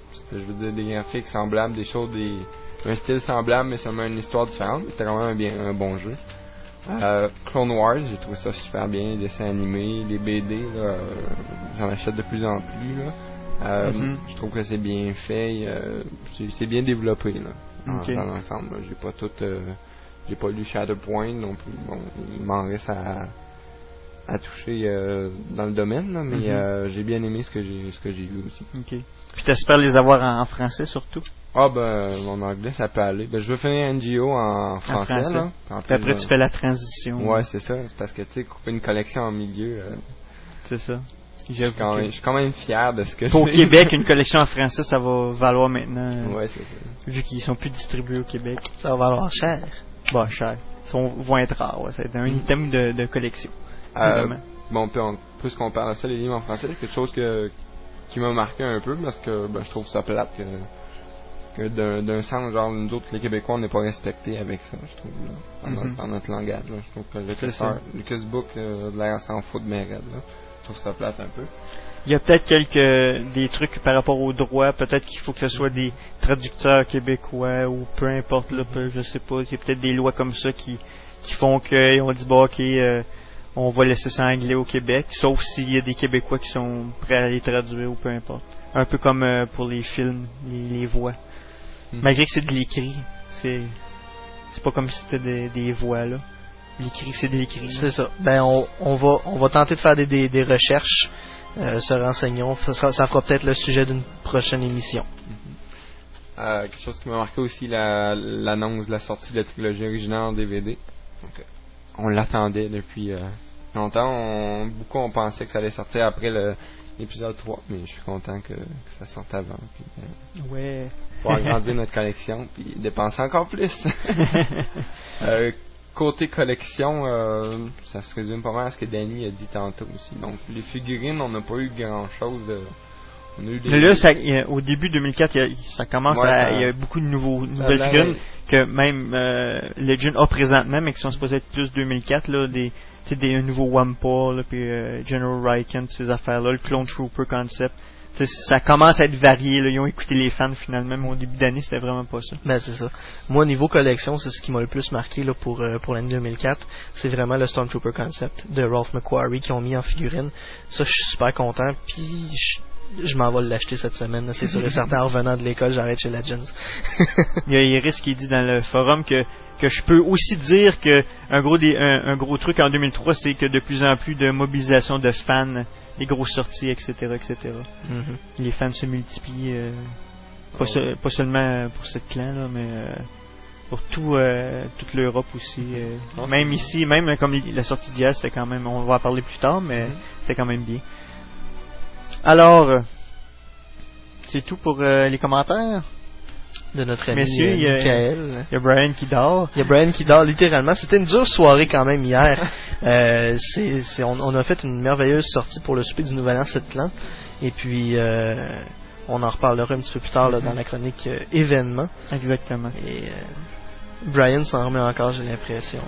c'était, je veux dire, des graphiques semblables, des choses, des, un style semblable, mais seulement une histoire différente. C'était quand même un, bien, un bon jeu. Euh, Clone Wars, j'ai trouvé ça super bien, les dessins animés, les B D, là, euh, j'en achète de plus en plus, là. Euh, mm-hmm. Je trouve que c'est bien fait, euh, c'est, c'est bien développé, là, okay. dans, dans l'ensemble, là. J'ai pas tout, euh, j'ai pas lu Shatterpoint non plus, bon, il m'en reste à, à toucher euh, dans le domaine, là, mais mm-hmm. euh, j'ai bien aimé ce que j'ai, ce que j'ai vu aussi. Okay. Puis t'espères les avoir en, en français surtout? Ah ben, mon anglais ça peut aller. Ben je veux finir N G O en français, en français. Là. En puis après je... tu fais la transition. Ouais, c'est ça. C'est parce que tu sais, couper une collection en milieu. Euh... C'est ça. Je suis, quand même, je suis quand même fier de ce que Pour au Québec, une collection en français, ça va valoir maintenant. Ouais, c'est ça. Vu qu'ils sont plus distribués au Québec. Ça va valoir cher. Bah, cher. Ils sont, vont être rares, ouais. C'est un mm. item de, de collection. Euh, bon, puis on, plus qu'on parle de ça, les livres en français, c'est quelque chose que, qui m'a marqué un peu parce que ben, je trouve ça plate que. Que d'un, d'un sens, genre, nous autres, les Québécois, on n'est pas respectés avec ça, je trouve, là, dans, mm-hmm. notre, dans notre langage, là. Je trouve que Lucas, Lucas Book, euh, de l'air s'en fout de mes rêves, là. Je trouve ça plate un peu. Il y a peut-être quelques, des trucs par rapport aux droits, peut-être qu'il faut que ce soit des traducteurs québécois, ou peu importe, là, peu, je sais pas, il y a peut-être des lois comme ça qui, qui font qu'on dit, bah, ok, euh, on va laisser ça en anglais au Québec, sauf s'il y a des Québécois qui sont prêts à les traduire, ou peu importe. Un peu comme euh, pour les films, les, les voix. Hmm. Malgré que c'est de l'écrit, c'est c'est pas comme si c'était des, des voix là. L'écrit, c'est de l'écrit. C'est ça. Ben on, on va on va tenter de faire des, des, des recherches, euh, se renseignons. Ça, sera, ça fera peut-être le sujet d'une prochaine émission. Mm-hmm. Euh, quelque chose qui m'a marqué aussi, la, l'annonce de la sortie de la trilogie originale en D V D. Donc, on l'attendait depuis euh, longtemps. On, beaucoup on pensait que ça allait sortir après le l'épisode trois, mais je suis content que, que ça sorte avant. Puis, euh, ouais. Pour agrandir notre collection, puis dépenser encore plus. euh, côté collection, euh, ça se résume pas mal à ce que Danny a dit tantôt aussi. Donc, les figurines, on n'a pas eu grand-chose de... On a eu des... Là, ça, a, au début deux mille quatre, il y a, ça commence ouais, à... Ça, il y a beaucoup de nouveaux, nouvelles figurines que même euh, Legend a présentement, mais qui sont supposées être plus deux mille quatre, là, des... Tu sais, des, un nouveau Wampa, là, puis euh, General Rieekan, ces affaires-là, le Clone Trooper concept. T'sais, ça commence à être varié, là. Ils ont écouté les fans finalement, mais au début d'année, c'était vraiment pas ça. Ben, c'est ça. Moi, niveau collection, c'est ce qui m'a le plus marqué là, pour, euh, pour l'année deux mille quatre. C'est vraiment le Stormtrooper concept de Ralph McQuarrie qu'ils ont mis en figurine. Ça, je suis super content, puis je, je m'en vais l'acheter cette semaine. Là. C'est sûr et certain, en revenant de l'école, j'arrête chez Legends. Il y a Iris qui dit dans le forum que que je peux aussi dire que un gros des, un, un gros truc en deux mille trois, c'est que de plus en plus de mobilisation de fans, les grosses sorties, et cetera, et cetera. Mm-hmm. Les fans se multiplient, euh, pas, oh. se, pas seulement pour cette clan là, mais euh, pour tout, euh, toute l'Europe aussi. Euh, oh, même ici, même comme la sortie d'hier, c'était quand même, on va en parler plus tard, mais mm-hmm. c'était quand même bien. Alors, euh, c'est tout pour euh, les commentaires. De notre ami Messieurs, euh, il y a, Michael. Il y a Brian qui dort. Il y a Brian qui dort, littéralement. C'était une dure soirée quand même hier. euh, c'est, c'est, on, on a fait une merveilleuse sortie pour le souper du Nouvel An sept clans. Et puis, euh, on en reparlera un petit peu plus tard là, mm-hmm. dans la chronique euh, événement. Exactement. Et euh, Brian s'en remet encore, j'ai l'impression.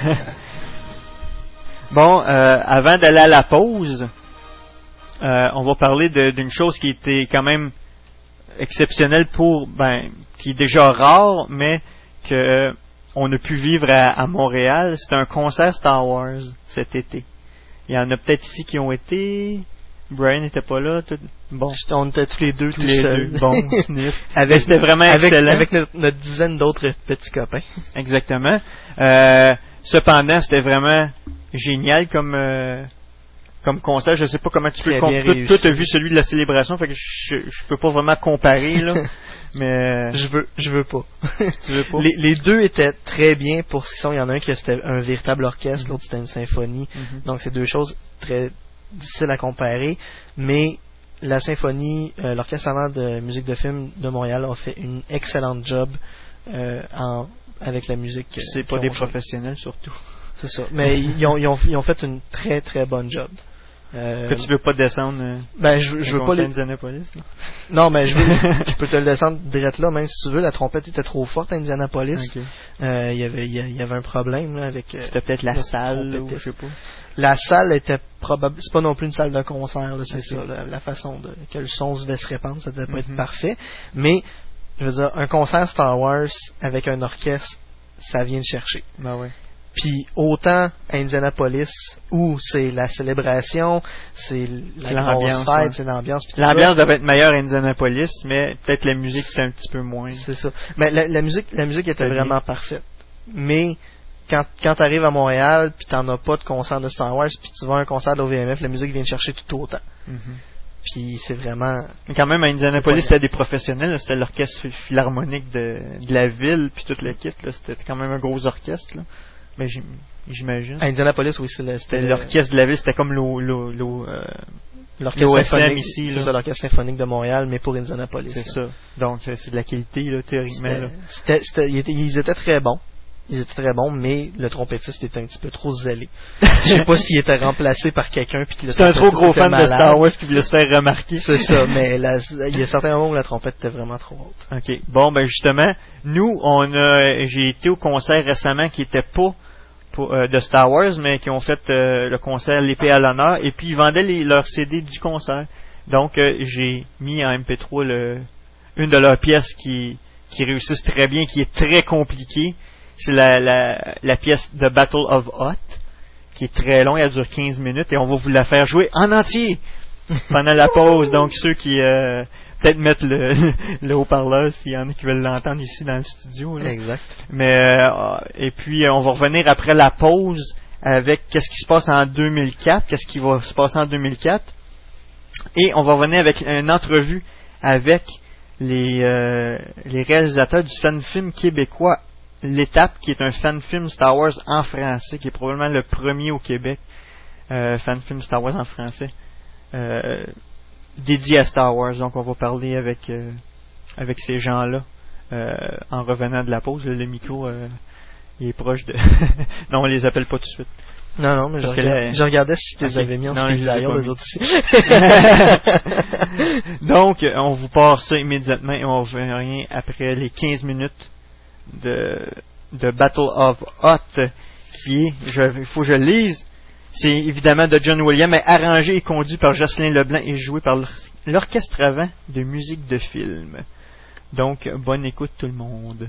Bon, euh, avant d'aller à la pause, euh, on va parler de, d'une chose qui était quand même exceptionnel pour, ben, qui est déjà rare, mais que euh, on a pu vivre à, à Montréal. C'était un concert Star Wars cet été. Il y en a peut-être ici qui ont été. Brian n'était pas là. Tout... Bon, on était tous les deux, tous tout les seuls. deux. Bon, sniff. Avec, c'était vraiment avec, excellent. Avec notre, notre dizaine d'autres petits copains. Exactement. Euh, cependant, c'était vraiment génial comme. Euh, Comme concert, je sais pas comment tu peux comparer. Toi, tu as vu celui de la célébration, fait que je, je peux pas vraiment comparer là. Mais je veux, je veux pas. Tu veux pas? Les, les deux étaient très bien pour ce qu'ils sont. Il y en a un qui c'était un véritable orchestre, mm-hmm. l'autre c'était une symphonie. Mm-hmm. Donc c'est deux choses très difficiles à comparer. Mais la symphonie, euh, l'orchestre savant de musique de film de Montréal a fait une excellente job euh, en, avec la musique. C'est pas des professionnels surtout. C'est ça. Mais ils ont, ils ont, ils ont fait une très très bonne job. Euh, que tu veux pas descendre. Euh, ben, je, je veux pas les. Indianapolis, non? Non, mais je veux, je peux te le descendre direct là, même si tu veux. La trompette était trop forte à Indianapolis. Okay. Euh, il y avait, il y avait un problème là, avec. C'était peut-être la salle, ou je sais pas. La salle était probable, c'est pas non plus une salle de concert, là, c'est okay. ça, là, la façon de, que le son devait se répandre, ça devait pas mm-hmm. être parfait. Mais, je veux dire, un concert Star Wars avec un orchestre, ça vient de chercher. Ben ouais. Puis autant à Indianapolis, où c'est la célébration, c'est la c'est grosse fête, ouais. c'est l'ambiance. L'ambiance devait être meilleure à Indianapolis, mais peut-être la musique c'était un petit peu moins. C'est ça. Mais la, la musique, la musique était c'est vraiment bien. Parfaite. Mais quand quand t'arrives à Montréal, puis t'en as pas de concert de Star Wars, puis tu vas à un concert de l'O V M F, la musique vient te chercher tout autant. Mm-hmm. Puis c'est vraiment. Mais quand même à Indianapolis, c'était des professionnels, là, c'était l'orchestre philharmonique de, de la ville, puis toute le kit, là, c'était quand même un gros orchestre. Là. Mais j'imagine. À Indianapolis, oui, c'est c'était l'orchestre de la ville, c'était comme l'O, l'O, l'O, euh, l'orchestre symphonique ici. C'est ça, l'orchestre symphonique de Montréal, mais pour Indianapolis. C'est là. Ça. Donc, c'est de la qualité, là, théoriquement. Là. C'était, c'était, ils, étaient, ils étaient très bons. Ils étaient très bons, mais le trompettiste était un petit peu trop zélé. Je sais pas s'il était remplacé par quelqu'un puis que le C'était un trop gros fan malade. De Star Wars qui voulait se faire remarquer. C'est ça, mais la, il y a certains moments où la trompette était vraiment trop haute. OK. Bon, ben justement, nous, on a, j'ai été au concert récemment qui était pas pour, euh, de Star Wars, mais qui ont fait euh, le concert L'Épée à l'honneur, et puis ils vendaient les, leurs C D du concert. Donc, euh, j'ai mis en M P trois le, une de leurs pièces qui, qui réussissent très bien, qui est très compliquée. C'est la, la, la pièce The Battle of Hoth, qui est très long, elle dure quinze minutes, et on va vous la faire jouer en entier pendant la pause. Donc, ceux qui euh, peut-être mettre le, le haut-parleur s'il y en a qui veulent l'entendre ici dans le studio. Là. Exact. Mais euh, et puis on va revenir après la pause avec qu'est-ce qui se passe en deux mille quatre, qu'est-ce qui va se passer en deux mille quatre, et on va revenir avec une entrevue avec les euh, les réalisateurs du fan-film québécois L'Étape, qui est un fan-film Star Wars en français, qui est probablement le premier au Québec euh, fan-film Star Wars en français. Euh, dédié à Star Wars, donc on va parler avec euh, avec ces gens-là euh, en revenant de la pause. Le micro euh, il est proche de non, on les appelle pas tout de suite. Non, non, mais je, regarde, la... je regardais si tu les avais mis en d'ailleurs les autres aussi. Donc on vous part ça immédiatement et on revient après les quinze minutes de de Battle of Hoth, qui est, il faut que je le lise. C'est évidemment de John Williams, mais arrangé et conduit par Jocelyn Leblanc et joué par l'orchestre avant de musique de film. Donc, bonne écoute tout le monde.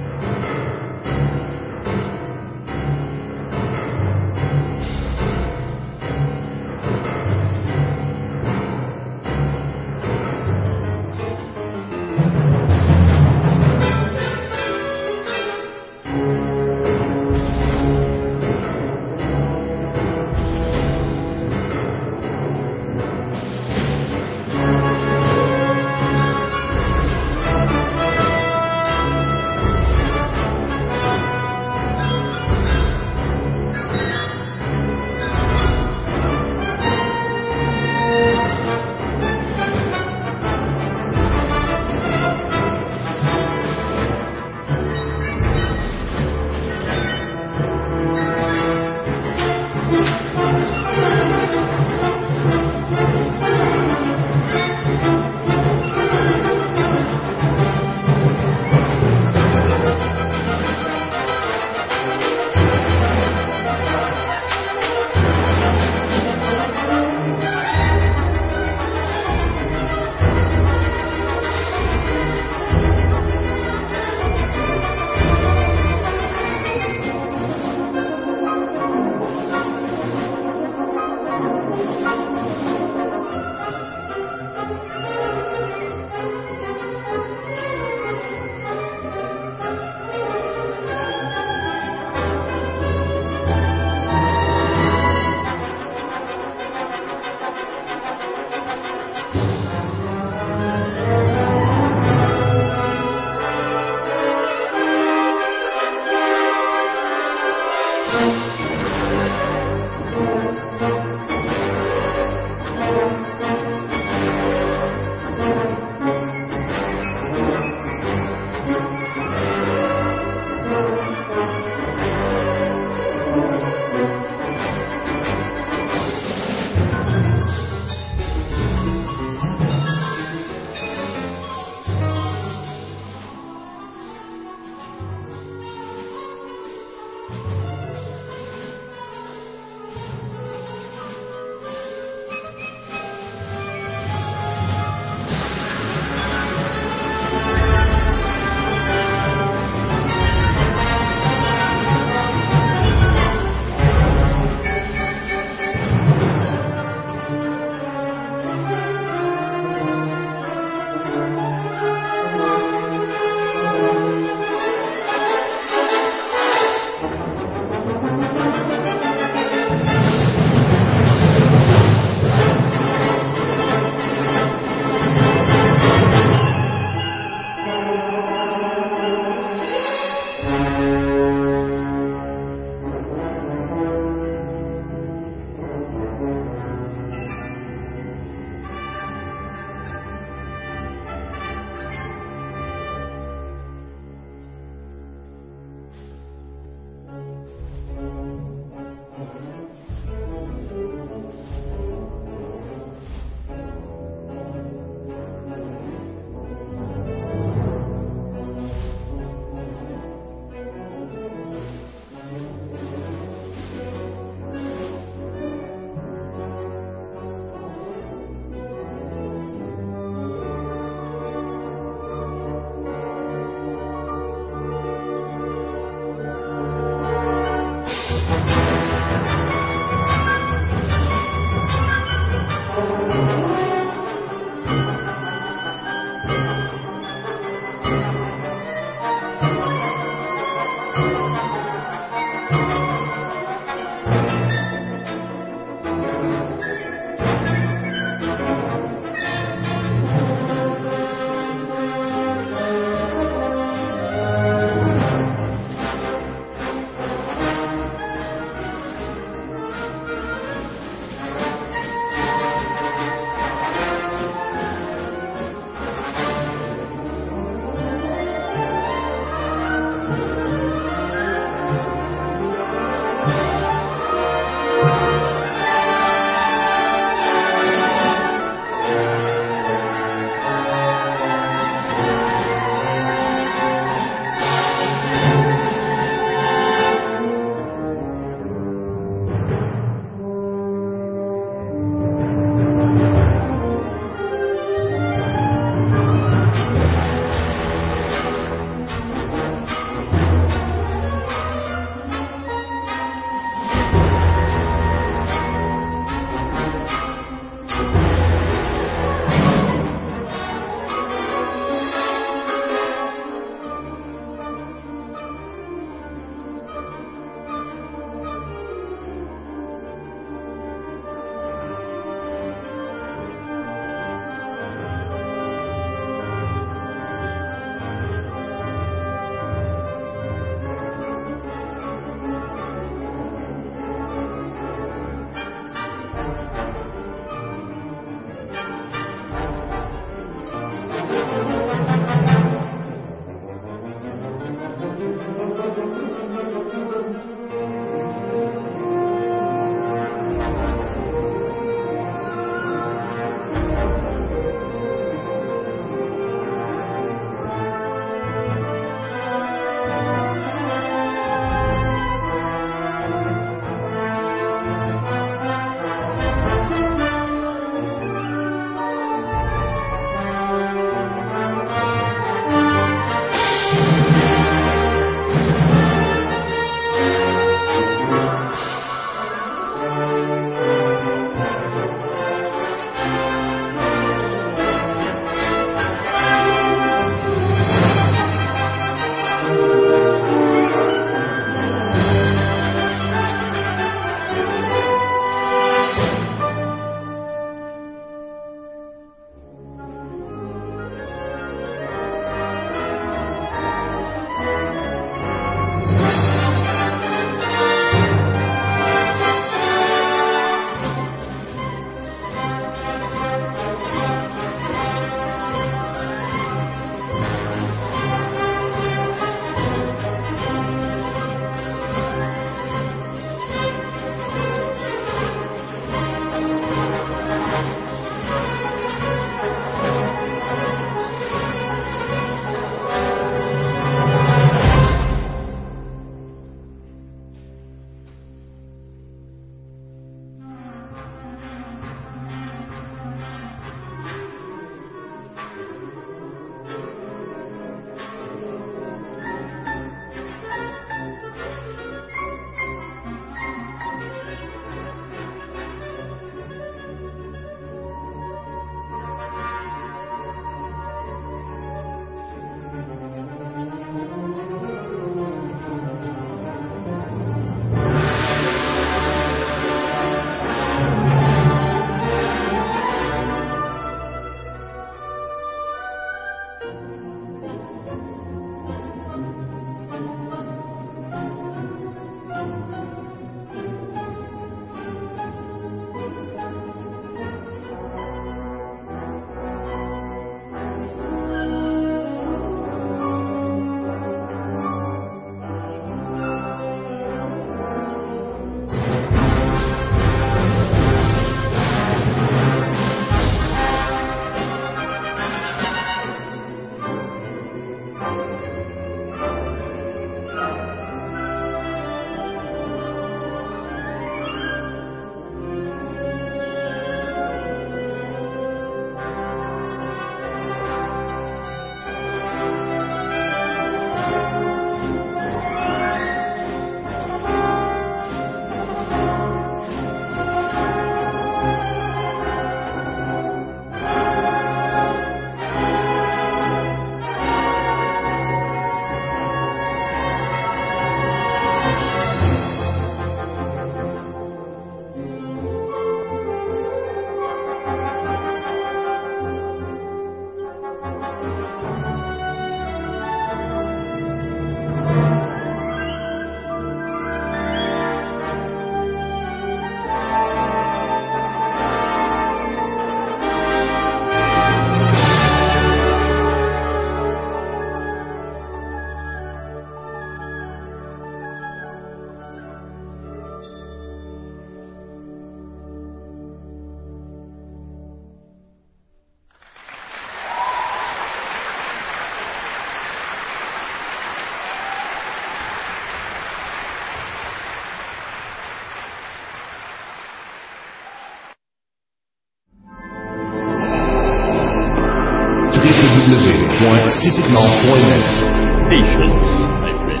sitcom point net. Patience, my friend.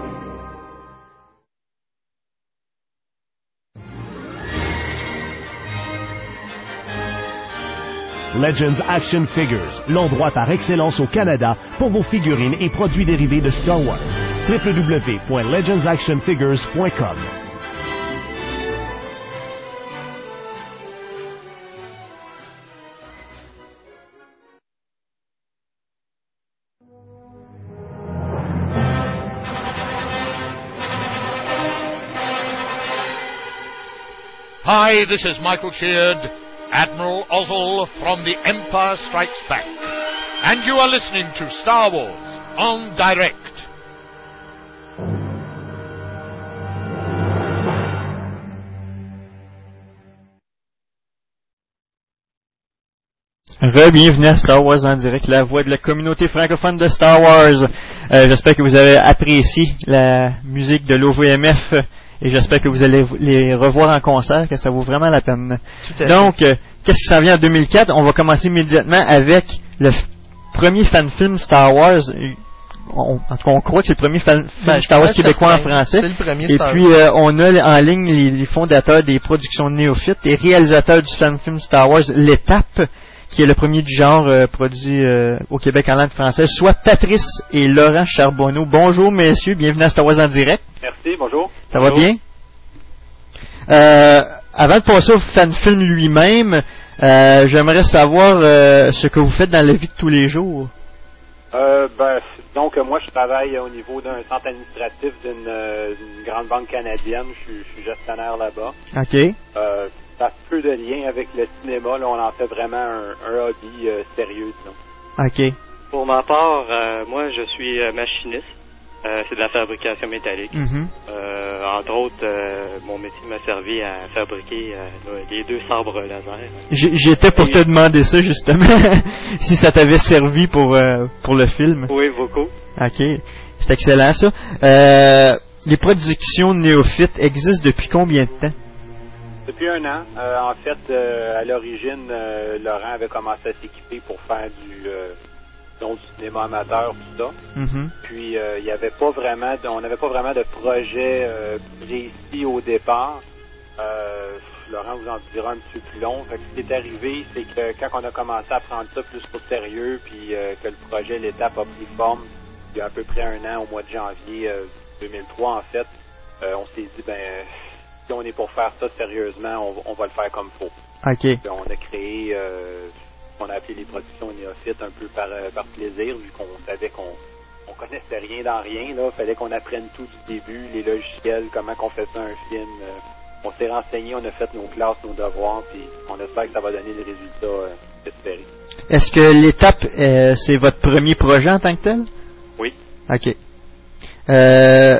Legends Action Figures, l'endroit par excellence au Canada pour vos figurines et produits dérivés de Star Wars. w w w point legends action figures point com. Hi, this is Michael Sheard, Admiral Ozzel from The Empire Strikes Back, and you are listening to Star Wars on Direct. Re-bienvenue à Star Wars en direct, la voix de la communauté francophone de Star Wars. Euh, j'espère que vous avez apprécié la musique de l'O V M F et j'espère que vous allez les revoir en concert, que ça vaut vraiment la peine. Donc, euh, qu'est-ce qui s'en vient en deux mille quatre? On va commencer immédiatement avec le f- premier fan-film Star Wars. On, en tout cas, on croit que c'est le premier fan, film ben, Star Wars québécois en français. C'est le premier et Star puis, euh, on a en ligne les, les fondateurs des productions Néophytes et réalisateurs du fan-film Star Wars L'Étape, qui est le premier du genre euh, produit euh, au Québec en langue française, soit Patrice et Laurent Charbonneau. Bonjour messieurs, bienvenue à Star Wars en direct. Merci, bonjour. Ça bonjour. va bien? Euh, avant de passer au fan-film lui-même, euh, j'aimerais savoir euh, ce que vous faites dans la vie de tous les jours. Euh, ben, donc moi je travaille au niveau d'un centre administratif d'une, euh, d'une grande banque canadienne. Je suis, je suis gestionnaire là-bas. OK. Euh, ça a peu de lien avec le cinéma. Là, on en fait vraiment un, un hobby euh, sérieux, disons. OK. Pour ma part, euh, moi je suis euh, machiniste. Euh, c'est de la fabrication métallique. Mm-hmm. Euh, entre autres, euh, mon métier m'a servi à fabriquer euh, les deux sabres laser. J- j'étais pour Et... te demander ça, justement, si ça t'avait servi pour, euh, pour le film. Oui, beaucoup. OK. C'est excellent, ça. Euh, les productions Néophytes existent depuis combien de temps? Depuis un an. Euh, en fait, euh, à l'origine, euh, Laurent avait commencé à s'équiper pour faire du... Euh, donc du cinéma amateur, tout ça. Mm-hmm. Puis il euh, y avait pas vraiment, de, on n'avait pas vraiment de projet euh, précis au départ. Euh, Laurent vous en dira un petit peu plus long. Fait que ce qui est arrivé, c'est que quand on a commencé à prendre ça plus au sérieux, puis euh, que le projet L'Étape a pris forme, il y a à peu près un an, au mois de janvier euh, deux mille trois en fait, euh, on s'est dit ben si on est pour faire ça sérieusement, on, on va le faire comme faut. OK. Puis on a créé euh, on a appelé les productions Néophytes un peu par, euh, par plaisir, vu qu'on savait qu'on on connaissait rien dans rien, là. Fallait qu'on apprenne tout du début, les logiciels, comment qu'on fait ça un film. Euh, on s'est renseigné, on a fait nos classes, nos devoirs, puis on espère que ça va donner le résultat euh, espéré. Est-ce que L'Étape, euh, c'est votre premier projet en tant que tel? Oui. OK. Euh,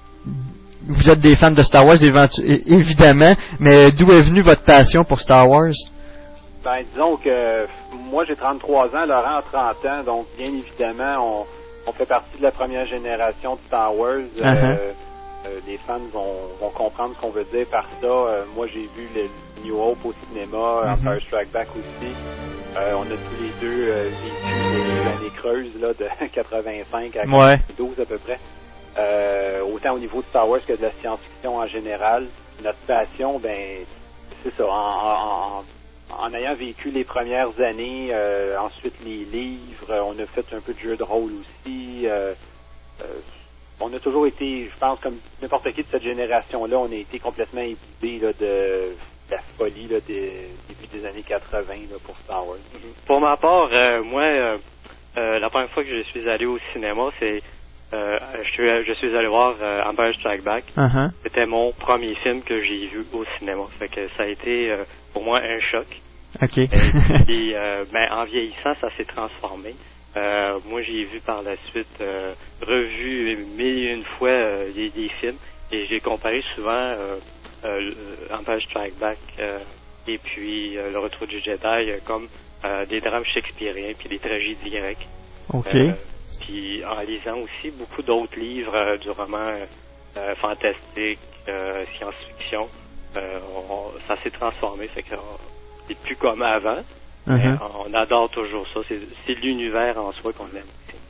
vous êtes des fans de Star Wars, éventu- évidemment, mais d'où est venue votre passion pour Star Wars? Ben, disons que moi, j'ai trente-trois ans, Laurent a trente ans, donc bien évidemment, on, on fait partie de la première génération de Star Wars. Uh-huh. Euh, euh, les fans vont, vont comprendre ce qu'on veut dire par ça. Euh, moi, j'ai vu le New Hope au cinéma, uh-huh. Empire Strikes Back aussi. Euh, on a tous les deux euh, vécu les années creuses là, de quatre-vingt-cinq à ouais. quatre-vingt-douze à peu près. Euh, autant au niveau de Star Wars que de la science-fiction en général. Notre passion, ben, c'est ça, en... en, en En ayant vécu les premières années, euh, ensuite les livres, on a fait un peu de jeu de rôle aussi. Euh, euh, on a toujours été, je pense, comme n'importe qui de cette génération-là, on a été complètement imbibé là, de la folie là, des début des années quatre-vingt là, pour Star Wars. Pour ma part, euh, moi, euh, euh, la première fois que je suis allé au cinéma, c'est euh, je, suis, je suis allé voir euh, Empire Strikes Back. Uh-huh. C'était mon premier film que j'ai vu au cinéma. Fait que ça a été euh, pour moi un choc. OK. Et puis, euh, ben, en vieillissant, ça s'est transformé. Euh, moi, j'ai vu par la suite, euh, revu mille et une fois euh, des, des films, et j'ai comparé souvent euh, euh, Empire Strikes Back euh, et puis euh, Le Retour du Jedi euh, comme euh, des drames shakespeariens puis des tragédies grecques. OK. Euh, puis en lisant aussi beaucoup d'autres livres euh, du roman euh, fantastique, euh, science-fiction, euh, on, ça s'est transformé, fait que on, c'est plus comme avant. Uh-huh. On adore toujours ça. C'est, c'est l'univers en soi qu'on aime.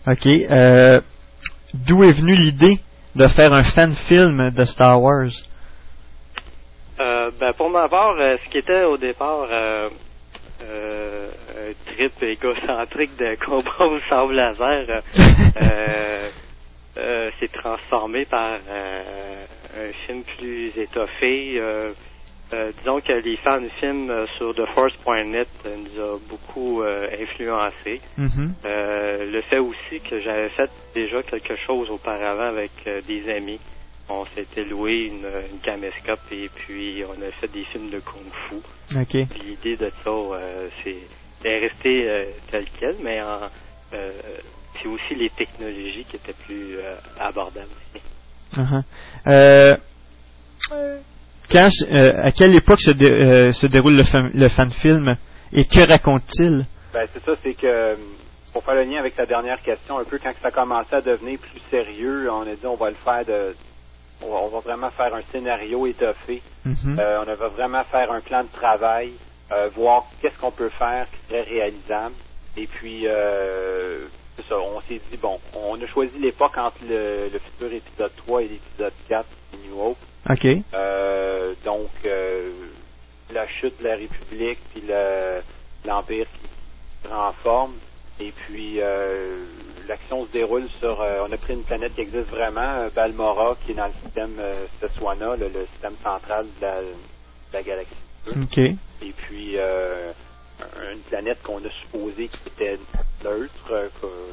OK. Euh, d'où est venue l'idée de faire un fan-film de Star Wars? Euh, ben, pour ma part, euh, ce qui était au départ euh, euh, un trip égocentrique de combat au sable laser euh, euh, euh, s'est transformé par euh, un film plus étoffé. Euh, euh, disons que les fans de films euh, sur The Force point net euh, nous a beaucoup euh, influencés. Mm-hmm. Euh, le fait aussi que j'avais fait déjà quelque chose auparavant avec euh, des amis. On s'était loué une, une caméscope et puis on a fait des films de kung-fu. Okay. L'idée de ça, euh, c'est, c'est resté euh, tel quel, mais en, euh, c'est aussi les technologies qui étaient plus euh, abordables. Uh-huh. Euh, quand, euh, à quelle époque se, dé, euh, se déroule le, fan, le fan-film et que raconte-t-il? Ben, c'est ça, c'est que, pour faire le lien avec ta dernière question, un peu quand ça commençait à devenir plus sérieux, on a dit on va le faire de... On va vraiment faire un scénario étoffé. Mm-hmm. Euh, on va vraiment faire un plan de travail, euh, voir qu'est-ce qu'on peut faire qui serait réalisable. Et puis, euh, c'est ça, on s'est dit, bon, on a choisi l'époque entre le, le futur épisode trois et l'épisode quatre de New Hope. OK. Euh, donc, euh, la chute de la République, puis le, l'Empire qui prend forme. Et puis, euh, l'action se déroule sur... Euh, on a pris une planète qui existe vraiment, euh, Balmora, qui est dans le système euh, Seswana, le, le système central de la, de la galaxie. OK. Et puis, euh, une planète qu'on a supposée qui était neutre, euh,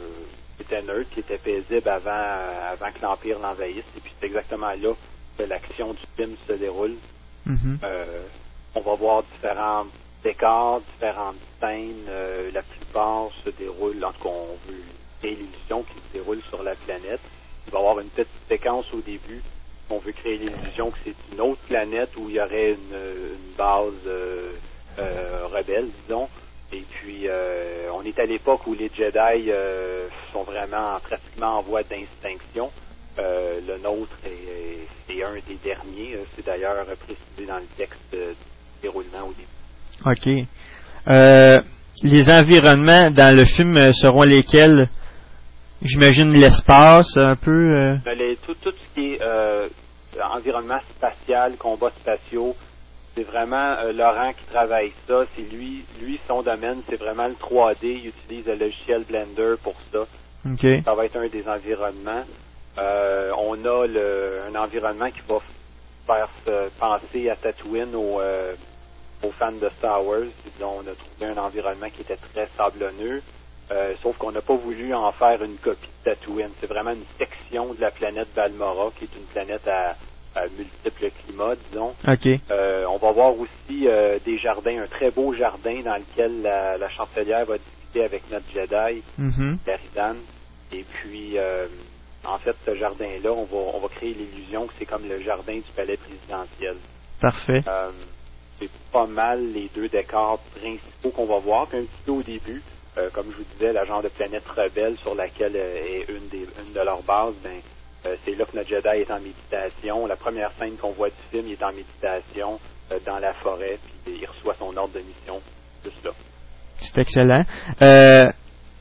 qui était neutre, qui était paisible avant, euh, avant que l'Empire l'envahisse. Et puis, c'est exactement là que l'action du film se déroule. Mm-hmm. Euh, on va voir différents décors, différentes scènes. Euh, la plupart se déroulent, en tout cas, on veut créer l'illusion qui se déroule sur la planète. Il va y avoir une petite séquence au début. On veut créer l'illusion que c'est une autre planète où il y aurait une, une base euh, euh, rebelle, disons. Et puis, euh, on est à l'époque où les Jedi euh, sont vraiment pratiquement en voie d'extinction. Euh, le nôtre est, est un des derniers. C'est d'ailleurs précisé dans le texte de déroulement au début. OK. Euh, les environnements dans le film seront lesquels? J'imagine l'espace, un peu... Euh... Les, tout, tout ce qui est euh, environnement spatial, combats spatiaux, c'est vraiment euh, Laurent qui travaille ça. C'est lui, lui, son domaine, c'est vraiment le trois D. Il utilise le logiciel Blender pour ça. Okay. Ça va être un des environnements. Euh, on a le, un environnement qui va faire euh, penser à Tatooine au... Euh, aux fans de Star Wars. Disons, on a trouvé un environnement qui était très sablonneux, euh, sauf qu'on n'a pas voulu en faire une copie de Tatooine. C'est vraiment une section de la planète Balmora, qui est une planète à, à multiples climats, disons. Okay. Euh, on va voir aussi euh, des jardins, un très beau jardin dans lequel la, la chancelière va discuter avec notre Jedi, mm-hmm. Eridan. Et puis, euh, en fait, ce jardin-là, on va, on va créer l'illusion que c'est comme le jardin du palais présidentiel. Parfait. Euh, c'est pas mal les deux décors principaux qu'on va voir. Puis un petit peu au début, euh, comme je vous disais, la genre de planète rebelle sur laquelle euh, est une, des, une de leurs bases, ben, euh, c'est là que notre Jedi est en méditation. La première scène qu'on voit du film, il est en méditation euh, dans la forêt, puis il reçoit son ordre de mission, juste là. C'est excellent. Euh,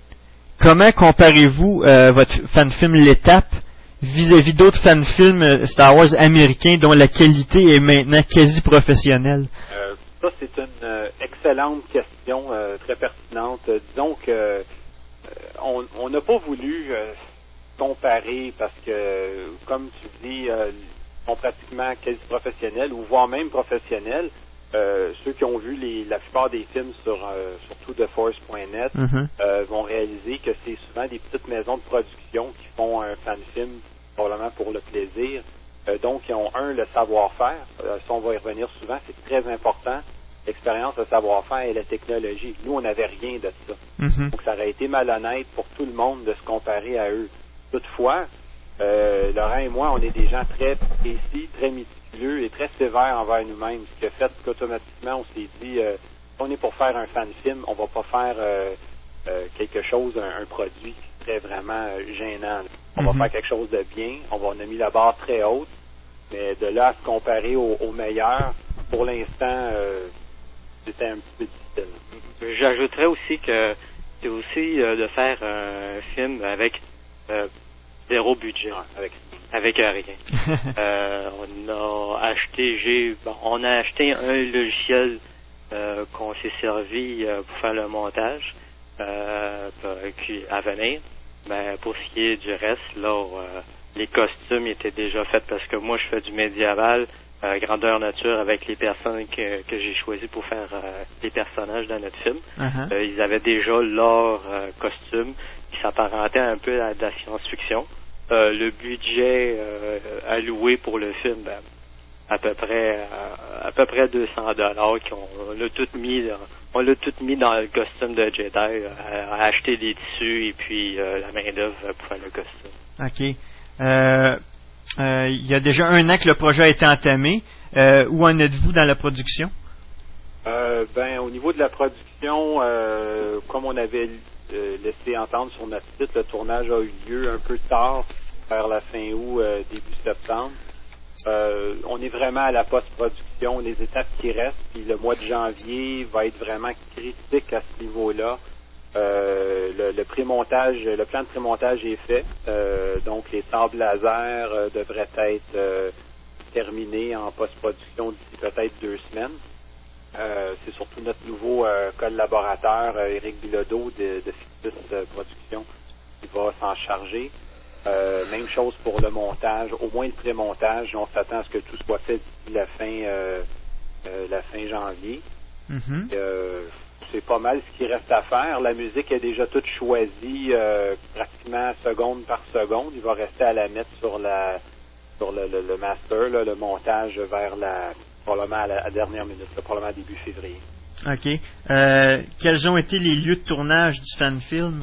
comment comparez-vous euh, votre fan-film L'Étape vis-à-vis d'autres fan-films Star Wars américains dont la qualité est maintenant quasi professionnelle? Euh, ça, c'est une euh, excellente question, euh, très pertinente. Euh, disons que euh, on n'a pas voulu euh, comparer parce que, comme tu dis, euh, ils sont pratiquement quasi professionnels ou voire même professionnels. Euh, ceux qui ont vu les, la plupart des films sur euh, surtout The Force point net mm-hmm. euh, vont réaliser que c'est souvent des petites maisons de production qui font un fan-film probablement pour le plaisir. Euh, donc, ils ont, un, le savoir-faire. Euh, ça, on va y revenir souvent. C'est très important. L'expérience, le savoir-faire et la technologie. Nous, on n'avait rien de ça. Mm-hmm. Donc, ça aurait été malhonnête pour tout le monde de se comparer à eux. Toutefois, euh, Laurent et moi, on est des gens très précis, très méticuleux et très sévères envers nous-mêmes. Ce qui a fait qu'automatiquement, on s'est dit, euh, si on est pour faire un fan-film, on va pas faire euh, euh, quelque chose, un, un produit qui serait vraiment euh, gênant. On mm-hmm. va faire quelque chose de bien. On, va, on a mis la barre très haute. Mais de là à se comparer au, au meilleur, pour l'instant, euh, c'était un petit peu difficile. J'ajouterais aussi que c'est aussi euh, de faire un film avec euh, zéro budget, ah, avec avec euh, rien. euh, on a acheté, j'ai, bon, on a acheté un logiciel euh, qu'on s'est servi euh, pour faire le montage euh, qui, à venir. Mais pour ce qui est du reste, là, euh, les costumes étaient déjà faits parce que moi, je fais du médiéval, euh, grandeur nature avec les personnes que, que j'ai choisies pour faire euh, les personnages dans notre film. Uh-huh. Euh, ils avaient déjà leur euh, costume qui s'apparentait un peu à de la science-fiction. Euh, le budget euh, alloué pour le film, ben, à peu près à, à peu près deux cents dollars qu'on l'a tout mis dans, on l'a tout mis dans le costume de Jedi, à, à acheter des tissus et puis euh, la main d'œuvre pour faire le costume. OK. Euh, euh, il y a déjà un an que le projet a été entamé. Euh, où en êtes-vous dans la production? Euh, ben, au niveau de la production, euh, comme on avait euh, laissé entendre sur notre site, le tournage a eu lieu un peu tard, vers la fin août, euh, début septembre. Euh, on est vraiment à la post-production, les étapes qui restent, puis le mois de janvier va être vraiment critique à ce niveau-là. Euh, le, le pré-montage, le plan de pré-montage est fait, euh, donc les sables laser euh, devraient être euh, terminés en post-production d'ici peut-être deux semaines. Euh, c'est surtout notre nouveau euh, collaborateur, euh, Éric Bilodeau de, de Fictus euh, Productions, qui va s'en charger. Euh, même chose pour le montage, au moins le pré-montage. On s'attend à ce que tout soit fait d'ici la fin, euh, euh, la fin janvier. Mm-hmm. Euh, c'est pas mal ce qui reste à faire. La musique est déjà toute choisie, euh, pratiquement seconde par seconde. Il va rester à la mettre sur la, sur le, le, le master, là, le montage vers la, probablement à la à dernière minute, là, probablement début février. OK. Euh, quels ont été les lieux de tournage du fan film?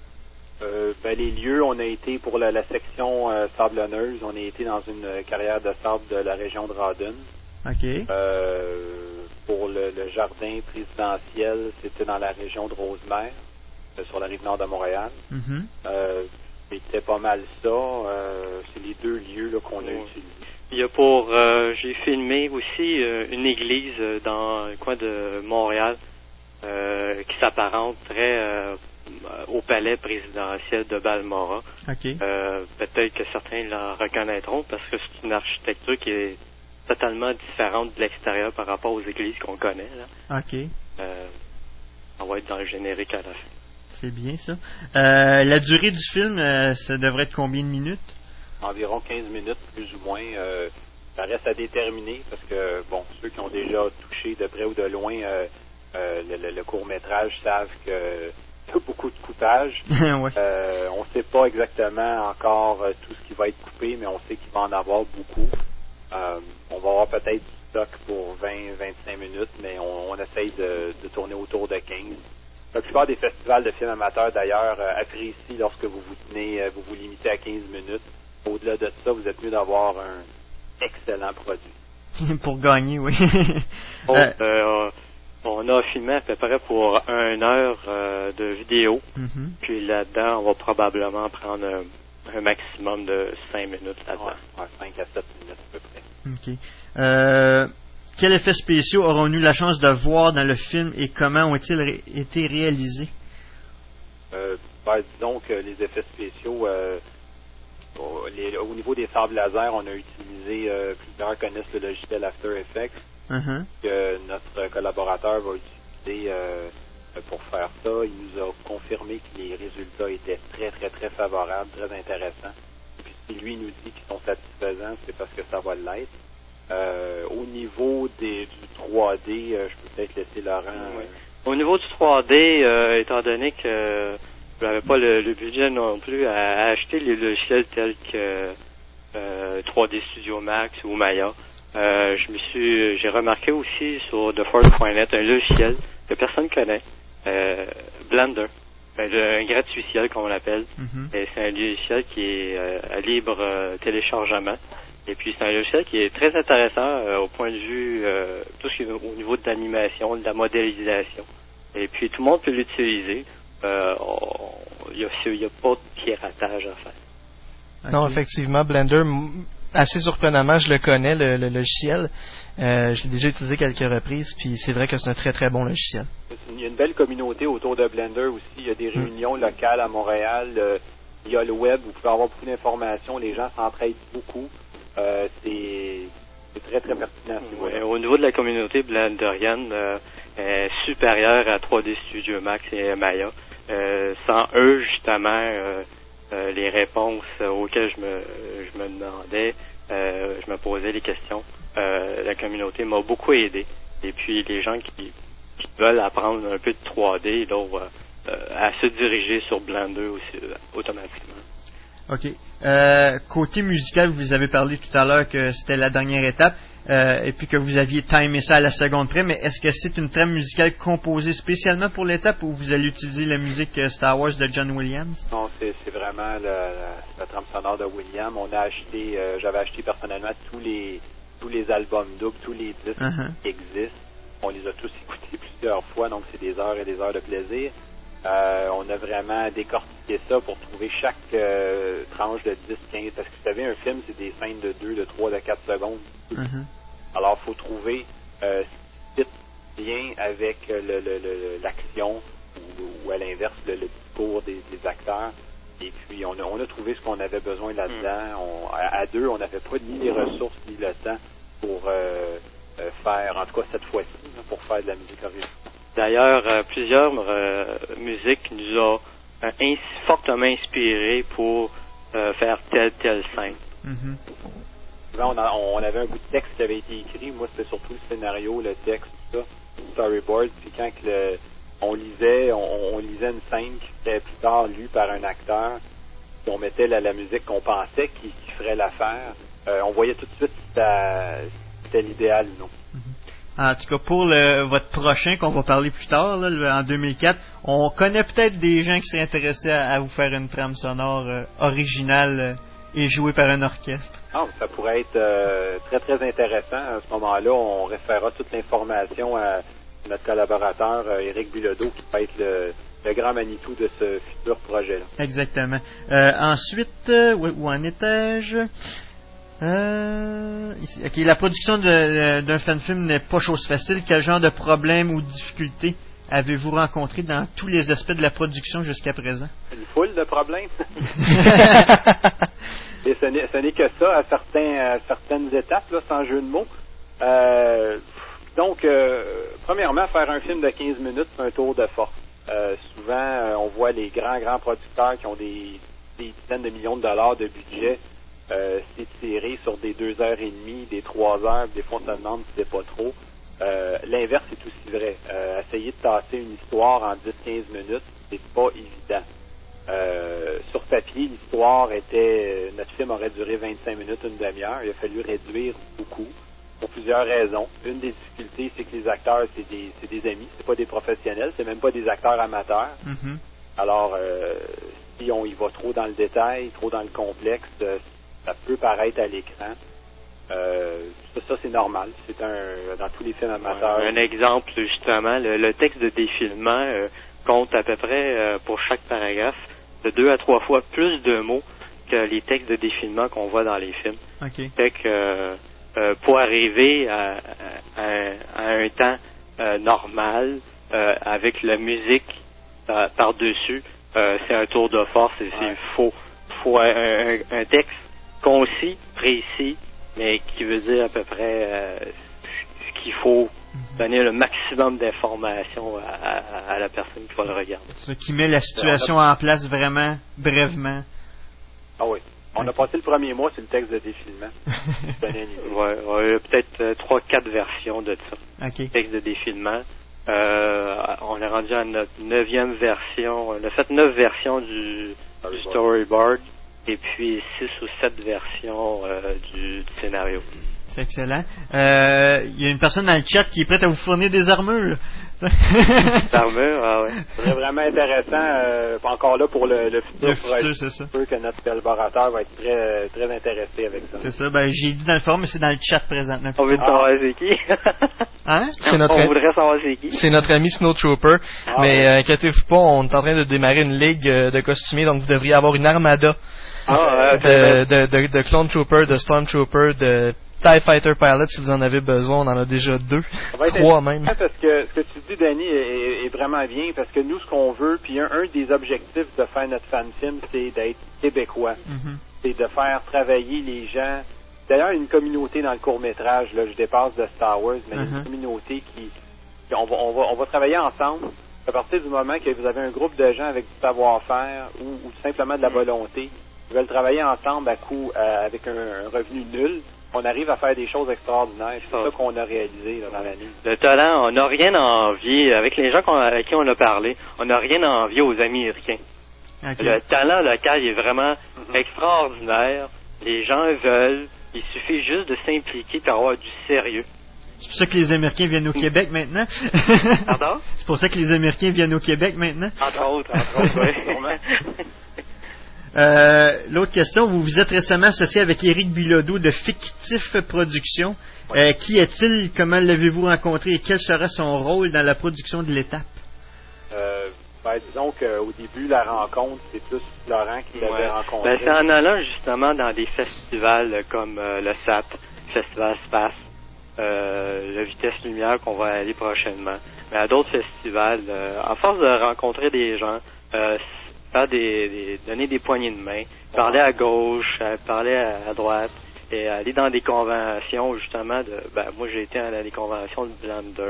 Euh, ben, les lieux, on a été pour la, la section euh, sablonneuse, on a été dans une carrière de sable de la région de Rawdon. OK. Euh, pour le, le jardin présidentiel, c'était dans la région de Rosemère, euh, sur la rive nord de Montréal. Mm-hmm. Euh, c'était pas mal ça. Euh, c'est les deux lieux là, qu'on a Ouais. utilisés. Il y a pour, euh, j'ai filmé aussi euh, une église euh, dans le coin de Montréal euh, qui s'apparente très euh, au palais présidentiel de Balmoral. OK. Euh, peut-être que certains la reconnaîtront parce que c'est une architecture qui est totalement différente de l'extérieur par rapport aux églises qu'on connaît. Là. OK. Euh, on va être dans le générique à la fin. C'est bien ça. Euh, la durée du film, euh, ça devrait être combien de minutes? Environ quinze minutes, plus ou moins. Euh, ça reste à déterminer parce que, bon, ceux qui ont déjà touché de près ou de loin euh, euh, le, le, le court-métrage savent que il y a beaucoup de coupage. Ouais. Euh, on ne sait pas exactement encore euh, tout ce qui va être coupé, mais on sait qu'il va en avoir beaucoup. Euh, on va avoir peut-être du stock pour vingt à vingt-cinq minutes, mais on, on essaye de, de tourner autour de quinze. La plupart des festivals de films amateurs, d'ailleurs, euh, apprécient lorsque vous vous tenez, euh, vous vous limitez à quinze minutes. Au-delà de ça, vous êtes mieux d'avoir un excellent produit. Pour gagner, oui. Bon, euh, euh, on a filmé à peu près pour une heure euh, de vidéo. Mm-hmm. Puis là-dedans, on va probablement prendre un, un maximum de cinq minutes là-dedans. Ouais, ouais, cinq à sept minutes à peu près. OK. Euh, quels effets spéciaux aurons-nous la chance de voir dans le film et comment ont-ils ré- été réalisés? Euh, ben, disons que les effets spéciaux, euh, au, les, au niveau des sables laser, on a utilisé, euh, plusieurs connaissent le logiciel After Effects, Uh-huh. que notre collaborateur va utiliser euh, pour faire ça. Il nous a confirmé que les résultats étaient très, très, très favorables, très intéressants. Et puis si lui nous dit qu'ils sont satisfaisants, c'est parce que ça va l'être. Euh, au niveau des, du trois D, euh, je peux peut-être laisser Laurent... Euh... Ouais. Au niveau du trois D, euh, étant donné que je n'avais pas le, le budget non plus à, à acheter les logiciels tels que euh, trois D Studio Max ou Maya, Euh, je me suis, j'ai remarqué aussi sur The Forge point net un logiciel que personne connaît, euh, Blender, ben, un gratuiciel comme on l'appelle. Mm-hmm. Et c'est un logiciel qui est euh, à libre euh, téléchargement. Et puis c'est un logiciel qui est très intéressant euh, au point de vue euh, tout ce qui est au niveau de l'animation, de la modélisation. Et puis tout le monde peut l'utiliser. Euh, il n'y a, a pas de piratage à faire. Non, effectivement, Blender, m- assez surprenamment, je le connais, le, le logiciel. Euh, je l'ai déjà utilisé quelques reprises, puis c'est vrai que c'est un très très bon logiciel. Il y a une belle communauté autour de Blender aussi. Il y a des réunions locales à Montréal. Euh, il y a le web, vous pouvez avoir beaucoup d'informations. Les gens s'entraident beaucoup. Euh, c'est, c'est très très pertinent. Ouais, au niveau de la communauté blenderienne, euh, est supérieure à trois D Studio Max et Maya. Euh, sans eux, justement, euh, euh, les réponses auxquelles je me, je me demandais, euh, je me posais les questions, euh, la communauté m'a beaucoup aidé. Et puis, les gens qui, qui veulent apprendre un peu de trois D, là, euh, à se diriger sur Blender aussi, euh, automatiquement. OK. Euh, côté musical, vous avez parlé tout à l'heure que c'était la dernière étape. Euh, et puis que vous aviez timé ça à la seconde près, mais est-ce que c'est une trame musicale composée spécialement pour l'étape ou vous allez utiliser la musique Star Wars de John Williams? Non, c'est, c'est vraiment la, la, la trame sonore de Williams. On a acheté, euh, j'avais acheté personnellement tous les tous les albums doubles, tous les disques uh-huh. qui existent. On les a tous écoutés plusieurs fois, donc c'est des heures et des heures de plaisir. Euh, on a vraiment décortiqué ça pour trouver chaque euh, tranche de dix quinze, parce que vous savez, un film, c'est des scènes de deux, de trois, de quatre secondes. Uh-huh. Alors, il faut trouver euh, ce qui fit bien avec le, le, le, l'action ou, ou à l'inverse, le, le discours des, des acteurs. Et puis, on a, on a trouvé ce qu'on avait besoin là-dedans. On, à, à deux, on n'avait pas ni les ressources ni le temps pour euh, euh, faire, en tout cas cette fois-ci, pour faire de la musique originale. D'ailleurs, euh, plusieurs euh, musiques nous ont euh, ins- fortement inspirés pour euh, faire telle, telle scène. Mm-hmm. On, a, on avait un bout de texte qui avait été écrit. Moi, c'était surtout le scénario, le texte, tout ça, storyboard. Puis quand le, on lisait, on, on lisait une scène qui était plus tard lue par un acteur, puis on mettait la, la musique qu'on pensait qui, qui ferait l'affaire, euh, on voyait tout de suite si c'était, si c'était l'idéal ou non. En tout cas, pour le, votre prochain qu'on va parler plus tard, là, le, en deux mille quatre, on connaît peut-être des gens qui seraient intéressés à, à vous faire une trame sonore euh, originale euh, et jouée par un orchestre. Ah, ça pourrait être euh, très très intéressant. À ce moment-là, on référera toute l'information à notre collaborateur euh, Éric Bilodeau, qui va être le, le grand Manitou de ce futur projet-là. Exactement. Euh, ensuite, euh, où, où en étais-je? Euh, ici. Ok, la production de, d'un fan-film n'est pas chose facile. Quel genre de problèmes ou difficultés avez-vous rencontré dans tous les aspects de la production jusqu'à présent? Une foule de problèmes. Et ce n'est, ce n'est que ça à, certains, à certaines étapes, là, sans jeu de mots. Euh, donc, euh, premièrement, faire un film de quinze minutes, c'est un tour de force. Euh, souvent, euh, on voit les grands, grands producteurs qui ont des, des dizaines de millions de dollars de budget euh, s'étirer sur des deux heures et demie, des trois heures, des fois on se demande si c'est pas trop. Euh, l'inverse est aussi vrai. Euh, essayer de tasser une histoire en dix à quinze minutes, c'est pas évident. Euh, sur papier, l'histoire était... Notre film aurait duré vingt-cinq minutes, une demi-heure. Il a fallu réduire beaucoup, pour plusieurs raisons. Une des difficultés, c'est que les acteurs, c'est des, c'est des amis, c'est pas des professionnels, c'est même pas des acteurs amateurs. Mm-hmm. Alors, euh, si on y va trop dans le détail, trop dans le complexe, ça peut paraître à l'écran. Euh, ça, ça, c'est normal. C'est un dans tous les films amateurs. Un exemple, justement, le, le texte de défilement euh, compte à peu près, euh, pour chaque paragraphe, de deux à trois fois plus de mots que les textes de défilement qu'on voit dans les films. Okay. Fait que euh, euh, pour arriver à, à, à un temps euh, normal, euh, avec la musique euh, par-dessus, euh, c'est un tour de force et ouais. c'est faux. Faut un, un, un texte concis, précis, mais qui veut dire à peu près euh, ce qu'il faut, donner le maximum d'informations à, à, à la personne qui va le regarder. Ce qui met la situation en place vraiment brièvement. Ah oui. On a passé le premier mois sur le texte de défilement. ouais, ouais, peut-être trois, quatre versions de ça. Okay. Texte de défilement. Euh, on est rendu à notre neuvième version. On a fait neuf versions du, du storyboard. Et puis six ou sept versions euh, du, du scénario. C'est excellent. Il euh, y a une personne dans le chat qui est prête à vous fournir des armures. Des armures, ah ouais. C'est vraiment intéressant. Euh, encore là pour le, le futur. Le futur, c'est ça. Je suis sûr que notre collaborateur va être très, très intéressé avec ça. C'est ça. Ben, j'ai dit dans le forum, mais c'est dans le chat présentement. On veut ah. savoir c'est qui. Hein? C'est notre... On voudrait savoir c'est qui. C'est notre ami Snowtrooper. Ah, mais ouais. euh, inquiétez-vous pas, on est en train de démarrer une ligue euh, de costumiers, donc vous devriez avoir une armada Ah, euh, de, de, de, de Clone Trooper, de Stormtrooper, de TIE Fighter Pilot, si vous en avez besoin, on en a déjà deux, trois même. Parce que ce que tu dis, Danny, est, est vraiment bien, parce que nous, ce qu'on veut, puis un, un des objectifs de faire notre fan film, c'est d'être québécois. Mm-hmm. C'est de faire travailler les gens. D'ailleurs, une communauté dans le court-métrage, là, je dépasse de Star Wars, mais mm-hmm. une communauté qui... On va, on, va, on va travailler ensemble. À partir du moment que vous avez un groupe de gens avec du savoir-faire ou, ou simplement de la volonté, ils veulent travailler ensemble à coup, euh, avec un, un revenu nul, on arrive à faire des choses extraordinaires. C'est ça qu'on a réalisé là, dans l'année. Le talent, on n'a rien à envier. Avec les gens qu'on, avec qui on a parlé, on n'a rien à envier aux Américains. Okay. Le talent local est vraiment mm-hmm. extraordinaire. Les gens veulent. Il suffit juste de s'impliquer et avoir du sérieux. C'est pour ça que les Américains viennent au Québec maintenant? Pardon? C'est pour ça que les Américains viennent au Québec maintenant? Entre autres, entre autres, oui. Euh, l'autre question, vous vous êtes récemment associé avec Éric Bilodeau de Fictif Productions. Oui. Euh, qui est-il? Comment l'avez-vous rencontré et quel serait son rôle dans la production de l'étape? Euh, ben, disons qu'au début, la rencontre, c'est plus Laurent qui l'avait ouais. rencontré. Ben, c'est en allant justement dans des festivals comme euh, le S A T, Festival Space, euh, le Vitesse Lumière qu'on va aller prochainement. Mais à d'autres festivals, euh, à force de rencontrer des gens, euh, faire des, des, donner des poignées de main, parler à gauche, parler à, à droite, et aller dans des conventions justement de. Ben moi j'ai été dans des conventions de Blender.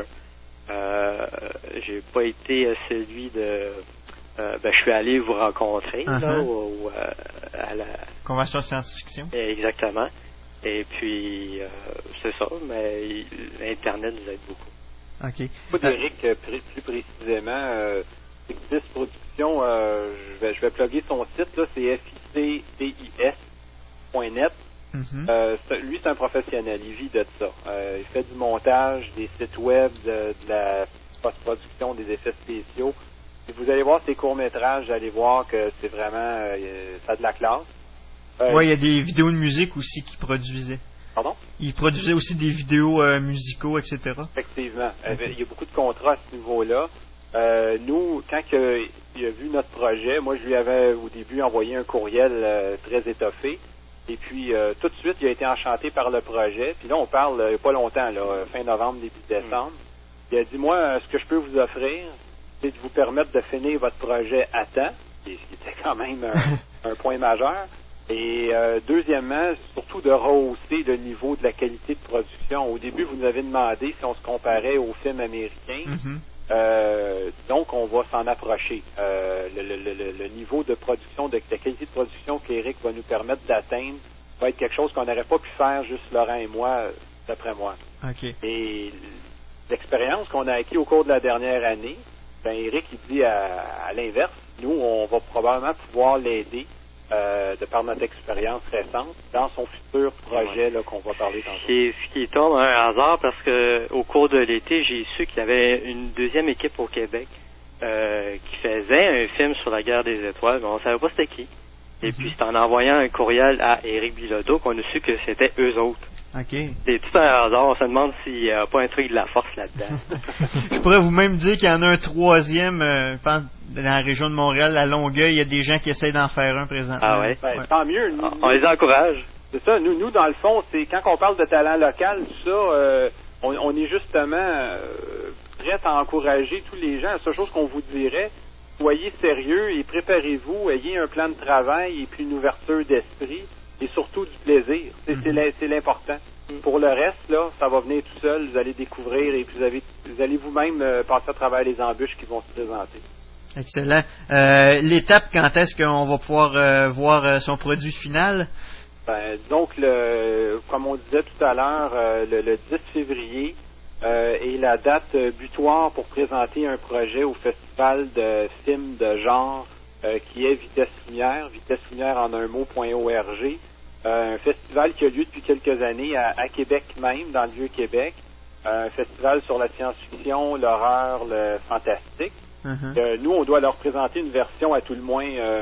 Euh, j'ai pas été celui de. Euh, ben je suis allé vous rencontrer uh-huh. là, ou, ou euh, à la convention de science-fiction. Exactement. Et puis euh, c'est ça, mais l'internet nous aide beaucoup. Ok. Pour Eric, euh, plus, plus précisément. Euh, Fictif Productions, euh, je vais, je vais plugger son site, là, c'est f i c t i s point net. Mm-hmm. Euh, c'est, lui, c'est un professionnel, il vit de ça. Euh, il fait du montage, des sites web, de, de la post-production, des effets spéciaux. Si vous allez voir ses courts-métrages, vous allez voir que c'est vraiment, euh, ça a de la classe. Euh, oui, il y a des vidéos de musique aussi qu'il produisait. Pardon? Il produisait aussi des vidéos euh, musicaux, et cetera. Effectivement. Okay. Il y a beaucoup de contrats à ce niveau-là. Euh, nous, quand que, il a vu notre projet, moi je lui avais au début envoyé un courriel euh, très étoffé. Et puis euh, tout de suite, il a été enchanté par le projet. Puis là, on parle euh, pas longtemps, là, fin novembre, début décembre. Il a dit, moi, ce que je peux vous offrir, c'est de vous permettre de finir votre projet à temps, ce qui était quand même un, un point majeur. Et euh, deuxièmement, surtout de rehausser le niveau de la qualité de production. Au début, vous nous avez demandé si on se comparait aux films américains. Mm-hmm. Euh, donc, on va s'en approcher. Euh, le, le, le, le niveau de production, de, de la qualité de production qu'Éric va nous permettre d'atteindre va être quelque chose qu'on n'aurait pas pu faire juste Laurent et moi, d'après moi. Okay. Et l'expérience qu'on a acquis au cours de la dernière année, ben Éric, il dit à, à l'inverse, nous, on va probablement pouvoir l'aider Euh, de par notre expérience récente, dans son futur projet là, qu'on va parler tantôt. C'est ce qui tombe un hasard parce que au cours de l'été, j'ai su qu'il y avait une deuxième équipe au Québec euh, qui faisait un film sur la guerre des étoiles, mais on savait pas c'était qui. Et mm-hmm. puis c'est en envoyant un courriel à Éric Bilodeau qu'on a su que c'était eux autres. Okay. C'est tout un hasard, on se demande s'il n'y a pas un truc de la force là-dedans. Je pourrais vous même dire qu'il y en a un troisième, euh, dans la région de Montréal, à Longueuil, il y a des gens qui essayent d'en faire un présentement. Ah ouais? Ben, ouais. Tant mieux. Nous, on, on les encourage. C'est ça, nous, nous dans le fond, c'est quand on parle de talent local, tout ça, euh, on, on est justement euh, prêt à encourager tous les gens. La seule chose qu'on vous dirait, soyez sérieux et préparez-vous, ayez un plan de travail et puis une ouverture d'esprit. Et surtout du plaisir. C'est, mm-hmm. c'est l'important. Mm-hmm. Pour le reste, là, ça va venir tout seul. Vous allez découvrir et puis vous, avez, vous allez vous-même euh, passer à travers les embûches qui vont se présenter. Excellent. Euh, l'étape, quand est-ce qu'on va pouvoir euh, voir euh, son produit final? Ben, donc, le, comme on disait tout à l'heure, euh, le, le dix février euh, est la date euh, butoir pour présenter un projet au Festival de films de genre Euh, qui est Vitesse Lumière, Vitesse Lumière en un mot.org, euh, un festival qui a lieu depuis quelques années à, à Québec même, dans le Vieux-Québec, euh, un festival sur la science-fiction, l'horreur, le fantastique. Mm-hmm. Euh, nous, on doit leur présenter une version à tout le moins euh,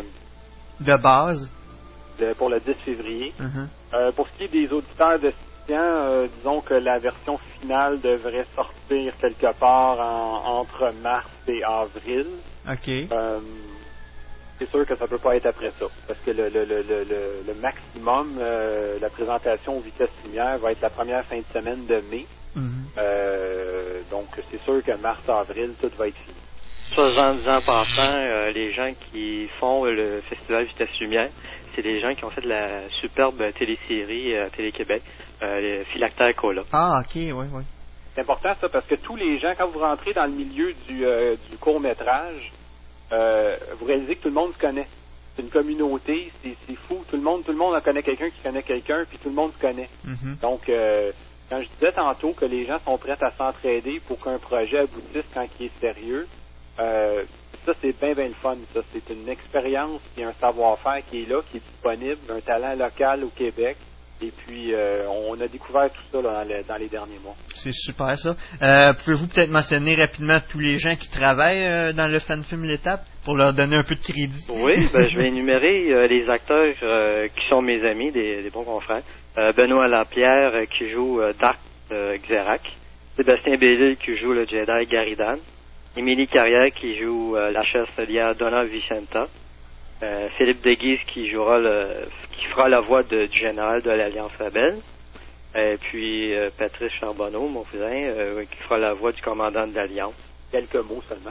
de base de, pour le dix février. Mm-hmm. Euh, pour ce qui est des auditeurs de Stian, euh, disons que la version finale devrait sortir quelque part en, entre mars et avril. OK. Euh, c'est sûr que ça peut pas être après ça. Parce que le, le, le, le, le maximum, euh, la présentation vitesse lumière va être la première fin de semaine de mai. Mm-hmm. Euh, donc, c'est sûr que mars-avril, tout va être fini. soixante ans passant, euh, les gens qui font le festival Vitesse Lumière, c'est des gens qui ont fait de la superbe télésérie à Télé-Québec, euh, les Phylactères Cola. Ah, ok, oui, oui. C'est important ça, parce que tous les gens, quand vous rentrez dans le milieu du, euh, du court-métrage, euh, vous réalisez que tout le monde se connaît. C'est une communauté, c'est, c'est fou. Tout le monde, tout le monde en connaît quelqu'un qui connaît quelqu'un, puis tout le monde se connaît. Mm-hmm. Donc, euh, quand je disais tantôt que les gens sont prêts à s'entraider pour qu'un projet aboutisse quand il est sérieux, euh, ça, c'est bien, bien le fun. Ça, c'est une expérience et un savoir-faire qui est là, qui est disponible, un talent local au Québec. Et puis, euh, on a découvert tout ça là, dans, le, dans les derniers mois. C'est super, ça. Euh, pouvez-vous peut-être mentionner rapidement tous les gens qui travaillent euh, dans le Fan-Film L'Étape pour leur donner un peu de crédit? Oui, ben, je vais énumérer euh, les acteurs euh, qui sont mes amis, des, des bons confrères. Euh, Benoît Lapierre euh, qui joue euh, Dark euh, Xerac. Sébastien Bellil qui joue le Jedi Garidan. Émilie Carrière qui joue euh, la chancelière Donna Vicenta. Euh, Philippe Deguise qui jouera le, qui fera la voix de, du général de l'Alliance Rebelle. Et puis euh, Patrice Charbonneau, mon cousin, euh, qui fera la voix du commandant de l'Alliance. Quelques mots seulement.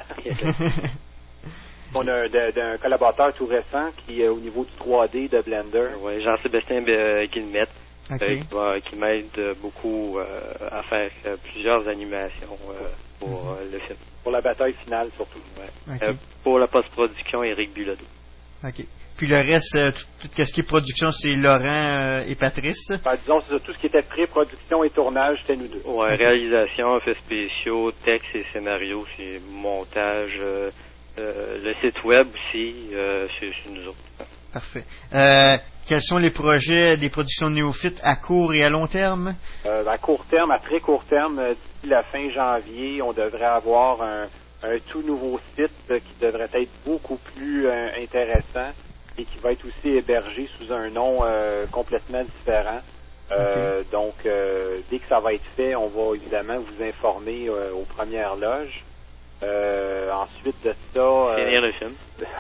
On a un, de, de, un collaborateur tout récent qui est au niveau du trois D de Blender. Oui, Jean-Sébastien euh, Guillemette, okay. euh, qui, va, qui m'aide beaucoup euh, à faire euh, plusieurs animations euh, pour mm-hmm. euh, le film. Pour la bataille finale surtout. Ouais. Okay. Euh, pour la post-production, Éric Bilodeau. OK. Puis le reste, euh, tout, tout ce qui est production, c'est Laurent euh, et Patrice? Ben, disons, c'est tout ce qui était pré-production et tournage, c'était nous deux. Ouais, réalisation, effets spéciaux, texte et scénario, c'est montage, euh, euh, le site web aussi, euh, c'est, c'est nous autres. Parfait. Euh, quels sont les projets des productions néophytes à court et à long terme? Euh, à court terme, à très court terme, d'ici la fin janvier, on devrait avoir un... un tout nouveau site euh, qui devrait être beaucoup plus euh, intéressant et qui va être aussi hébergé sous un nom euh, complètement différent. Euh, okay. Donc, euh, dès que ça va être fait, on va évidemment vous informer euh, aux premières loges. Euh, ensuite de ça... Euh... Finir le film.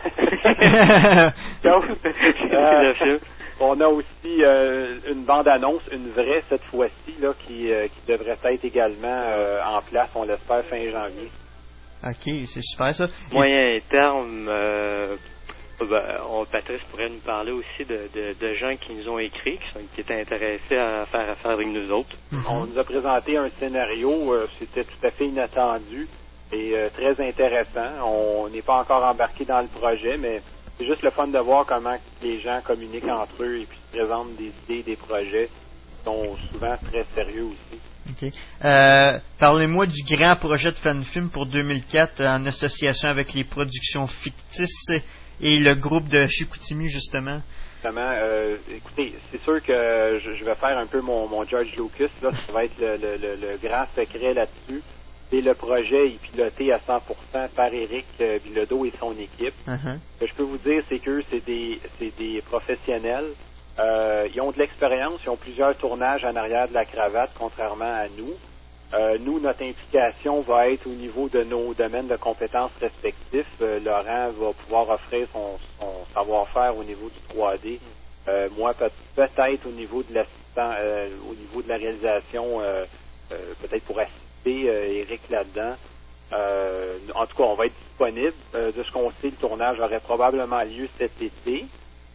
Donc, euh, on a aussi euh, une bande-annonce, une vraie cette fois-ci, là, qui, euh, qui devrait être également euh, en place, on l'espère, fin janvier. OK, c'est super ça. Moyen terme, euh, ben, on, Patrice pourrait nous parler aussi de, de, de gens qui nous ont écrit, qui, sont, qui étaient intéressés à faire affaire avec nous autres. Mm-hmm. On nous a présenté un scénario, euh, c'était tout à fait inattendu et euh, très intéressant. On n'est pas encore embarqué dans le projet, mais c'est juste le fun de voir comment les gens communiquent entre eux et puis se présentent des idées, des projets qui sont souvent très sérieux aussi. Okay. Euh, parlez-moi du grand projet de Fan-Film pour deux mille quatre en association avec les productions fictices et le groupe de Chicoutimi, justement. Justement, euh, écoutez, c'est sûr que je, je vais faire un peu mon, mon George Lucas, là, ça va être le, le, le, le grand secret là-dessus. Et le projet est piloté à cent pour cent par Éric Bilodeau et son équipe. Uh-huh. Ce que je peux vous dire, c'est qu'eux, c'est des, c'est des professionnels. Euh, ils ont de l'expérience, ils ont plusieurs tournages en arrière de la cravate, contrairement à nous. Euh, nous, notre implication va être au niveau de nos domaines de compétences respectifs. Euh, Laurent va pouvoir offrir son, son savoir-faire au niveau du trois D. Euh, moi, peut- peut-être au niveau de l'assistant, euh, au niveau de la réalisation, euh, euh, peut-être pour assister euh, Éric là-dedans. Euh, en tout cas, on va être disponible. Euh, de ce qu'on sait, le tournage aurait probablement lieu cet été.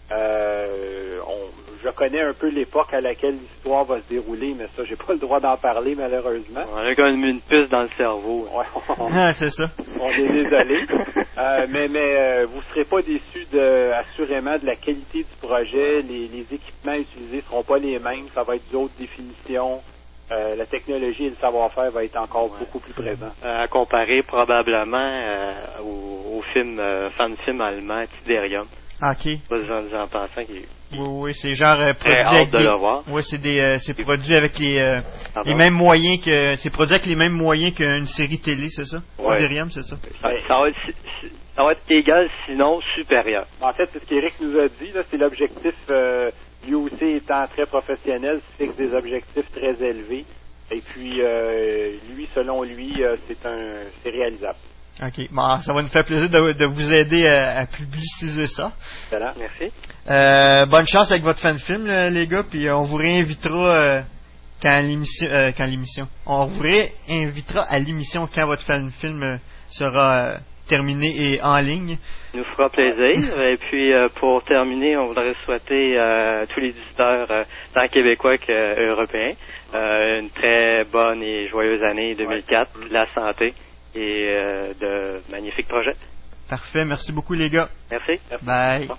Euh, on, je connais un peu l'époque à laquelle l'histoire va se dérouler, mais ça, j'ai pas le droit d'en parler, malheureusement. On a quand même une puce dans le cerveau. Ouais, on, ah, c'est ça. On est désolé. euh, mais mais euh, vous serez pas déçus de, assurément de la qualité du projet. Les, les équipements utilisés seront pas les mêmes. Ça va être d'autres définitions. Euh, la technologie et le savoir-faire va être encore ouais. beaucoup plus présent. Euh, à comparer probablement euh, au, au film, euh, fan-film allemand Tiderium. OK. En, en pensant qu'il oui, oui, c'est genre euh, produit hâte avec de des... le voir. Oui, c'est des euh, c'est produit avec les euh, les mêmes moyens que c'est produit avec les mêmes moyens qu'une série télé, c'est ça? Ouais. Tiderium, c'est ça. Ça, ça va être ça va être égal, sinon supérieur. En fait, c'est ce qu'Éric nous a dit là, c'est l'objectif euh, lui aussi étant très professionnel, se fixe des objectifs très élevés et puis euh, lui selon lui, euh, c'est un c'est réalisable. OK. Bon, ça va nous faire plaisir de, de vous aider à, à publiciser ça. Voilà, merci. Euh, bonne chance avec votre fan film, là, les gars, puis on vous réinvitera euh, quand l'émission, euh, quand l'émission. On vous réinvitera à l'émission quand votre fan film euh, sera euh, terminé et en ligne. Nous fera plaisir. Et puis, euh, pour terminer, on voudrait souhaiter à tous les visiteurs, euh, tant québécois qu'européens, euh, une très bonne et joyeuse année deux mille quatre, ouais. La santé et euh, de magnifiques projets. Parfait. Merci beaucoup, les gars. Merci. Merci. Bye. Bon.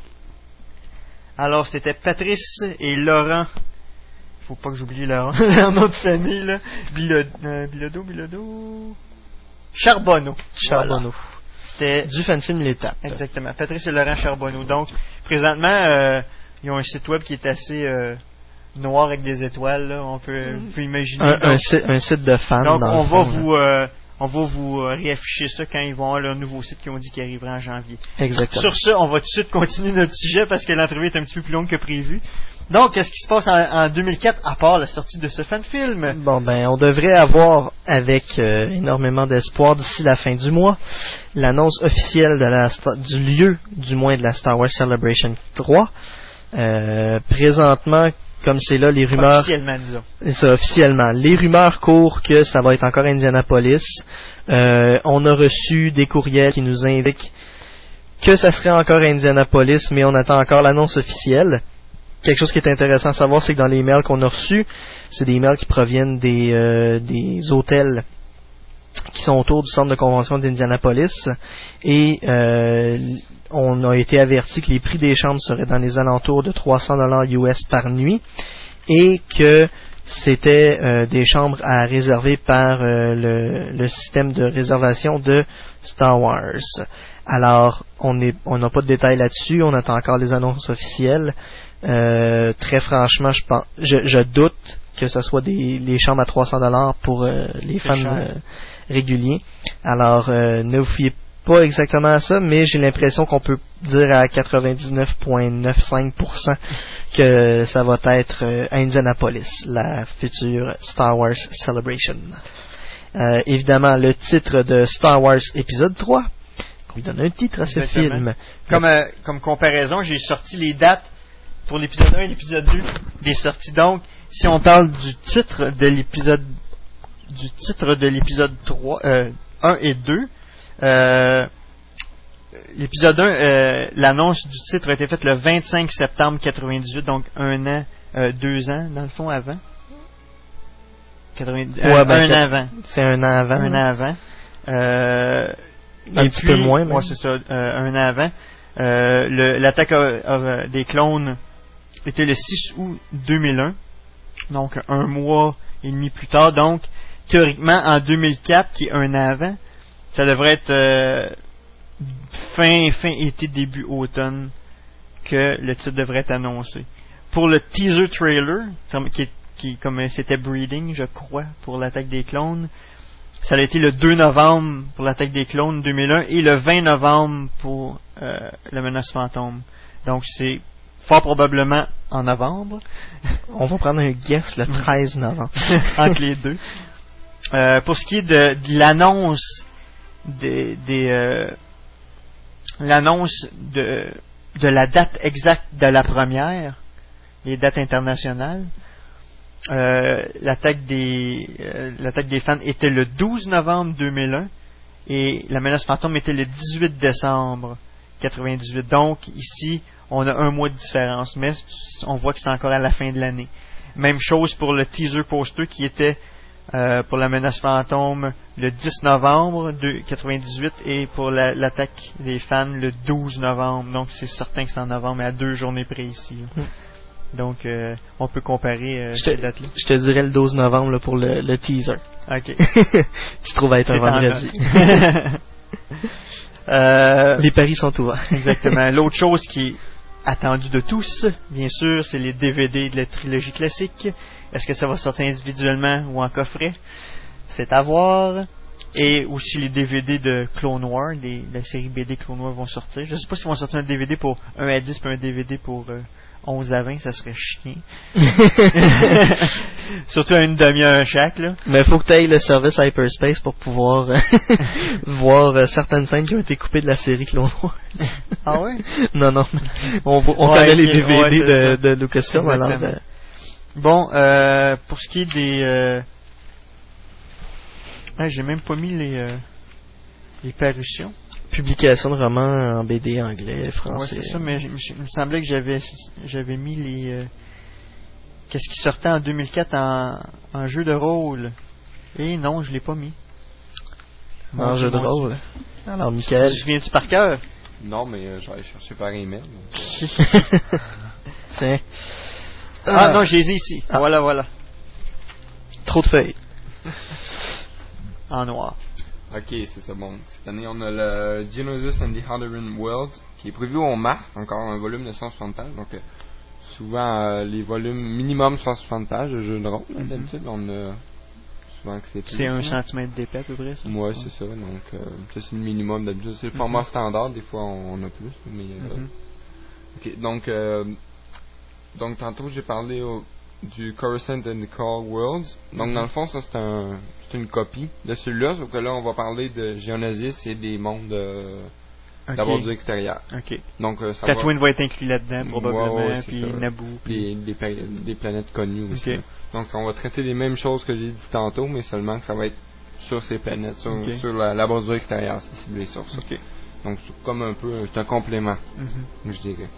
Alors, c'était Patrice et Laurent. Faut pas que j'oublie Laurent. Leur nom de famille, là. Bilodeau, euh, Bilodeau, Bilodeau. Charbonneau. Charbonneau. Voilà. C'était du fan film L'Étape. Exactement. Patrice et Laurent Charbonneau. Donc, présentement, euh, ils ont un site web qui est assez euh, noir avec des étoiles. Là. On peut, mm. peut imaginer. Un, donc, un, site, un site de fans. Donc, dans on le va fond, vous, euh, on va vous euh, réafficher ça quand ils vont avoir leur nouveau site qui ont dit qu'il arrivera en janvier. Exactement. Sur ce, on va tout de suite continuer notre sujet parce que l'entrevue est un petit peu plus longue que prévu. Donc, qu'est-ce qui se passe en, en deux mille quatre à part la sortie de ce fan film? Bon, ben, on devrait avoir, avec euh, énormément d'espoir d'ici la fin du mois, l'annonce officielle de la du lieu, du moins de la Star Wars Celebration trois. Euh, présentement, comme c'est là, les rumeurs... Officiellement, disons. Ça, officiellement. Les rumeurs courent que ça va être encore Indianapolis. Euh, on a reçu des courriels qui nous indiquent que ça serait encore Indianapolis, mais on attend encore l'annonce officielle. Quelque chose qui est intéressant à savoir, c'est que dans les emails qu'on a reçus, c'est des emails qui proviennent des, euh, des hôtels qui sont autour du centre de convention d'Indianapolis. Et euh, on a été averti que les prix des chambres seraient dans les alentours de trois cents dollars U S par nuit et que c'était euh, des chambres à réserver par euh, le, le système de réservation de Star Wars. Alors, on n'a on pas de détails là-dessus, on attend encore les annonces officielles. Euh, très franchement, je pense, je, je doute que ce soit des les chambres à trois cents dollars pour euh, les fans euh, réguliers. Alors, euh, ne vous fiez pas exactement à ça, mais j'ai l'impression qu'on peut dire à quatre-vingt-dix-neuf virgule quatre-vingt-quinze pour cent que ça va être euh, Indianapolis, la future Star Wars Celebration. Euh, évidemment, le titre de Star Wars épisode trois, on lui donne un titre à ce Exactement. film. Comme, euh, comme comparaison, j'ai sorti les dates pour l'épisode un et l'épisode deux des sorties. Donc, si on parle du titre de l'épisode du titre de l'épisode trois, euh, un et deux, euh, l'épisode un, euh, l'annonce du titre a été faite le vingt-cinq septembre quatre-vingt-dix-huit, donc un an, euh, deux ans, dans le fond, avant. quatre-vingt-dix, euh, ouais, ben, un an avant. C'est un an avant. Un an avant. Euh, un et petit puis, peu moins, ouais, c'est ça, euh, un an avant. Euh, le, l'attaque of, of, des clones était le six août deux mille un, donc un mois et demi plus tard. Donc, théoriquement, en deux mille quatre, qui est un an avant, ça devrait être euh, fin, fin été, début automne, que le titre devrait être annoncé. Pour le teaser trailer, qui, qui comme c'était Breeding, je crois, pour l'attaque des clones, ça a été le deux novembre pour l'attaque des clones deux mille un et le vingt novembre pour euh, la menace fantôme. Donc, c'est fort probablement en novembre. On va prendre un guess le treize novembre. Entre les deux. Euh, pour ce qui est de, de l'annonce des, des euh, l'annonce de, de la date exacte de la première, les dates internationales, euh, l'attaque des euh, l'attaque des fans était le douze novembre deux mille un et la menace fantôme était le dix-huit décembre quatre-vingt-dix-huit. Donc ici on a un mois de différence, mais on voit que c'est encore à la fin de l'année. Même chose pour le teaser poster qui était euh, pour la menace fantôme le dix novembre quatre-vingt-dix-huit et pour la, l'attaque des fans le douze novembre. Donc c'est certain que c'est en novembre, mais à deux journées près ici. Mm. Donc euh, on peut comparer euh, ces dates-là. Je te dirais le douze novembre là, pour le, le teaser. Ok. Qui se trouve à être un vendredi. euh, Les paris sont ouverts. Exactement. L'autre chose qui est attendu de tous, bien sûr, c'est les D V D de la trilogie classique. Est-ce que ça va sortir individuellement ou en coffret? C'est à voir. Et aussi les D V D de Clone Wars, des, la série B D Clone Wars vont sortir. Je sais pas s'ils vont sortir un D V D pour un à dix puis un D V D pour euh, onze à vingt, ça serait chiant. Surtout à une demi-heure chaque, là. Mais faut que tu ailles le service Hyperspace pour pouvoir euh, voir euh, certaines scènes qui ont été coupées de la série Clone Wars. Ah ouais? Non, non. On, on ouais, connaît okay, les D V D ouais, de, de Lucasfilm, alors... Euh... Bon, euh, pour ce qui est des... Euh... Ah, j'ai même pas mis les, euh... les parutions. Publication de romans en B D anglais, français. Ouais, c'est ça, mais il me semblait que j'avais j'avais mis les... Euh... Qu'est-ce qui sortait en deux mille quatre en, en jeu de rôle? Et non, je l'ai pas mis. En jeu de rôle? Alors, Michael... Tu viens-tu par cœur? Non, mais euh, j'allais chercher par email. Tiens. Ah, ah non, je les ai ici. Ah. Voilà, voilà. Trop de feuilles. En noir. Ok, c'est ça. Bon, cette année, on a le Geonosis and the Hadron World qui est prévu en mars. Encore un volume de cent soixante pages. Donc, euh, souvent, euh, les volumes minimum cent soixante pages de jeux de rôle. Mm-hmm. D'habitude, on a souvent accepté. C'est un centimètre d'épais à peu près, ça? Ouais, c'est ça. Donc, euh, ça, c'est le minimum d'habitude. C'est le format mm-hmm. standard. Des fois, on, on a plus. Mais, euh, mm-hmm. Ok, donc, euh, donc tantôt, j'ai parlé au, du Coruscant and the Core Worlds. Donc, mm-hmm. dans le fond, ça, c'est un c'est une copie de celui-là. Sauf que là, on va parler de Geonosis et des mondes euh, okay. d'abord du extérieur. Ok. Donc, euh, ça Tatooine va... va être inclus là-dedans, probablement. Ouais, ouais, puis Naboo. Puis des, des, des planètes connues aussi. Okay. Donc, on va traiter les mêmes choses que j'ai dit tantôt, mais seulement que ça va être sur ces planètes, sur, okay. sur la, la bordure extérieure, c'est ciblé sur ça. Okay. Donc, c'est comme un peu, c'est un complément, mm-hmm. je dirais.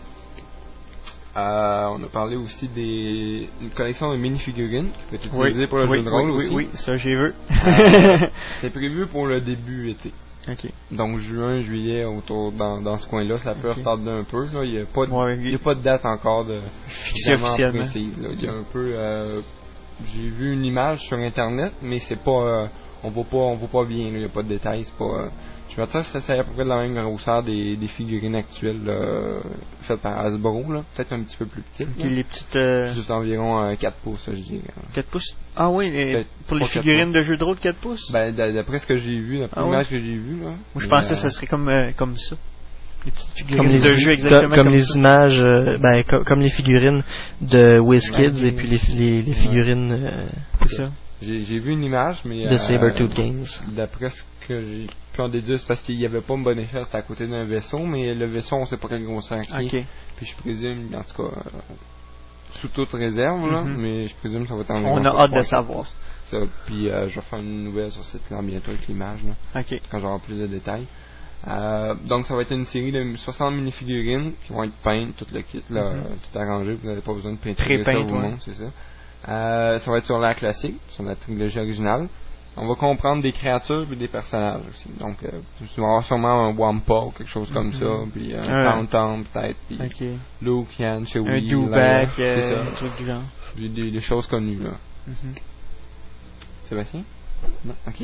Euh, on a parlé aussi des une collection de mini-figurines qui peut être utilisée oui, pour le oui, jeu de rôle oui, aussi. Oui, oui, ça j'ai vu. euh, c'est prévu pour le début été. Ok. Donc juin, juillet, autour dans, dans ce coin-là, ça peut okay. retarder un peu. Là. Il n'y a pas de, ouais, il y a pas de date encore de fixée officiellement. Précise, là. Il y a un peu. Euh, j'ai vu une image sur internet, mais c'est pas. Euh, on voit pas, on voit pas bien. Là. Il n'y a pas de détails. C'est pas. Euh, je m'attends que ça c'est à peu près de la même grosseur des, des figurines actuelles euh, faites par Hasbro, là. Peut-être un petit peu plus petites. Okay, les petites. Euh... Juste environ euh, quatre pouces, je dirais. quatre pouces? Ah oui, les, pour les figurines de jeux de rôle quatre pouces? Ben, d'après ce que j'ai vu, d'après ah l'image ouais? que j'ai vue, là. Moi, je pensais euh... que ça serait comme, euh, comme ça. Les petites figurines comme les de jeux exactement comme, comme les ça. images, euh, ben, com- comme les figurines de WizKids ouais, et puis les, les, les figurines. Euh, c'est ça. J'ai, j'ai vu une image, mais. De euh, Sabertooth Games. D'après ce que j'ai pu en déduire, c'est parce qu'il n'y avait pas une bonne échelle, c'était à côté d'un vaisseau, mais le vaisseau, on sait pas quelle grosseur il est. Okay. Puis je présume, en tout cas, euh, sous toute réserve, là, mm-hmm. mais je présume que ça va être en On a hâte de savoir. Ça, puis euh, je vais faire une nouvelle sur ce site là bientôt avec l'image, là, okay. quand j'aurai plus de détails. Euh, donc ça va être une série de soixante mini-figurines qui vont être peintes, tout le kit, là, mm-hmm. tout arrangé, vous n'avez pas besoin de peinturer ça vous-même, c'est ça. Euh, ça va être sur l'ère classique, sur la trilogie originale. On va comprendre des créatures et des personnages aussi. Donc, euh, tu vas avoir sûrement un Wampa ou quelque chose comme mm-hmm. ça, puis un ouais. Tauntaun peut-être, puis okay. Luke, Han, Chewie, un Dewback, euh, un truc du genre. Des, des, des choses connues, là. Mm-hmm. Sébastien? Non? Ok.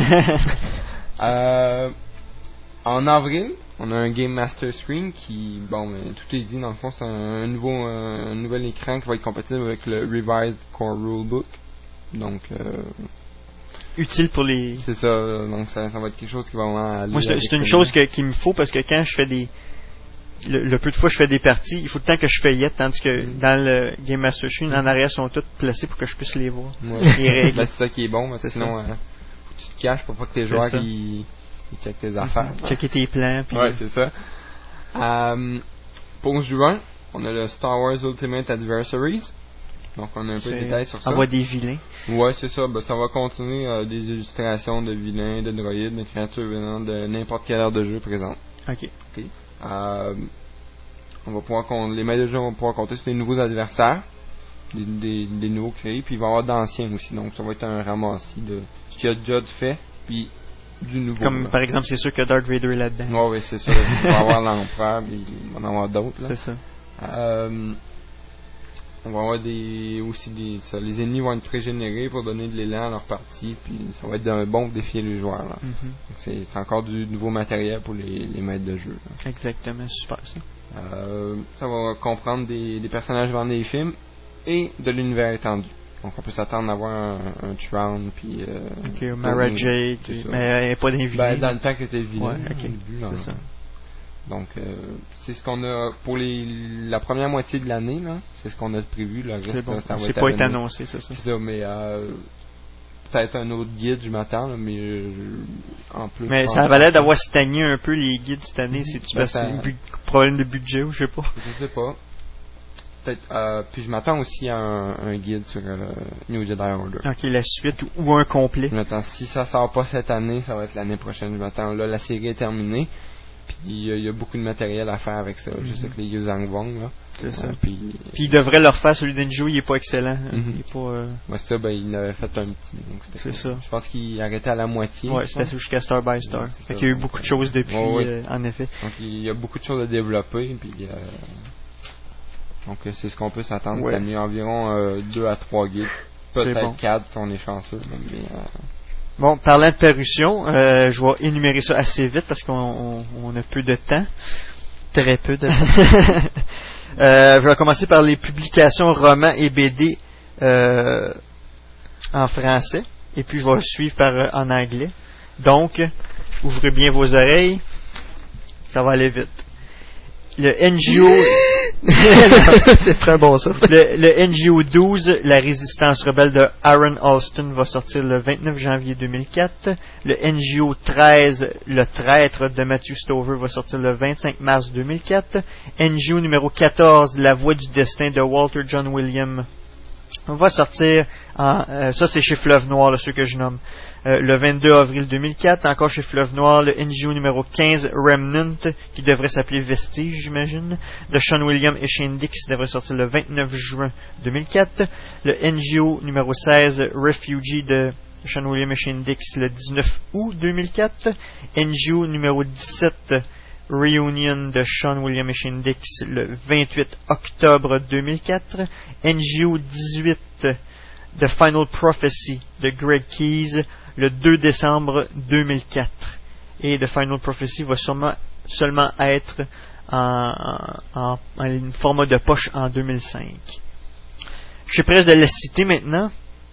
euh, en avril, on a un Game Master Screen qui, bon, ben, tout est dit, dans le fond, c'est un, un nouveau un, un nouvel écran qui va être compatible avec le Revised Core Rulebook. Donc, euh, utile pour les... C'est ça, donc ça, ça va être quelque chose qui va vraiment aller... Moi, c'est, c'est une chose que, qu'il me faut, parce que quand je fais des... Le, le peu de fois je fais des parties, il faut le temps que je feuillette, tandis que mm. dans le Game Master Screen, mm. en arrière, sont toutes placées pour que je puisse les voir. Ouais. Les règles. Ben, c'est ça qui est bon, parce que sinon, euh, faut que tu te caches pour pas que tes joueurs qui... ils checkent tes affaires. Mm-hmm. Checker tes plans. Puis ouais, c'est ça. Euh, pour juin, on a le Star Wars Ultimate Adversaries. Donc, on a un peu de détails sur ça. On voit des vilains. Ouais, c'est ça. Ben, ça va contenir euh, des illustrations de vilains, de droïdes, de créatures venant de n'importe quelle heure de jeu présente. Ok. Ok. Euh, on va pouvoir con- les maîtres de jeu vont pouvoir compter sur les nouveaux adversaires, des, des, des nouveaux créés, puis il va y avoir d'anciens aussi. Donc, ça va être un ramassis de ce qu'il y a déjà de fait, puis du nouveau. Comme là. Par exemple, c'est sûr que Darth Vader est là-dedans. Ouais, oui, c'est sûr. Il va y avoir l'empereur, puis il va y en avoir d'autres. Là. C'est ça. Euh, on va avoir des aussi des ça, les ennemis vont être pré-générés pour donner de l'élan à leur partie, puis ça va être un bon défi les joueurs. Là. Mm-hmm. Donc c'est, c'est encore du nouveau matériel pour les, les maîtres de jeu. Là. Exactement, super ça. Euh, ça va comprendre des, des personnages dans les films et de l'univers étendu. Donc on peut s'attendre à avoir un, un Tron, puis euh, ok, Mara Jade, mais elle n'est pas d'invité. Ben, dans le temps que t'es vilain. Ouais, ok. Début, c'est ça. Donc, euh, c'est ce qu'on a pour les, la première moitié de l'année, là. C'est ce qu'on a prévu. Le reste, c'est bon. Là, ça va c'est être pas été annoncé, c'est ça. C'est ça, mais euh, peut-être un autre guide, je m'attends, là, mais euh, en plus. Mais ça valait d'avoir stagné un peu les guides cette année. Mm-hmm. C'est-tu ben, parce ça... que bu- problème de budget ou je sais pas? Je sais pas. Peut-être, euh, puis je m'attends aussi à un, un guide sur euh, New Jedi Order. Ok, la suite ou, ou un complet. Je m'attends, si ça sort pas cette année, ça va être l'année prochaine. Je m'attends, là, la série est terminée. Puis il y, y a beaucoup de matériel à faire avec ça. Mm-hmm. Juste avec les Yuzang Vong, là. C'est euh, ça. Puis, puis il devrait leur faire celui d'Enjo, il est pas excellent. Mm-hmm. Il est pas. Euh... Ouais, ça, ben, il avait fait un petit. Donc c'est cool. ça. Je pense qu'il arrêtait à la moitié. Ouais, c'était jusqu'à Star by Star. Ouais, fait ça, qu'il y a eu beaucoup de choses depuis, ouais, ouais. Euh, en effet. Donc il y a beaucoup de choses à développer. Puis, euh, donc c'est ce qu'on peut s'attendre. Ouais. Cette année, environ euh, deux à trois guides. Peut-être bon. quatre si on est chanceux. Mais, euh, bon, parlant de parution, euh, je vais énumérer ça assez vite parce qu'on on, on a peu de temps. Très peu de temps. euh, je vais commencer par les publications romans et B D euh, en français. Et puis je vais suivre par euh, en anglais. Donc, ouvrez bien vos oreilles. Ça va aller vite. Le N G O c'est très bon ça. Le, le N G O douze, la résistance rebelle de Aaron Alston, va sortir le vingt-neuf janvier deux mille quatre. Le N G O treize, le traître de Matthew Stover, va sortir le vingt-cinq mars deux mille quatre. N G O numéro quatorze, la voix du destin de Walter John Williams, va sortir en, euh, ça c'est chez Fleuve Noir, là, ceux que je nomme. Euh, le vingt-deux avril deux mille quatre, encore chez Fleuve Noir, le N G O numéro quinze, Remnant, qui devrait s'appeler Vestige, j'imagine, de Sean Williams et Shane Dix, devrait sortir le vingt-neuf juin deux mille quatre. Le N G O numéro seize, Refugee, de Sean Williams et Shane Dix, le dix-neuf août deux mille quatre. N G O numéro dix-sept, Reunion, de Sean Williams et Shane Dix, le vingt-huit octobre deux mille quatre. N G O dix-huit, The Final Prophecy, de Greg Keyes, le deux décembre deux mille quatre. Et The Final Prophecy va sûrement, seulement être en, en, en format de poche en deux mille cinq. Je suis prêt de la citer maintenant.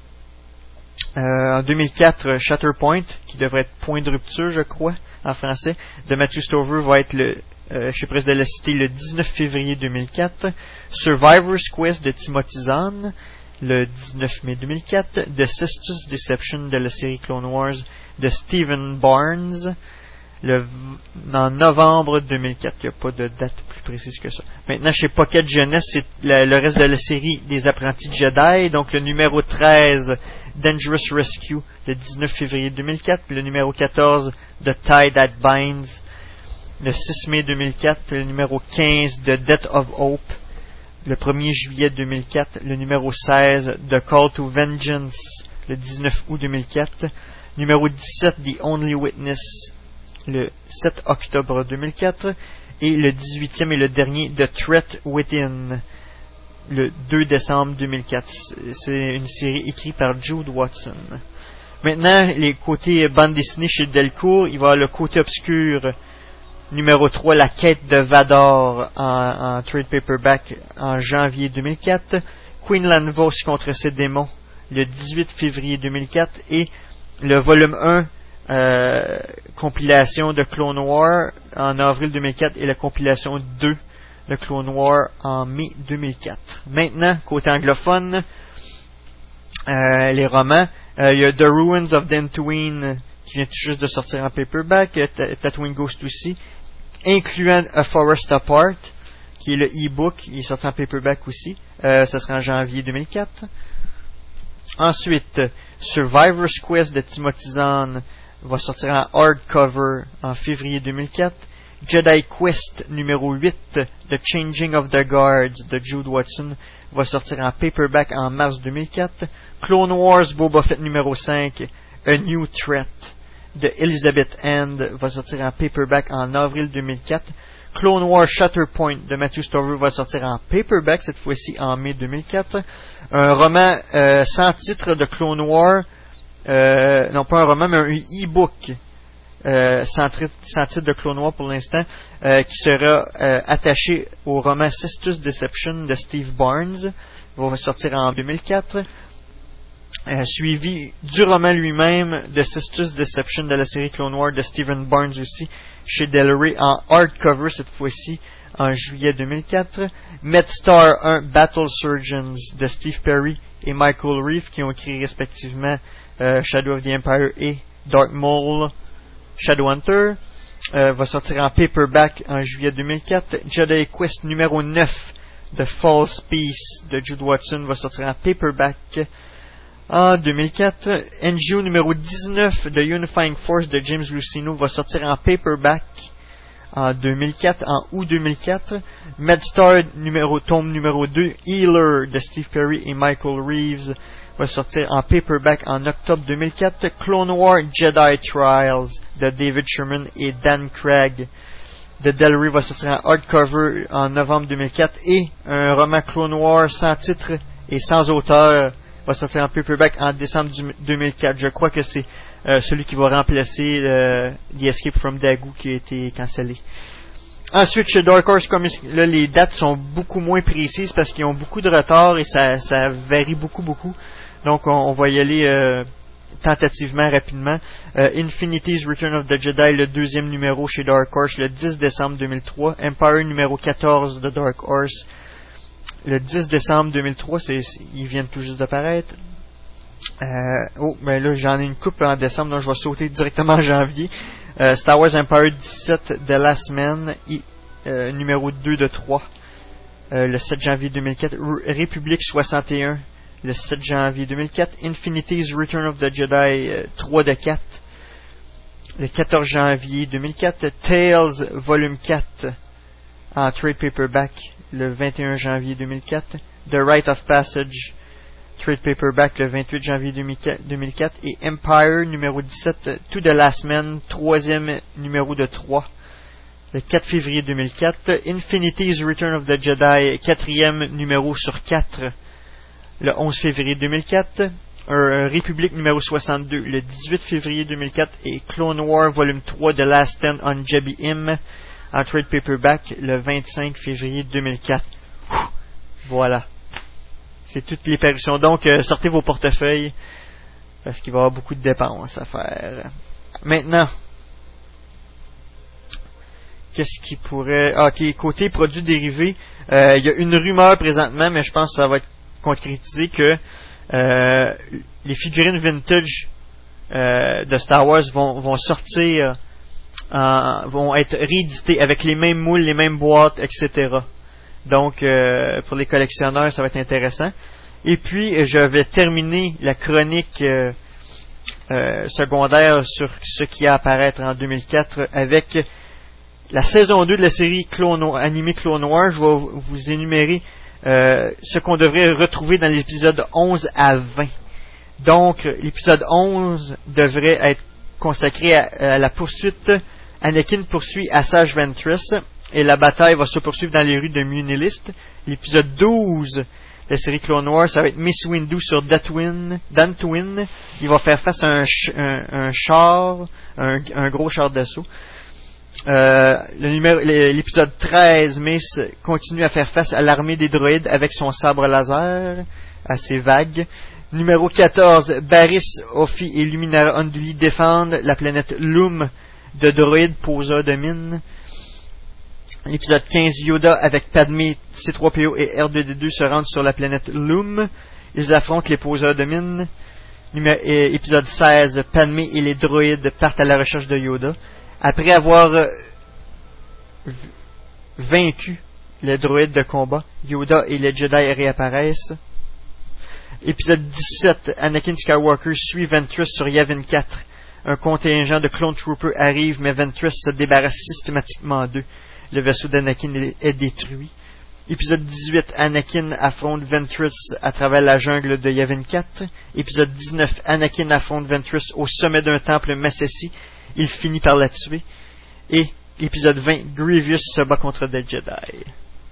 Euh, en deux mille quatre, Shatterpoint, qui devrait être Point de rupture, je crois, en français, de Matthew Stover, va être le, euh, je suis prêt de la citer, le dix-neuf février deux mille quatre. Survivor's Quest de Timothy Zahn, le dix-neuf mai deux mille quatre, The Sisters Deception de la série Clone Wars de Stephen Barnes, le, en novembre deux mille quatre. Il n'y a pas de date plus précise que ça. Maintenant, chez Pocket Jeunesse, c'est la, le reste de la série des apprentis Jedi. Donc, le numéro treize, Dangerous Rescue, le dix-neuf février deux mille quatre. Le numéro quatorze, The Tie That Binds, le six mai deux mille quatre. Le numéro quinze, The Death of Hope, le premier juillet deux mille quatre. Le numéro seize, The Call to Vengeance, le dix-neuf août deux mille quatre. Numéro dix-sept, The Only Witness, le sept octobre deux mille quatre. Et le dix-huitième et le dernier, The Threat Within, le deux décembre deux mille quatre. C'est une série écrite par Jude Watson. Maintenant, les côtés bande dessinée chez Delcourt, il va y avoir le côté obscur, numéro trois, La quête de Vador, en, en trade paperback en janvier deux mille quatre. Quinlan Vos contre ses démons, le dix-huit février deux mille quatre. Et le volume un, euh, compilation de Clone War, en avril deux mille quatre. Et la compilation deux de Clone War en mai deux mille quatre. Maintenant, côté anglophone, euh, les romans, il euh, y a The Ruins of Dantooine, qui vient tout juste de sortir en paperback, Tatooine Ghost aussi, incluant A Forest Apart, qui est le e-book, il est sorti en paperback aussi, euh, ça sera en janvier deux mille quatre. Ensuite, Survivor's Quest de Timothy Zahn va sortir en hardcover en février deux mille quatre. Jedi Quest numéro huit, The Changing of the Guards de Jude Watson, va sortir en paperback en mars deux mille quatre. Clone Wars Boba Fett numéro cinq, A New Threat de Elizabeth Hand, va sortir en paperback en avril deux mille quatre. Clone Wars Shatterpoint de Matthew Stover va sortir en paperback, cette fois-ci en mai deux mille quatre. Un roman euh, sans titre de Clone Wars, euh, non pas un roman, mais un e-book euh, sans, sans titre de Clone Wars pour l'instant, euh, qui sera euh, attaché au roman Sisters Deception de Steve Barnes, va sortir en deux mille quatre. Euh, suivi du roman lui-même, de Sisters Deception de la série Clone Wars de Stephen Barnes aussi, chez Del Rey en hardcover cette fois-ci, en juillet deux mille quatre. MedStar un Battle Surgeons de Steve Perry et Michael Reeve qui ont écrit respectivement euh, Shadow of the Empire et Dark Maul Shadowhunter. Euh, va sortir en paperback en juillet deux mille quatre. Jedi Quest numéro neuf de False Peace de Jude Watson va sortir en paperback en deux mille quatre. N G O numéro dix-neuf de Unifying Force de James Luceno va sortir en paperback en deux mille quatre, en août deux mille quatre. MedStar numéro, tome numéro deux, Healer de Steve Perry et Michael Reeves va sortir en paperback en octobre deux mille quatre. Clone Wars Jedi Trials de David Sherman et Dan Craig de Del Rey va sortir en hardcover en novembre deux mille quatre. Et un roman Clone Wars sans titre et sans auteur va sortir en paperback en décembre deux mille quatre. Je crois que c'est euh, celui qui va remplacer euh, The Escape from Dagu qui a été cancellé. Ensuite, chez Dark Horse Comics, là, les dates sont beaucoup moins précises parce qu'ils ont beaucoup de retard et ça, ça varie beaucoup, beaucoup. Donc, on, on va y aller euh, tentativement, rapidement. Euh, Infinity's Return of the Jedi, le deuxième numéro chez Dark Horse, le dix décembre deux mille trois. Empire numéro quatorze de Dark Horse, le dix décembre deux mille trois, c'est, c'est, ils viennent tout juste d'apparaître. Euh, oh, ben là, j'en ai une coupe en décembre, donc je vais sauter directement en janvier. Euh, Star Wars Empire dix-sept, The Last Man, I, euh, numéro deux de trois, euh, le sept janvier deux mille quatre. R- République soixante et un, le sept janvier deux mille quatre. Infinity's Return of the Jedi, euh, trois de quatre, le quatorze janvier deux mille quatre. Tales, volume quatre, en trade paperback, le vingt et un janvier deux mille quatre. The Rite of Passage, trade paperback, le vingt-huit janvier deux mille quatre. Et Empire, numéro dix-sept, To the Last Man, troisième numéro de trois, le quatre février deux mille quatre. Infinity's Return of the Jedi, quatrième numéro sur quatre, le onze février deux mille quatre. Euh, République numéro soixante-deux, le dix-huit février deux mille quatre. Et Clone Wars, volume trois, The Last Stand on Jabim, en trade paperback, le vingt-cinq février deux mille quatre. Ouh, voilà. C'est toutes les parutions. Donc, euh, sortez vos portefeuilles, parce qu'il va y avoir beaucoup de dépenses à faire. Maintenant, qu'est-ce qui pourrait... Ah, ok, côté produits dérivés, euh, il y a une rumeur présentement, mais je pense que ça va être concrétisé, que euh, les figurines vintage euh, de Star Wars vont, vont sortir, en, vont être rééditées avec les mêmes moules, les mêmes boîtes, et cetera. Donc, euh, pour les collectionneurs, ça va être intéressant. Et puis, je vais terminer la chronique euh, euh, secondaire sur ce qui a à apparaître en deux mille quatre avec la saison deux de la série Clone Wars, animée Clone Wars. Je vais vous énumérer euh, ce qu'on devrait retrouver dans l'épisode onze à vingt. Donc, l'épisode onze devrait être consacré à, à la poursuite. Anakin poursuit Asajj Ventress et la bataille va se poursuivre dans les rues de Munilist. L'épisode douze de la série Clone Wars, ça va être Mace Windu sur Dantooine. Dantooine. Il va faire face à un, ch- un, un char, un, un gros char d'assaut. Euh, le numéro, l'épisode treize, Mace continue à faire face à l'armée des droïdes avec son sabre laser, assez vague. Numéro quatorze, Barriss, Ophi et Luminara Unduli défendent la planète Loom de droïdes poseurs de mines. L'épisode quinze, Yoda avec Padmé, C trois P O et R deux D deux se rendent sur la planète Loom. Ils affrontent les poseurs de mines. Numé- et, épisode seize, Padmé et les droïdes partent à la recherche de Yoda. Après avoir euh, v- vaincu les droïdes de combat, Yoda et les Jedi réapparaissent. Épisode dix-sept, Anakin Skywalker suit Ventress sur Yavin quatre. Un contingent de Clone Troopers arrive, mais Ventress se débarrasse systématiquement d'eux. Le vaisseau d'Anakin est, est détruit. Épisode dix-huit, Anakin affronte Ventress à travers la jungle de Yavin quatre. Épisode dix-neuf, Anakin affronte Ventress au sommet d'un temple Massassi. Il finit par la tuer. Et épisode vingt, Grievous se bat contre des Jedi.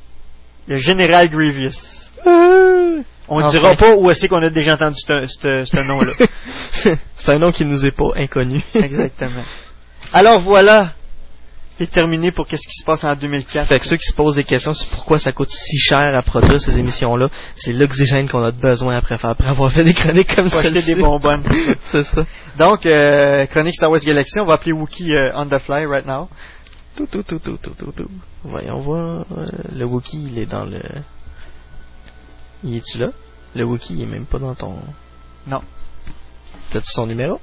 Le général Grievous. Euh, On ne enfin. dira pas où est-ce qu'on a déjà entendu ce, ce, ce nom-là. C'est un nom qui nous est pas inconnu. Exactement. Alors voilà. déterminé pour qu'est-ce qui se passe en deux mille quatre. Fait que ceux qui se posent des questions sur pourquoi ça coûte si cher à produire ces émissions-là, c'est l'oxygène qu'on a besoin après faire, après avoir fait des chroniques comme ça. Acheter des bonbonnes. C'est ça. Donc, euh, chronique Star Wars Galaxy, on va appeler Wookiee euh, on the fly right now. Tout, tout, tout, tout, tout, tout, tout. Voyons voir. Euh, le Wookiee, il est dans le... Il est-tu là? Le Wookiee, il est même pas dans ton... Non. T'as-tu son numéro?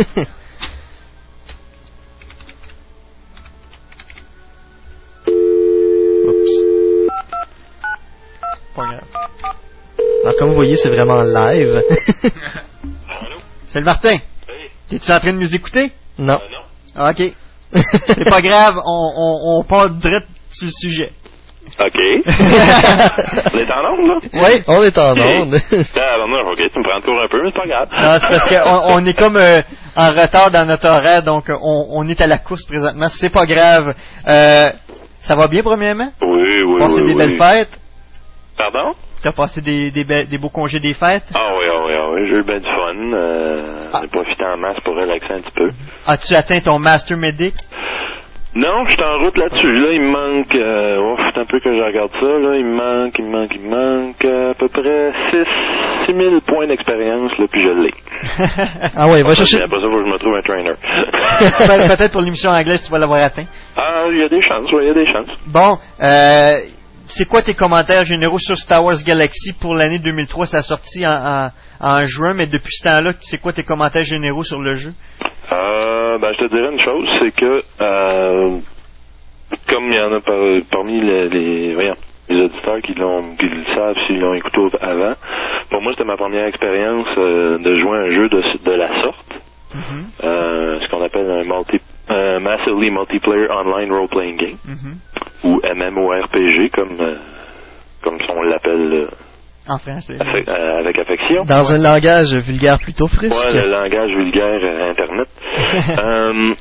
Oups. Pas grave. Alors, comme vous voyez, c'est vraiment live. C'est le Martin. Oui. T'es-tu en train de nous écouter? Non. Euh, non. Ah, ok. C'est pas grave, on, on, on part direct sur le sujet. OK. On est en onde, là? Oui, on est en onde. Ah, non, OK, tu me prends le tour un peu, mais c'est pas grave. Non, c'est parce qu'on on est comme euh, en retard dans notre horaire, donc on, on est à la course présentement. C'est pas grave. Euh, ça va bien, premièrement? Oui, oui, Passé oui. des oui. belles fêtes? Pardon? T'as passé des, des, be- des beaux congés des fêtes? Ah oui, ah oui, ah oui, j'ai eu bien du fun. Euh, Ah. J'ai profité en masse pour relaxer un petit peu. As-tu atteint ton Master Medic? Non, je suis en route là-dessus. Là, il me manque... Euh, oh, c'est un peu que je regarde ça. Là, il me manque, il me manque, il me manque euh, à peu près six mille points d'expérience, là, puis je l'ai. Ah ouais, va chercher... Après ça, il faut que je me trouve un trainer. Ben, peut-être pour l'émission anglaise, tu vas l'avoir atteint. Ah, il y a des chances, oui, il y a des chances. Bon, euh, c'est quoi tes commentaires généraux sur Star Wars Galaxy pour l'année deux mille trois? Ça a sorti en, en, en juin, mais depuis ce temps-là, c'est quoi tes commentaires généraux sur le jeu? Euh, ben, je te dirais une chose, c'est que, euh, comme il y en a par, parmi les, les, voyons, les auditeurs qui l'ont, qui le savent s'ils l'ont écouté avant, pour moi, c'était ma première expérience euh, de jouer à un jeu de, de la sorte. Mm-hmm. Euh, ce qu'on appelle un multi, euh, Massively Multiplayer Online Role-Playing Game, Mm-hmm. ou M M O R P G, comme, euh, comme on l'appelle euh, En français. affe- euh, avec affection. Dans un langage vulgaire plutôt frusque. Ouais, le langage vulgaire euh, Internet. euh,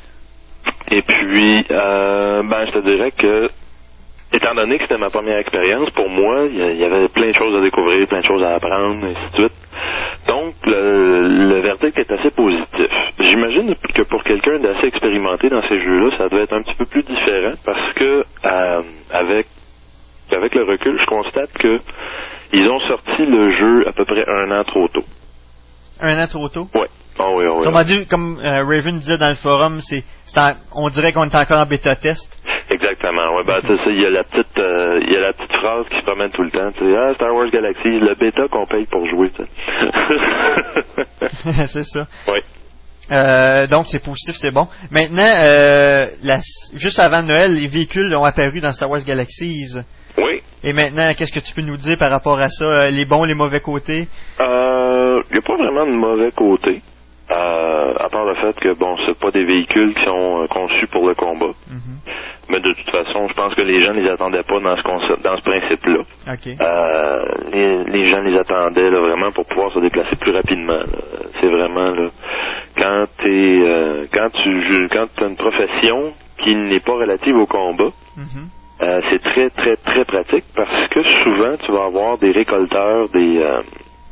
et puis, euh, ben, je te dirais que, étant donné que c'était ma première expérience, pour moi, il y, y avait plein de choses à découvrir, plein de choses à apprendre, et ainsi de suite. Donc, le, le verdict est assez positif. J'imagine que pour quelqu'un d'assez expérimenté dans ces jeux-là, ça devait être un petit peu plus différent, parce que, euh, avec, avec le recul, je constate que ils ont sorti le jeu à peu près un an trop tôt. Un an trop tôt? Ouais. Oh oui, oh oui. Comme, on dit, comme euh, Raven disait dans le forum, c'est, c'est en- on dirait qu'on est encore en bêta-test. Exactement. Ouais, ben, c'est ça, il y a la petite, euh, il y a la petite phrase qui se promène tout le temps. Tu sais, ah, Star Wars Galaxy, le bêta qu'on paye pour jouer, tu sais. C'est ça. Oui. Euh, donc c'est positif, c'est bon. Maintenant, euh, la, juste avant Noël, les véhicules ont apparu dans Star Wars Galaxies. Oui. Et maintenant, qu'est-ce que tu peux nous dire par rapport à ça? Euh, Les bons, les mauvais côtés? Euh, il n'y a pas vraiment de mauvais côté. Euh, à part le fait que, bon, c'est pas des véhicules qui sont euh, conçus pour le combat. Mm-hmm. Mais de toute façon, je pense que les gens ne les attendaient pas dans ce concept, dans ce principe-là. OK. Euh, les, les gens les attendaient là, vraiment pour pouvoir se déplacer plus rapidement. Là. C'est vraiment là, quand t'es euh, quand tu quand t'as une profession qui n'est pas relative au combat, Mm-hmm. euh, c'est très très très pratique parce que souvent tu vas avoir des récolteurs, des euh,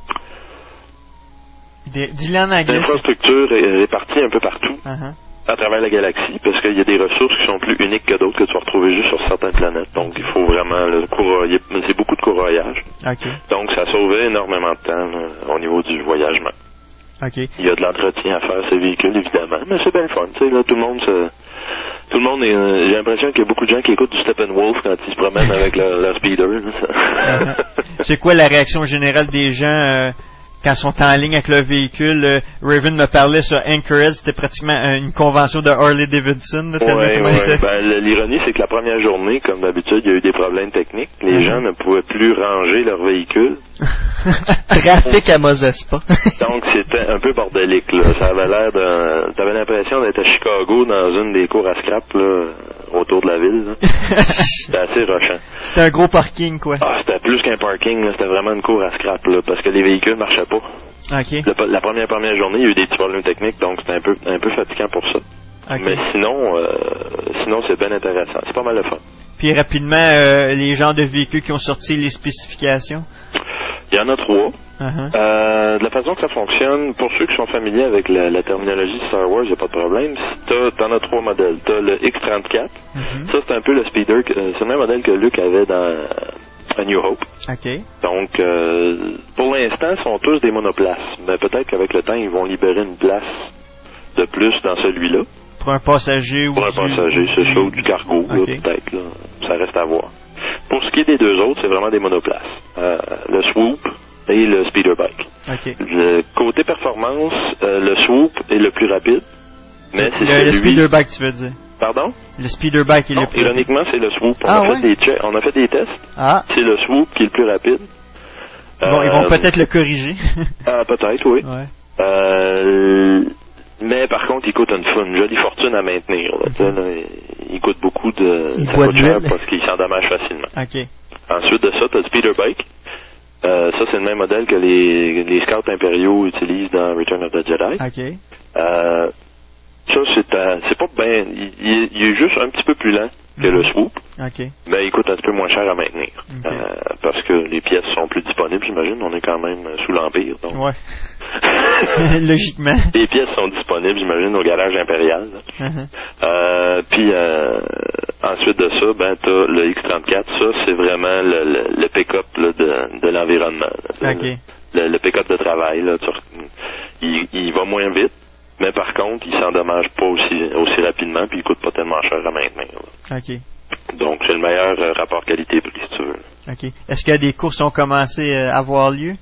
Des, dis-le en anglais. infrastructures ré- réparties un peu partout. Uh-huh. À travers la galaxie, parce qu'il y a des ressources qui sont plus uniques que d'autres que tu vas retrouver juste sur certaines planètes. Donc, il faut vraiment le courroyer. C'est beaucoup de courroyage. OK. Donc, ça sauvait énormément de temps là, au niveau du voyagement. OK. Il y a de l'entretien à faire ces véhicules, évidemment, mais c'est bien le fun. Tu sais, là, tout le monde se... Tout le monde est... euh, J'ai l'impression qu'il y a beaucoup de gens qui écoutent du Steppenwolf quand ils se promènent avec leur, leur speeder. Là, Uh-huh. C'est quoi la réaction générale des gens euh, quand ils sont en ligne avec leur véhicule? euh, Raven me parlait sur Anchorhead, c'était pratiquement euh, une convention de Harley Davidson. Là, tellement Ouais, comment ouais. il était- Ben, le- l'ironie, c'est que la première journée, comme d'habitude, il y a eu des problèmes techniques. Les Mhm. gens ne pouvaient plus ranger leur véhicule. Trafic à Mozespa. Donc, c'était un peu bordélique, là. Ça avait l'air de... T'avais l'impression d'être à Chicago dans une des cours à scrap, là, autour de la ville, là. C'était assez rushant. C'était un gros parking, quoi. Ah, c'était plus qu'un parking, là. C'était vraiment une cour à scrap, là, parce que les véhicules marchaient pas. OK. La, la première première journée, il y a eu des petits problèmes techniques, donc c'était un peu un peu fatigant pour ça. OK. Mais sinon, euh, sinon c'est bien intéressant. C'est pas mal de fun. Puis rapidement, euh, les genres de véhicules qui ont sorti les spécifications. Il y en a trois. Uh-huh. Euh, de la façon que ça fonctionne, pour ceux qui sont familiers avec la, la terminologie Star Wars, il n'y a pas de problème. T'as, t'en as trois modèles. T'as le X trente-quatre. Uh-huh. Ça, c'est un peu le speeder. C'est le même modèle que Luke avait dans A New Hope. Okay. Donc, euh, pour l'instant, ils sont tous des monoplaces. Mais peut-être qu'avec le temps, ils vont libérer une place de plus dans celui-là. Pour un passager ou Pour un du... passager, c'est ça, ou du cargo, okay. là, peut-être. Là. Ça reste à voir. Pour ce qui est des deux autres, c'est vraiment des monoplaces. Euh, le Swoop et le Speeder Bike. Okay. Le côté performance, euh, le Swoop est le plus rapide. Mais c'est le, celui... le Speeder Bike, tu veux dire? Pardon? Le Speeder Bike est non, le plus ironiquement, c'est le Swoop. On, ah, a ouais? fait des che- on a fait des tests. Ah. C'est le Swoop qui est le plus rapide. Bon, euh, ils vont peut-être le corriger. ah, peut-être, oui. Ouais. Euh... Mais par contre, il coûte une, une jolie fortune à maintenir. Là, okay. là, il coûte beaucoup de... Il ça coûte cher de parce qu'il s'endommage facilement. Okay. Ensuite de ça, tu as le Speeder Bike. Euh, ça, c'est le même modèle que les, les scouts impériaux utilisent dans Return of the Jedi. Okay. Euh, ça, c'est, euh, c'est pas bien... Il, il est juste un petit peu plus lent que mm-hmm. le Swoop. Okay. Mais il coûte un petit peu moins cher à maintenir. Okay. Euh, parce que les pièces sont plus disponibles, j'imagine. On est quand même sous l'Empire. Donc. Ouais. Logiquement. Les pièces sont disponibles, j'imagine, au garage impérial. Uh-huh. Euh, puis euh, ensuite de ça, ben t'as le X trente-quatre. Ça, c'est vraiment le, le, le pick-up là, de, de l'environnement. Là, okay. le, le pick-up de travail. Là, tu, il, il va moins vite, mais par contre, il s'endommage pas aussi, aussi rapidement, puis il coûte pas tellement cher à maintenir. Là. OK. Donc, c'est le meilleur euh, rapport qualité-prix, si tu veux. OK. Est-ce que des courses ont commencé euh, à avoir lieu?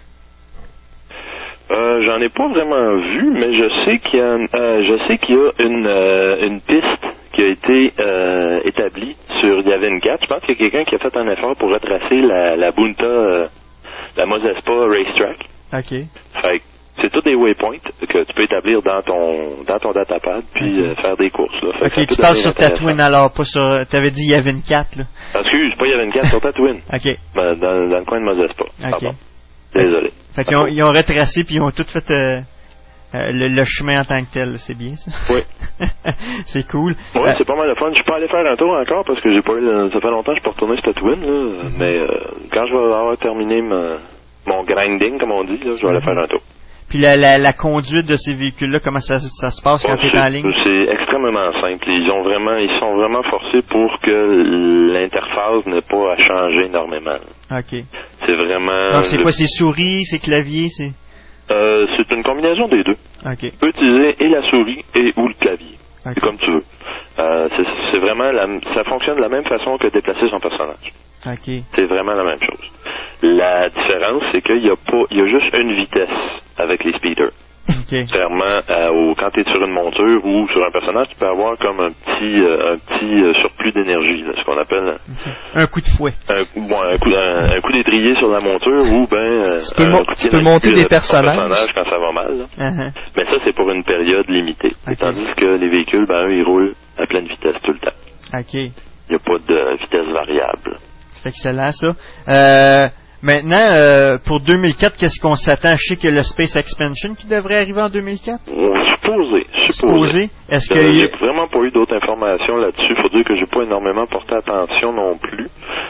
Euh, j'en ai pas vraiment vu, mais je sais qu'il y a, euh, je sais qu'il y a une, euh, une piste qui a été euh, établie sur Yavin quatre. Je pense qu'il y a quelqu'un qui a fait un effort pour retracer la, la Bunta, euh, la Mozespa Racetrack. OK. Fait que c'est tous des waypoints que tu peux établir dans ton dans ton datapad puis okay. euh, faire des courses. Là. Fait OK, tu parles sur Tatooine alors, pas sur... T'avais dit Yavin quatre, là. Excuse, pas Yavin quatre, sur Tatooine. OK. Ben, dans, dans le coin de Mozespa. OK. Pardon. Désolé. Fait qu'ils ont, ils ont retracé puis ils ont tout fait euh, euh, le, le chemin en tant que tel. C'est bien, ça? Oui. C'est cool. Oui, euh, c'est pas mal de fun. Je suis pas allé faire un tour encore parce que j'ai pas eu... Ça fait longtemps que je peux retourner sur Tatooine, là. Mm-hmm. Mais euh, quand je vais avoir terminé ma, mon grinding, comme on dit, là, je vais mm-hmm. aller faire un tour. Puis la, la, la conduite de ces véhicules-là, comment ça, ça se passe quand oh, tu es en ligne? C'est extrêmement simple. Ils ont vraiment, ils sont vraiment forcés pour que l'interface n'ait pas à changer énormément. OK. C'est vraiment... Donc c'est le... quoi, c'est souris, c'est clavier, c'est... Euh, c'est une combinaison des deux. OK. Tu peux utiliser et la souris et ou le clavier. Okay. C'est comme tu veux. Euh, c'est, c'est vraiment la, ça fonctionne de la même façon que déplacer son personnage. OK. C'est vraiment la même chose. La différence, c'est qu'il y a pas, il y a juste une vitesse avec les speeders. Okay. Contrairement à, au, quand tu es sur une monture ou sur un personnage, tu peux avoir comme un petit, euh, un petit euh, surplus d'énergie, là, ce qu'on appelle okay. un coup de fouet. Un, bon, un coup, un, un coup d'étrier sur la monture ou ben euh, tu peux, mo- tu peux monter des personnages. personnage quand ça va mal. Là. Uh-huh. Mais ça, c'est pour une période limitée. Okay. Tandis que les véhicules, ben eux, ils roulent à pleine vitesse tout le temps. OK. Il n'y a pas de vitesse variable. C'est excellent, ça. Euh... Maintenant, euh, pour deux mille quatre, qu'est-ce qu'on s'attend? Je sais que le Space Expansion qui devrait arriver en deux mille quatre? Supposé. Supposé. Supposé. Est-ce que... Euh, j'ai vraiment pas eu d'autres informations là-dessus. Faut dire que j'ai pas énormément porté attention non plus.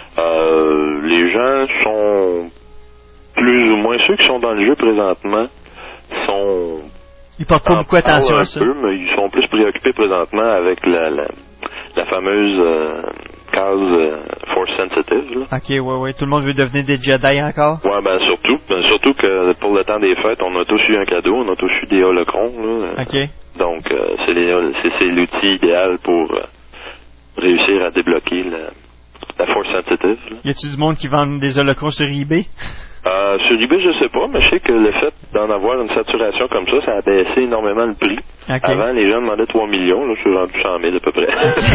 Euh, les gens sont plus ou moins, ceux qui sont dans le jeu présentement sont... Ils portent pas beaucoup attention à ça. Peu, mais ils sont plus préoccupés présentement avec la, la, la fameuse... Euh, case euh, force sensitive. Là. Ok, ouais, ouais. Tout le monde veut devenir des Jedi encore. Ouais, ben surtout, ben, surtout que pour le temps des fêtes, on a tous eu un cadeau, on a tous eu des holocrons. Là. Ok. Donc euh, c'est, les, c'est, c'est l'outil idéal pour euh, réussir à débloquer la, la force sensitive. Là. Y a-t-il du monde qui vend des holocrons sur eBay? Euh, sur eBay, je sais pas, mais je sais que le fait d'en avoir une saturation comme ça, ça a baissé énormément le prix. Okay. Avant, les gens demandaient trois millions, là, je suis rendu cent mille à peu près.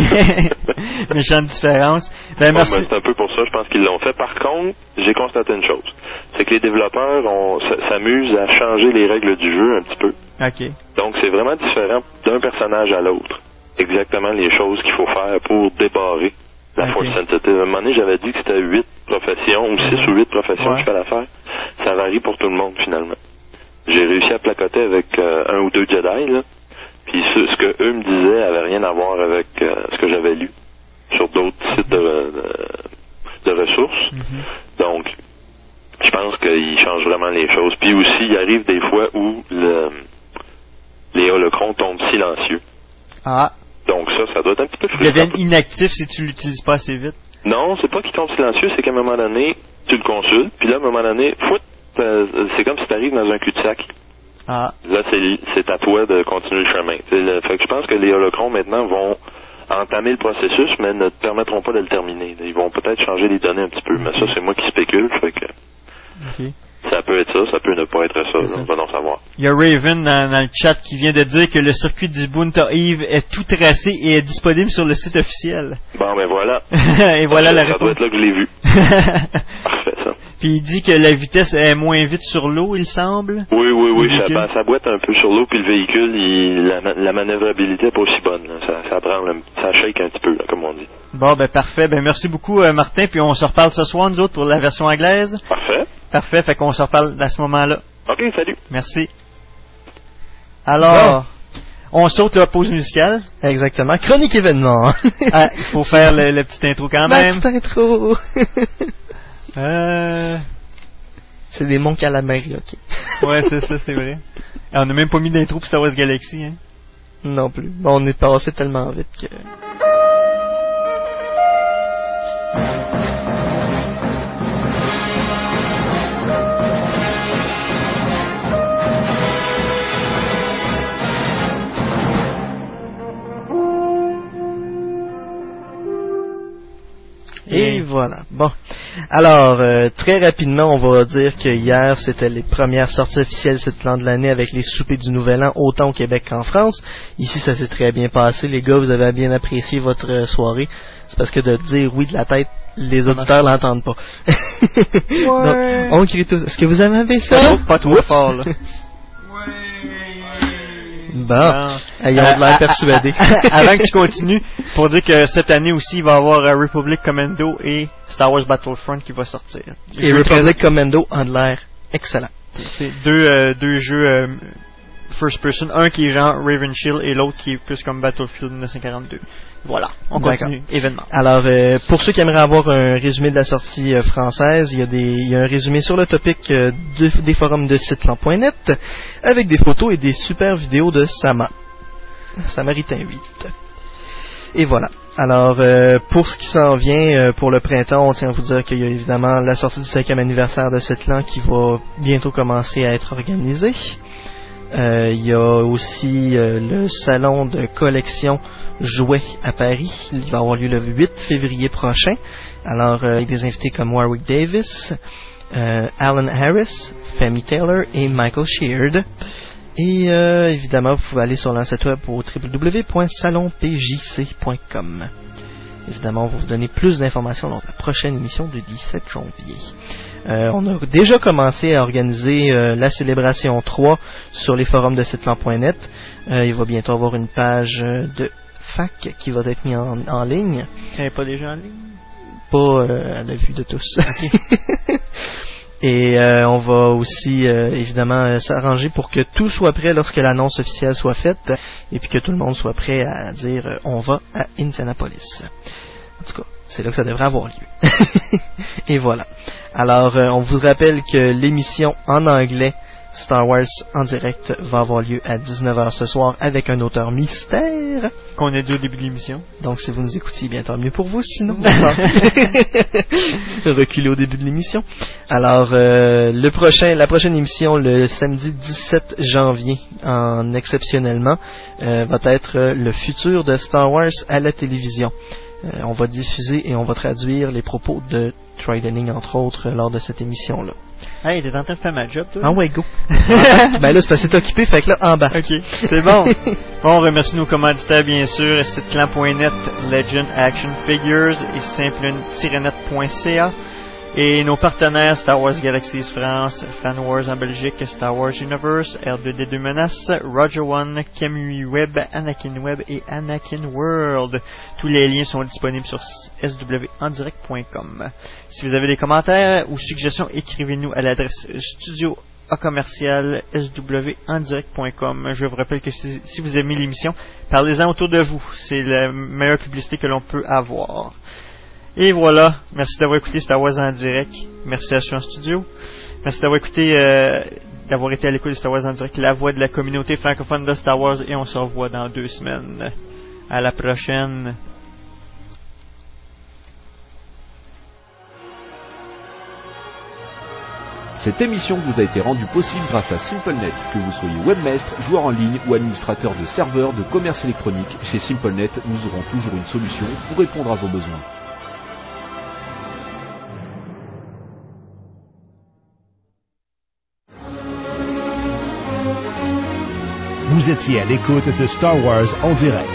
Méchante différence. Ben, bon, merci. Ben, c'est un peu pour ça, je pense qu'ils l'ont fait. Par contre, j'ai constaté une chose. C'est que les développeurs ont, s'amusent à changer les règles du jeu un petit peu. Okay. Donc, c'est vraiment différent d'un personnage à l'autre. Exactement les choses qu'il faut faire pour débarrer la okay. force sensitive. À un moment donné, j'avais dit que c'était huit professions, ou six ou huit professions ouais. qu'il fallait faire. Ça varie pour tout le monde, finalement. J'ai réussi à placoter avec euh, un ou deux Jedi, là. Puis ce, ce que eux me disaient avait rien à voir avec euh, ce que j'avais lu sur d'autres sites de, de, de ressources. Mm-hmm. Donc, je pense qu'il change vraiment les choses. Puis aussi, il arrive des fois où le, les holocrons tombent silencieux. Ah. Donc ça, ça doit être un petit peu Ils frustrant. deviennent inactifs si tu l'utilises pas assez vite. Non, c'est pas qu'ils tombent silencieux, c'est qu'à un moment donné, tu le consultes, puis là, à un moment donné, fout, c'est comme si tu arrives dans un cul-de-sac. Ah. Là, c'est, c'est à toi de continuer le chemin. Le, fait que je pense que les holocrons, maintenant, vont entamer le processus, mais ne te permettront pas de le terminer. Ils vont peut-être changer les données un petit peu, mais ça, c'est moi qui spécule, fait que... OK. Ça peut être ça, ça peut ne pas être ça, là, on va donc savoir. Il y a Raven dans, dans le chat qui vient de dire que le circuit du Boonta Eve est tout tracé et est disponible sur le site officiel. Bon, ben voilà. Et voilà la ça réponse. Ça doit être là que je l'ai vu. Parfait, ça. Puis il dit que la vitesse est moins vite sur l'eau, il semble. Oui, oui, oui, ça, ben, ça boite un peu sur l'eau, puis le véhicule, il, la, la manœuvrabilité n'est pas aussi bonne. Là. Ça, ça prend, le, ça shake un petit peu, là, comme on dit. Bon, ben parfait. Ben merci beaucoup, euh, Martin, puis on se reparle ce soir, nous autres, pour la version anglaise. Parfait. Parfait, fait qu'on se reparle à ce moment-là. OK, salut. Merci. Alors, bon. On saute la pause musicale. Exactement. Chronique événement. Ah, il faut faire le, le petit intro quand même. La petite intro. euh... C'est des monts calamari, ok. Ouais, c'est ça, c'est vrai. Et on n'a même pas mis d'intro pour Star Wars Galaxy, hein. Non plus. Bon, on est passé tellement vite que... Et voilà. Bon. Alors, euh, très rapidement, on va dire que hier, c'était les premières sorties officielles de cette plan de l'année avec les soupers du Nouvel An, autant au Québec qu'en France. Ici, ça s'est très bien passé. Les gars, vous avez bien apprécié votre euh, soirée. C'est parce que de dire oui de la tête, les auditeurs l'entendent pas. Ouais. Donc, on crie tous. Est-ce que vous avez aimé ça? Pas trop, pas trop fort, là. Bon, ils ont de l'air persuadés. Avant que tu continues, pour dire que cette année aussi, il va y avoir uh, Republic Commando et Star Wars Battlefront qui va sortir. Et Republic Commando a de l'air excellent. C'est deux, euh, deux jeux euh, first person, un qui est genre Raven Shield et l'autre qui est plus comme Battlefield dix-neuf cent quarante-deux. Voilà, on continue. Événement. Alors, euh, pour ceux qui aimeraient avoir un résumé de la sortie euh, française, il y a des, il y a un résumé sur le topic euh, de, des forums de sitelan point net avec des photos et des super vidéos de Sama. Samaritain huit. Et voilà. Alors, euh, pour ce qui s'en vient euh, pour le printemps, on tient à vous dire qu'il y a évidemment la sortie du cinquième anniversaire de Sitelan qui va bientôt commencer à être organisée. Euh, il y a aussi euh, le salon de collection jouets à Paris. Il va avoir lieu le huit février prochain. Alors, euh, avec des invités comme Warwick Davis, euh, Alan Harris, Femi Taylor et Michael Sheard. Et euh, évidemment, vous pouvez aller sur leur site web au w w w point salon p j c point com. Évidemment, on va vous donner plus d'informations lors de la prochaine émission du dix-sept janvier. Euh, on a déjà commencé à organiser euh, la célébration trois sur les forums de sitelan point net. Euh, il va bientôt avoir une page euh, de fac qui va être mise en, en ligne. Il n'y a pas déjà en ligne? Pas euh, à la vue de tous. Okay. Et euh, on va aussi euh, évidemment euh, s'arranger pour que tout soit prêt lorsque l'annonce officielle soit faite et puis que tout le monde soit prêt à dire euh, on va à Indianapolis. En tout cas, c'est là que ça devrait avoir lieu. Et voilà. Alors, euh, on vous rappelle que l'émission en anglais Star Wars en direct va avoir lieu à dix-neuf heures ce soir avec un auteur mystère. Qu'on a dit au début de l'émission. Donc si vous nous écoutiez, bien tant mieux pour vous, sinon reculez au début de l'émission. Alors euh, le prochain, la prochaine émission le samedi dix-sept janvier, en exceptionnellement, euh, va être euh, le futur de Star Wars à la télévision. Euh, on va diffuser et on va traduire les propos de Troy Denning entre autres lors de cette émission-là. Hey, t'es en train de faire ma job, toi? Ah ouais, go. Ben là, c'est parce que t'es occupé, fait que là, en bas. Ok, c'est bon. Bon, on remercie nos commanditaires, bien sûr, sitelan point net, Legend Action Figures et simple tiret net point c a. Et nos partenaires, Star Wars Galaxies France, Fan Wars en Belgique, Star Wars Universe, R deux D deux Menace, Roger One, Kamui Web, Anakin Web et Anakin World. Tous les liens sont disponibles sur s w en direct point com. Si vous avez des commentaires ou suggestions, écrivez-nous à l'adresse studio à commercial s w en direct point com. Je vous rappelle que si, si vous aimez l'émission, parlez-en autour de vous. C'est la meilleure publicité que l'on peut avoir. Et voilà. Merci d'avoir écouté Star Wars en direct. Merci à Sean Studio. Merci d'avoir écouté, euh, d'avoir été à l'écoute de Star Wars en direct, la voix de la communauté francophone de Star Wars. Et on se revoit dans deux semaines. À la prochaine. Cette émission vous a été rendue possible grâce à SimpleNet. Que vous soyez webmaster, joueur en ligne ou administrateur de serveurs de commerce électronique, chez SimpleNet, nous aurons toujours une solution pour répondre à vos besoins. Vous étiez à l'écoute de Star Wars en direct.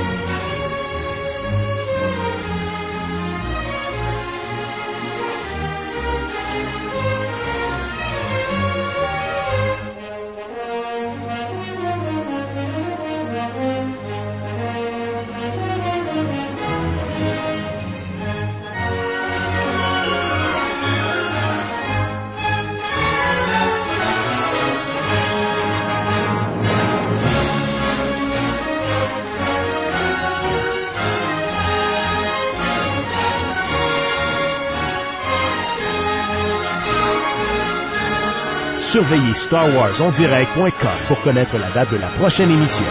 Surveillez Star Wars en direct point com pour connaître la date de la prochaine émission.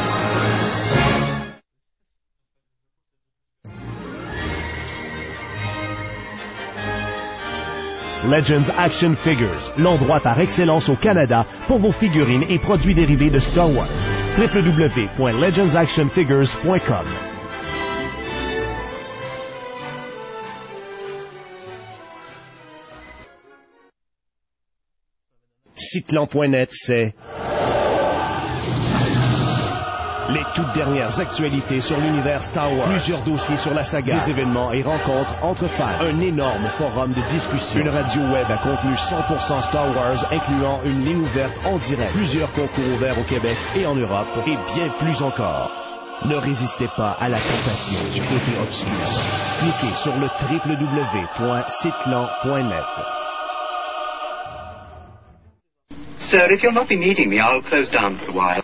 Legends Action Figures, l'endroit par excellence au Canada pour vos figurines et produits dérivés de Star Wars. w w w point legends action figures point com. Sitlan point net, c'est les toutes dernières actualités sur l'univers Star Wars, plusieurs dossiers sur la saga, des événements et rencontres entre fans, un énorme forum de discussion, une radio web à contenu cent pour cent Star Wars incluant une ligne ouverte en direct, plusieurs concours ouverts au Québec et en Europe et bien plus encore. Ne résistez pas à la tentation du côté obscur. Cliquez sur le w w w point sitlan point net. Sir, if you'll not be needing me, I'll close down for a while.